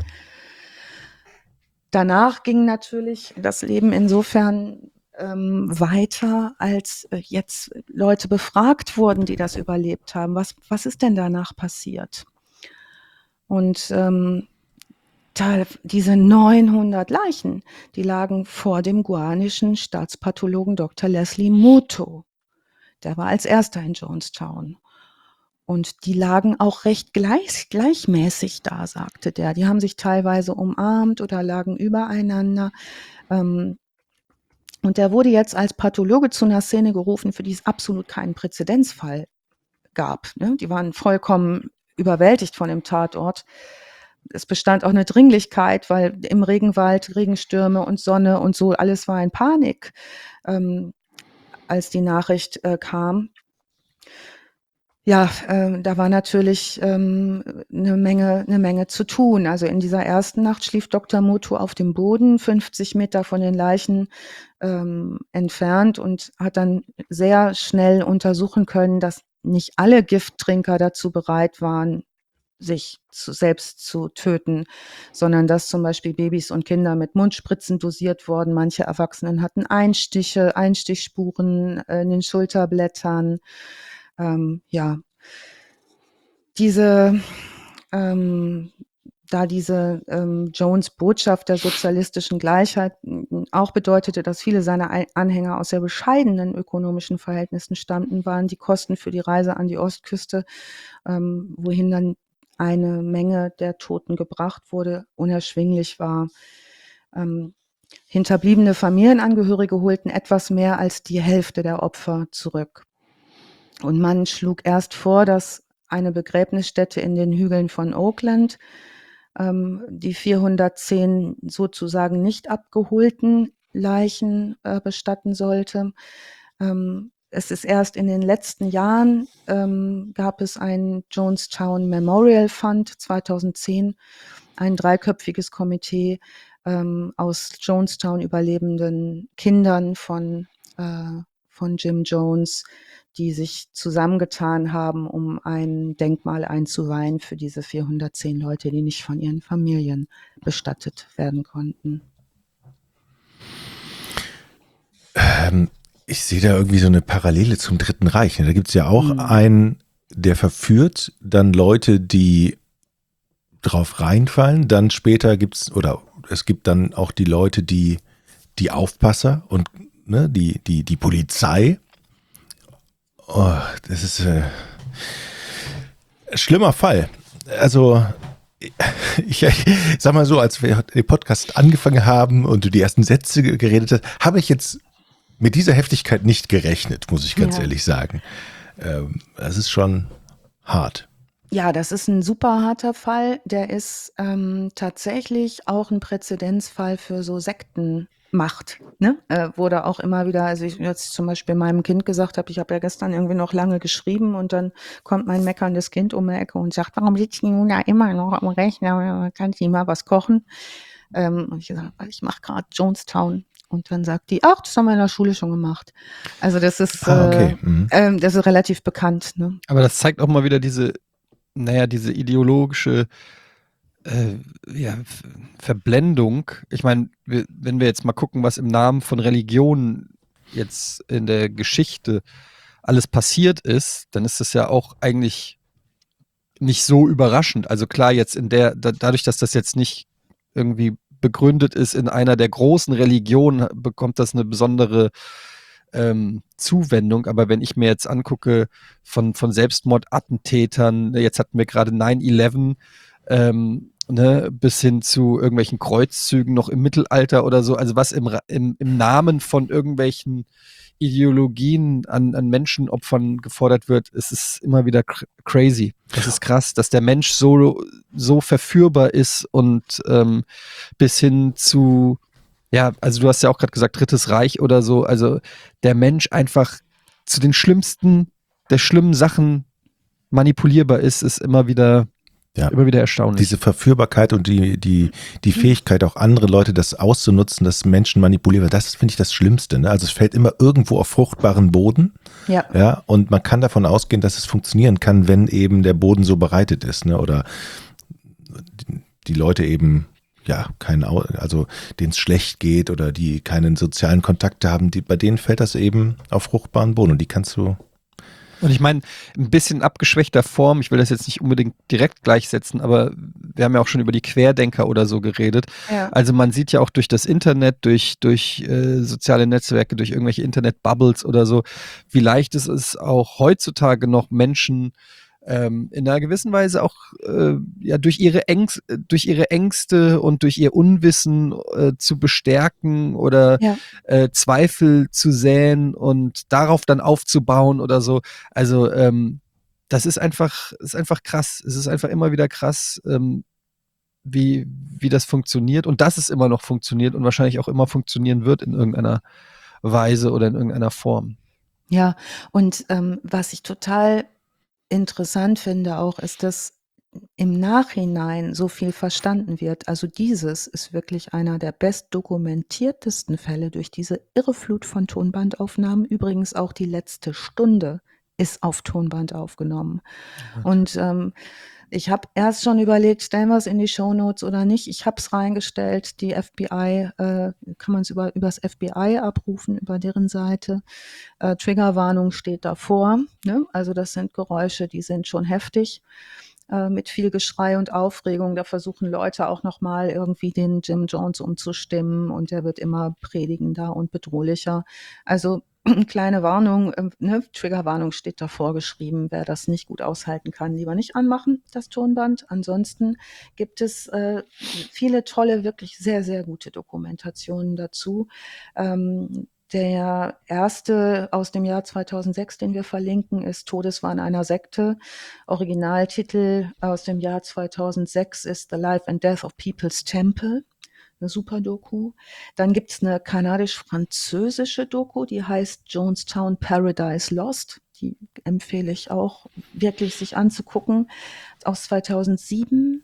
Danach ging natürlich das Leben insofern ähm, weiter, als äh, jetzt Leute befragt wurden, die das überlebt haben. Was, was ist denn danach passiert? Und ähm, da, diese neunhundert Leichen, die lagen vor dem guyanischen Staatspathologen Doktor Leslie Muto. Der war als erster in Jonestown. Und die lagen auch recht gleich, gleichmäßig da, sagte der. Die haben sich teilweise umarmt oder lagen übereinander. Ähm, und der wurde jetzt als Pathologe zu einer Szene gerufen, für die es absolut keinen Präzedenzfall gab. Ne? Die waren vollkommen überwältigt von dem Tatort. Es bestand auch eine Dringlichkeit, weil im Regenwald Regenstürme und Sonne und so, alles war in Panik, ähm, als die Nachricht äh, kam. Ja, ähm, da war natürlich ähm, eine Menge, eine Menge zu tun. Also in dieser ersten Nacht schlief Doktor Moto auf dem Boden, fünfzig Meter von den Leichen ähm, entfernt und hat dann sehr schnell untersuchen können, dass nicht alle Gifttrinker dazu bereit waren, sich zu, selbst zu töten, sondern dass zum Beispiel Babys und Kinder mit Mundspritzen dosiert wurden. Manche Erwachsenen hatten Einstiche, Einstichspuren äh, in den Schulterblättern. Ähm, ja, diese, ähm, da diese ähm, Jones Botschaft der sozialistischen Gleichheit m, auch bedeutete, dass viele seiner Ei- Anhänger aus sehr bescheidenen ökonomischen Verhältnissen stammten, waren die Kosten für die Reise an die Ostküste, ähm, wohin dann eine Menge der Toten gebracht wurde, unerschwinglich war. Ähm, hinterbliebene Familienangehörige holten etwas mehr als die Hälfte der Opfer zurück. Und man schlug erst vor, dass eine Begräbnisstätte in den Hügeln von Oakland ähm, die vierhundertzehn sozusagen nicht abgeholten Leichen äh, bestatten sollte. Ähm, es ist erst in den letzten Jahren, ähm, gab es ein Jonestown Memorial Fund zweitausendzehn, ein dreiköpfiges Komitee ähm, aus Jonestown überlebenden Kindern von, äh, von Jim Jones, die sich zusammengetan haben, um ein Denkmal einzuweihen für diese vierhundertzehn Leute, die nicht von ihren Familien bestattet werden konnten. Ähm, ich sehe da irgendwie so eine Parallele zum Dritten Reich. Da gibt es ja auch Hm. einen, der verführt dann Leute, die drauf reinfallen. Dann später gibt es, oder es gibt dann auch die Leute, die die Aufpasser und ne, die, die, die Polizei. Oh, das ist äh, ein schlimmer Fall. Also ich, ich sag mal so, als wir den Podcast angefangen haben und du die ersten Sätze geredet hast, habe ich jetzt mit dieser Heftigkeit nicht gerechnet, muss ich ganz Ja. ehrlich sagen. Ähm, das ist schon hart. Ja, das ist ein super harter Fall. Der ist ähm, tatsächlich auch ein Präzedenzfall für so Sektenmacht. Ne? Äh, wurde auch immer wieder, also ich jetzt zum Beispiel meinem Kind gesagt habe, ich habe ja gestern irgendwie noch lange geschrieben und dann kommt mein meckerndes Kind um die Ecke und sagt, warum sitzt die nun da immer noch am Rechner? Kann ich mal was kochen? Ähm, und ich gesagt, ich mache gerade Jonestown. Und dann sagt die, ach, das haben wir in der Schule schon gemacht. Also das ist, Ah, okay. äh, Mhm. ähm, das ist relativ bekannt. Ne? Aber das zeigt auch mal wieder diese, naja, diese ideologische äh, ja, F- Verblendung. Ich meine, wir, wenn wir jetzt mal gucken, was im Namen von Religion jetzt in der Geschichte alles passiert ist, dann ist das ja auch eigentlich nicht so überraschend. Also klar, jetzt in der, da, dadurch, dass das jetzt nicht irgendwie begründet ist in einer der großen Religionen, bekommt das eine besondere ähm, Zuwendung. Aber wenn ich mir jetzt angucke von, von Selbstmordattentätern, jetzt hatten wir gerade nine eleven, ähm, ne, bis hin zu irgendwelchen Kreuzzügen noch im Mittelalter oder so, also was im, Ra- im, im Namen von irgendwelchen Ideologien an, an Menschenopfern gefordert wird, ist es immer wieder cr crazy. Das ist krass, dass der Mensch so, so verführbar ist und ähm, bis hin zu, ja, also du hast ja auch gerade gesagt, Drittes Reich oder so, also der Mensch einfach zu den schlimmsten, der schlimmen Sachen manipulierbar ist, ist immer wieder, Ja. immer wieder erstaunlich. Diese Verführbarkeit und die, die, die Fähigkeit, auch andere Leute das auszunutzen, dass Menschen manipulieren, das finde ich das Schlimmste. Ne? Also es fällt immer irgendwo auf fruchtbaren Boden. Ja. Ja, und man kann davon ausgehen, dass es funktionieren kann, wenn eben der Boden so bereitet ist, ne? Oder die Leute eben, ja, keinen, Au- also denen es schlecht geht oder die keinen sozialen Kontakt haben, die, bei denen fällt das eben auf fruchtbaren Boden und die kannst du. Und ich meine, ein bisschen abgeschwächter Form, ich will das jetzt nicht unbedingt direkt gleichsetzen, aber wir haben ja auch schon über die Querdenker oder so geredet. Ja. Also man sieht ja auch durch das Internet, durch, durch äh, soziale Netzwerke, durch irgendwelche Internet-Bubbles oder so, wie leicht es ist, auch heutzutage noch Menschen ähm, in einer gewissen Weise auch äh, ja, durch, ihre Ängst, durch ihre Ängste und durch ihr Unwissen äh, zu bestärken oder Ja. äh, Zweifel zu säen und darauf dann aufzubauen oder so. Also ähm, das ist einfach, ist einfach krass. Es ist einfach immer wieder krass, ähm, wie, wie das funktioniert und dass es immer noch funktioniert und wahrscheinlich auch immer funktionieren wird in irgendeiner Weise oder in irgendeiner Form. Ja, und ähm, was ich total interessant finde auch, ist, dass im Nachhinein so viel verstanden wird. Also dieses ist wirklich einer der bestdokumentiertesten Fälle durch diese irre Flut von Tonbandaufnahmen. Übrigens auch die letzte Stunde ist auf Tonband aufgenommen. Und ähm, ich habe erst schon überlegt, stellen wir es in die Shownotes oder nicht. Ich habe es reingestellt. Die F B I, äh, kann man es über übers F B I abrufen, über deren Seite. Äh, Triggerwarnung steht davor. Ne? Also das sind Geräusche, die sind schon heftig, äh, mit viel Geschrei und Aufregung. Da versuchen Leute auch nochmal irgendwie den Jim Jones umzustimmen und der wird immer predigender und bedrohlicher. Also kleine Warnung, äh, ne? Triggerwarnung steht davor geschrieben. Wer das nicht gut aushalten kann, lieber nicht anmachen, das Tonband. Ansonsten gibt es äh, viele tolle, wirklich sehr, sehr gute Dokumentationen dazu. Ähm, Der erste aus dem Jahr zweitausendsechs, den wir verlinken, ist Todeswahn einer Sekte. Originaltitel aus dem Jahr zweitausendsechs ist The Life and Death of People's Temple. Eine super Doku. Dann gibt's eine kanadisch-französische Doku, die heißt Jonestown Paradise Lost. Die empfehle ich auch wirklich sich anzugucken, aus zweitausendsieben.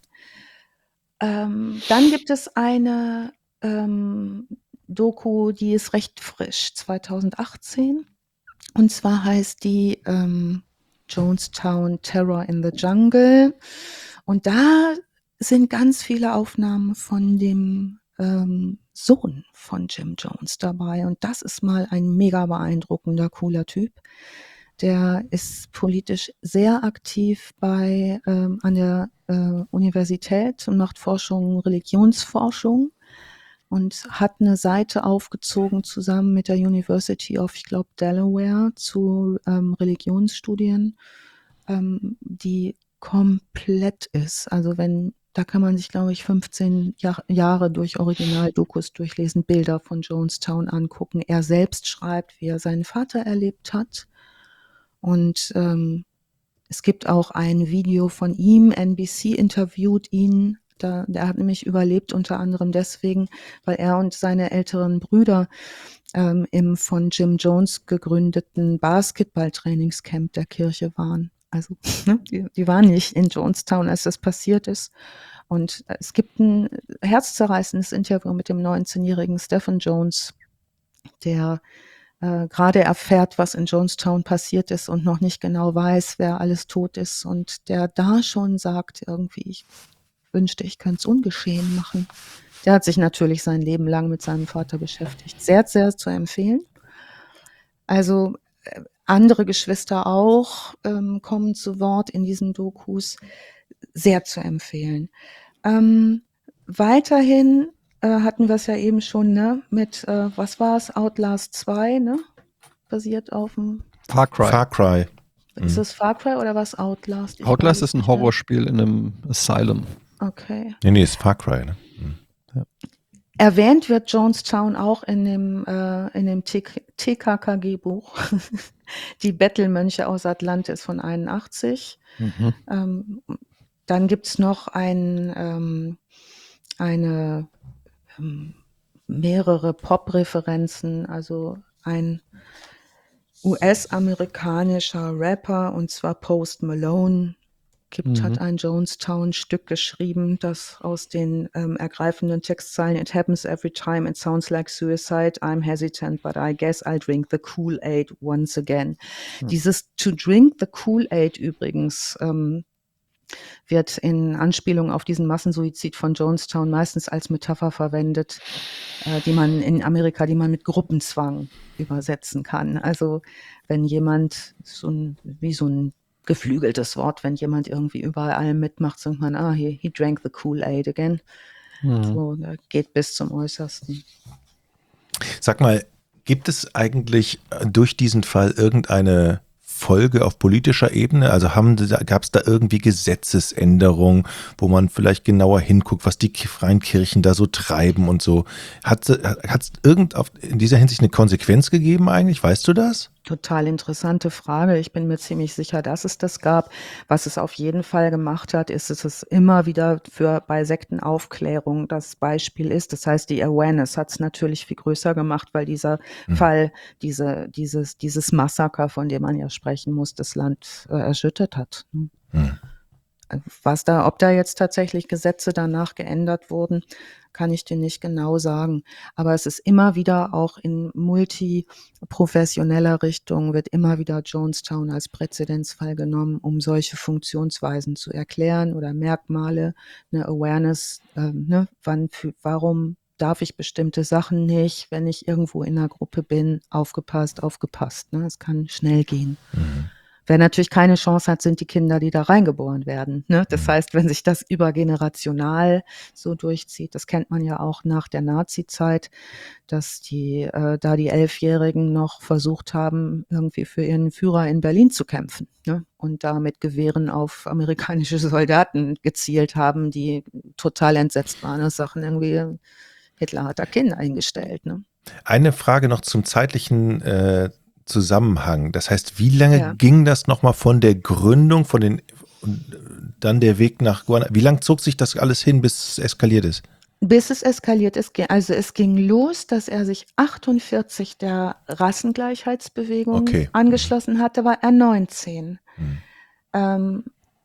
Ähm, dann gibt es eine ähm, Doku, die ist recht frisch, zweitausendachtzehn. Und zwar heißt die ähm, Jonestown Terror in the Jungle. Und da sind ganz viele Aufnahmen von dem ähm, Sohn von Jim Jones dabei. Und das ist mal ein mega beeindruckender, cooler Typ. Der ist politisch sehr aktiv bei ähm, an der äh, Universität und macht Forschung, Religionsforschung. Und hat eine Seite aufgezogen zusammen mit der University of, ich glaube, Delaware zu ähm, Religionsstudien, ähm, die komplett ist. Also wenn, da kann man sich, glaube ich, fünfzehn Jahr, Jahre durch Originaldokus durchlesen, Bilder von Jonestown angucken. Er selbst schreibt, wie er seinen Vater erlebt hat. Und ähm, es gibt auch ein Video von ihm, N B C interviewt ihn. Da, der hat nämlich überlebt, unter anderem deswegen, weil er und seine älteren Brüder ähm, im von Jim Jones gegründeten Basketball-Trainingscamp der Kirche waren. Also ne, die, die waren nicht in Jonestown, als das passiert ist. Und es gibt ein herzzerreißendes Interview mit dem neunzehnjährigen Stephen Jones, der äh, gerade erfährt, was in Jonestown passiert ist und noch nicht genau weiß, wer alles tot ist. Und der da schon sagt irgendwie, ich wünschte, ich könnte es ungeschehen machen. Der hat sich natürlich sein Leben lang mit seinem Vater beschäftigt. Sehr, sehr zu empfehlen. Also äh, andere Geschwister auch ähm, kommen zu Wort in diesen Dokus. Sehr zu empfehlen. Ähm, weiterhin äh, hatten wir es ja eben schon, ne, mit, äh, was war es, Outlast zwei, ne? Basiert auf dem... Far Cry. Far Cry. Ist es Far Cry oder was Outlast? Ich Outlast weiß ist ein nicht mehr. Horrorspiel in einem Asylum. Okay. Nee, nee, ist Far Cry, ne? Hm. Erwähnt wird Jonestown auch in dem, äh, in dem T K K G-Buch, die Bettelmönche aus Atlantis von einundachtzig. Mhm. Ähm, dann gibt's noch ein, ähm, eine, ähm, mehrere Pop-Referenzen, also ein U S-amerikanischer Rapper, und zwar Post Malone, gibt, Mhm. hat ein Jonestown-Stück geschrieben, das aus den ähm, ergreifenden Textzeilen "It happens every time, it sounds like suicide, I'm hesitant, but I guess I'll drink the Kool-Aid once again." Hm. Dieses "to drink the Kool-Aid" übrigens ähm, wird in Anspielung auf diesen Massensuizid von Jonestown meistens als Metapher verwendet, äh, die man in Amerika, die man mit Gruppenzwang übersetzen kann. Also wenn jemand so ein, wie so ein geflügeltes Wort, wenn jemand irgendwie überall mitmacht, sagt man, ah, he, he drank the Kool-Aid again. Mhm. So, das geht bis zum Äußersten. Sag mal, gibt es eigentlich durch diesen Fall irgendeine Folge auf politischer Ebene? Also gab es da irgendwie Gesetzesänderungen, wo man vielleicht genauer hinguckt, was die freien Kirchen da so treiben und so? Hat es irgend auf, in dieser Hinsicht eine Konsequenz gegeben eigentlich? Weißt du das? Total interessante Frage. Ich bin mir ziemlich sicher, dass es das gab. Was es auf jeden Fall gemacht hat, ist, dass es immer wieder für bei Sektenaufklärung das Beispiel ist. Das heißt, die Awareness hat es natürlich viel größer gemacht, weil dieser Mhm. Fall, diese, dieses, dieses Massaker, von dem man ja sprechen muss, das Land äh, erschüttert hat. Mhm. Was da, ob da jetzt tatsächlich Gesetze danach geändert wurden, kann ich dir nicht genau sagen. Aber es ist immer wieder auch in multiprofessioneller Richtung, wird immer wieder Jonestown als Präzedenzfall genommen, um solche Funktionsweisen zu erklären oder Merkmale, eine Awareness, ähm, ne, wann, für, warum darf ich bestimmte Sachen nicht, wenn ich irgendwo in einer Gruppe bin, aufgepasst, aufgepasst. Ne? Es kann schnell gehen. Mhm. Wer natürlich keine Chance hat, sind die Kinder, die da reingeboren werden. Ne? Das Mhm. heißt, wenn sich das übergenerational so durchzieht, das kennt man ja auch nach der Nazi-Zeit, dass die äh, da die Elfjährigen noch versucht haben, irgendwie für ihren Führer in Berlin zu kämpfen, ne? Und da mit Gewehren auf amerikanische Soldaten gezielt haben, die total entsetzt waren und sagten irgendwie, Hitler hat da Kinder eingestellt. Ne? Eine Frage noch zum zeitlichen äh, Zusammenhang. Das heißt, wie lange Ja. ging das nochmal von der Gründung, von den und dann der Weg nach Guantanamo? Wie lang zog sich das alles hin, bis es eskaliert ist? Bis es eskaliert ist. Also es ging los, dass er sich achtundvierzig der Rassengleichheitsbewegung Okay. angeschlossen hatte, war er neunzehn. Mhm. Ähm,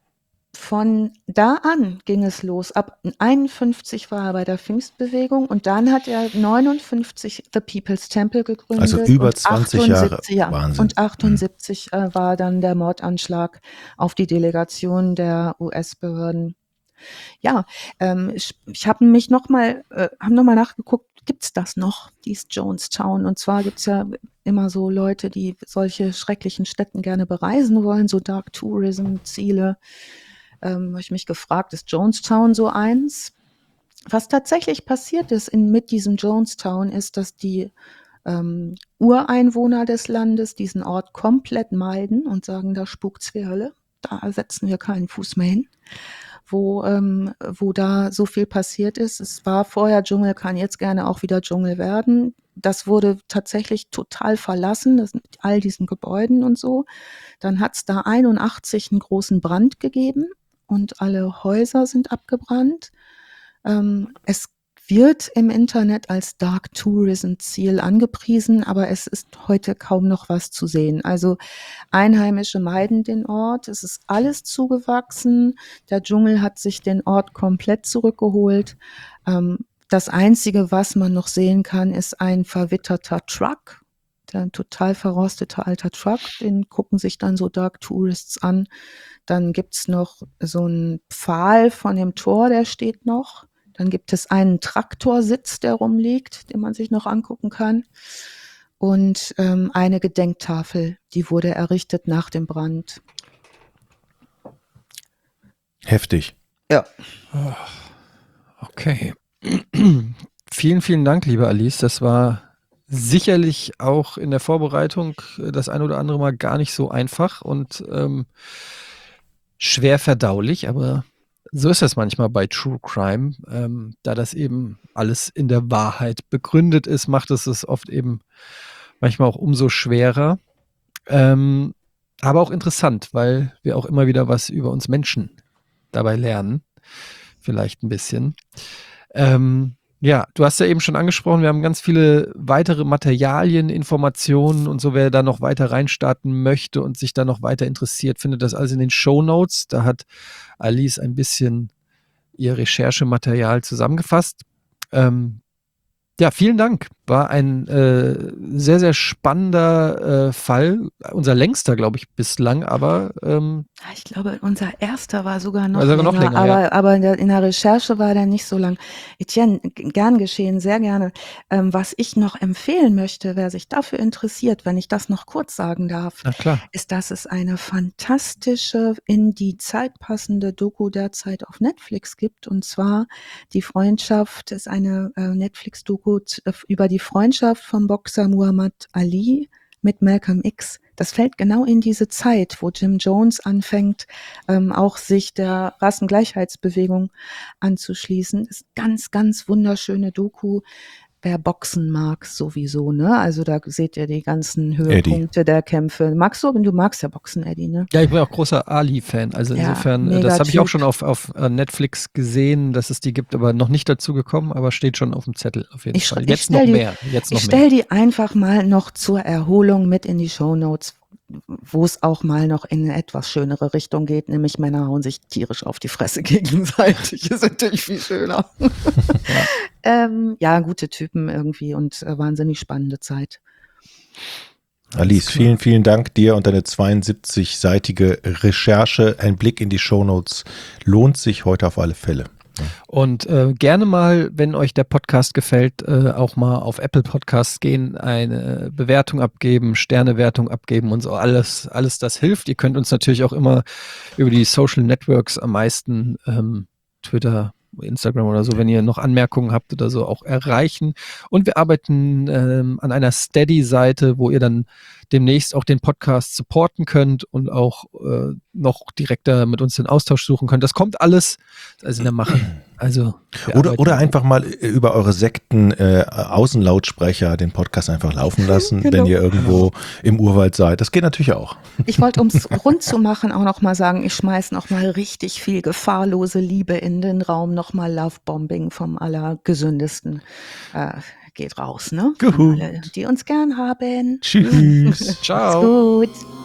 von da an ging es los. Ab einundfünfzig war er bei der Pfingstbewegung und dann hat er neunundfünfzig The People's Temple gegründet. Also über und zwanzig Jahre. achtundsiebzig, ja, Wahnsinn. und achtundsiebzig äh, war dann der Mordanschlag auf die Delegation der U S-Behörden. Ja, ähm, ich, ich habe mich nochmal äh, hab noch mal nachgeguckt, gibt's das noch, dies Jonestown? Und zwar gibt's ja immer so Leute, die solche schrecklichen Städten gerne bereisen wollen, so Dark Tourism-Ziele. Ähm, habe ich mich gefragt, ist Jonestown so eins? Was tatsächlich passiert ist in, mit diesem Jonestown, ist, dass die ähm, Ureinwohner des Landes diesen Ort komplett meiden und sagen, da spukt's wie Hölle, da setzen wir keinen Fuß mehr hin. Wo, ähm, wo da so viel passiert ist. Es war vorher Dschungel, kann jetzt gerne auch wieder Dschungel werden. Das wurde tatsächlich total verlassen, das mit all diesen Gebäuden und so. Dann hat es da einundachtzig einen großen Brand gegeben und alle Häuser sind abgebrannt. Ähm, es wird im Internet als Dark Tourism Ziel angepriesen, aber es ist heute kaum noch was zu sehen. Also Einheimische meiden den Ort, es ist alles zugewachsen, der Dschungel hat sich den Ort komplett zurückgeholt. Ähm, das Einzige, was man noch sehen kann, ist ein verwitterter Truck, ein total verrosteter alter Truck, den gucken sich dann so Dark Tourists an. Dann gibt's noch so einen Pfahl von dem Tor, der steht noch. Dann gibt es einen Traktorsitz, der rumliegt, den man sich noch angucken kann. Und ähm, eine Gedenktafel, die wurde errichtet nach dem Brand. Heftig. Ja. Okay. Vielen, vielen Dank, liebe Alice. Das war sicherlich auch in der Vorbereitung das ein oder andere Mal gar nicht so einfach und ähm, schwer verdaulich, aber so ist das manchmal bei True Crime. Ähm, da das eben alles in der Wahrheit begründet ist, macht es es oft eben manchmal auch umso schwerer. Ähm, aber auch interessant, weil wir auch immer wieder was über uns Menschen dabei lernen. Vielleicht ein bisschen. Ähm, ja, du hast ja eben schon angesprochen, wir haben ganz viele weitere Materialien, Informationen und so, wer da noch weiter reinstarten möchte und sich da noch weiter interessiert, findet das alles in den Shownotes. Da hat Alice ein bisschen ihr Recherchematerial zusammengefasst. Ähm, ja, vielen Dank. War ein äh, sehr, sehr spannender äh, Fall. Unser längster, glaube ich, bislang, aber ähm, Ich glaube, unser erster war sogar noch Also länger, noch länger, aber, ja. aber in der, in der Recherche war der nicht so lang. Etienne, g- gern geschehen, sehr gerne. Ähm, was ich noch empfehlen möchte, wer sich dafür interessiert, wenn ich das noch kurz sagen darf, Na klar. ist, dass es eine fantastische, in die Zeit passende Doku derzeit auf Netflix gibt. Und zwar Die Freundschaft ist eine äh, Netflix-Doku z- äh, über die Freundschaft vom Boxer Muhammad Ali mit Malcolm X. Das fällt genau in diese Zeit, wo Jim Jones anfängt, ähm, auch sich der Rassengleichheitsbewegung anzuschließen. Das ist ganz, ganz wunderschöne Doku. wer Boxen mag, sowieso, ne? Also da seht ihr die ganzen Höhepunkte Eddie. Der Kämpfe. Magst du? Du magst ja Boxen, Eddie, ne? Ja, ich bin auch großer Ali-Fan. Also Ja, insofern, mega das habe ich auch Typ. schon auf, auf Netflix gesehen, dass es die gibt, aber noch nicht dazu gekommen, aber steht schon auf dem Zettel auf jeden Ich, Fall. ich Jetzt stell noch die, mehr. Jetzt noch ich mehr. stell die einfach mal noch zur Erholung mit in die Shownotes, wo es auch mal noch in eine etwas schönere Richtung geht, nämlich Männer hauen sich tierisch auf die Fresse gegenseitig. Ist natürlich viel schöner. Ja. ähm, ja, gute Typen irgendwie und äh, wahnsinnig spannende Zeit. Alice, vielen, vielen Dank dir und deine zweiundsiebzig-seitige Recherche. Ein Blick in die Shownotes lohnt sich heute auf alle Fälle. Und äh, gerne mal, wenn euch der Podcast gefällt, äh, auch mal auf Apple Podcasts gehen, eine Bewertung abgeben, Sternewertung abgeben und so. Alles, alles das hilft. Ihr könnt uns natürlich auch immer über die Social Networks am meisten, ähm, Twitter, Instagram oder so, wenn ihr noch Anmerkungen habt oder so, auch erreichen. Und wir arbeiten ähm, an einer Steady-Seite, wo ihr dann demnächst auch den Podcast supporten könnt und auch äh, noch direkter mit uns den Austausch suchen könnt. Das kommt alles, also in der Mache. Also oder, oder einfach mal über eure Sekten äh, Außenlautsprecher den Podcast einfach laufen lassen, Genau. wenn ihr irgendwo im Urwald seid. Das geht natürlich auch. Ich wollte, um es rund zu machen, auch noch mal sagen, ich schmeiße noch mal richtig viel gefahrlose Liebe in den Raum, noch mal Lovebombing vom Allergesündesten. Äh, geht raus, ne? Gut. Alle, die uns gern haben. Tschüss. Ciao. Macht's gut.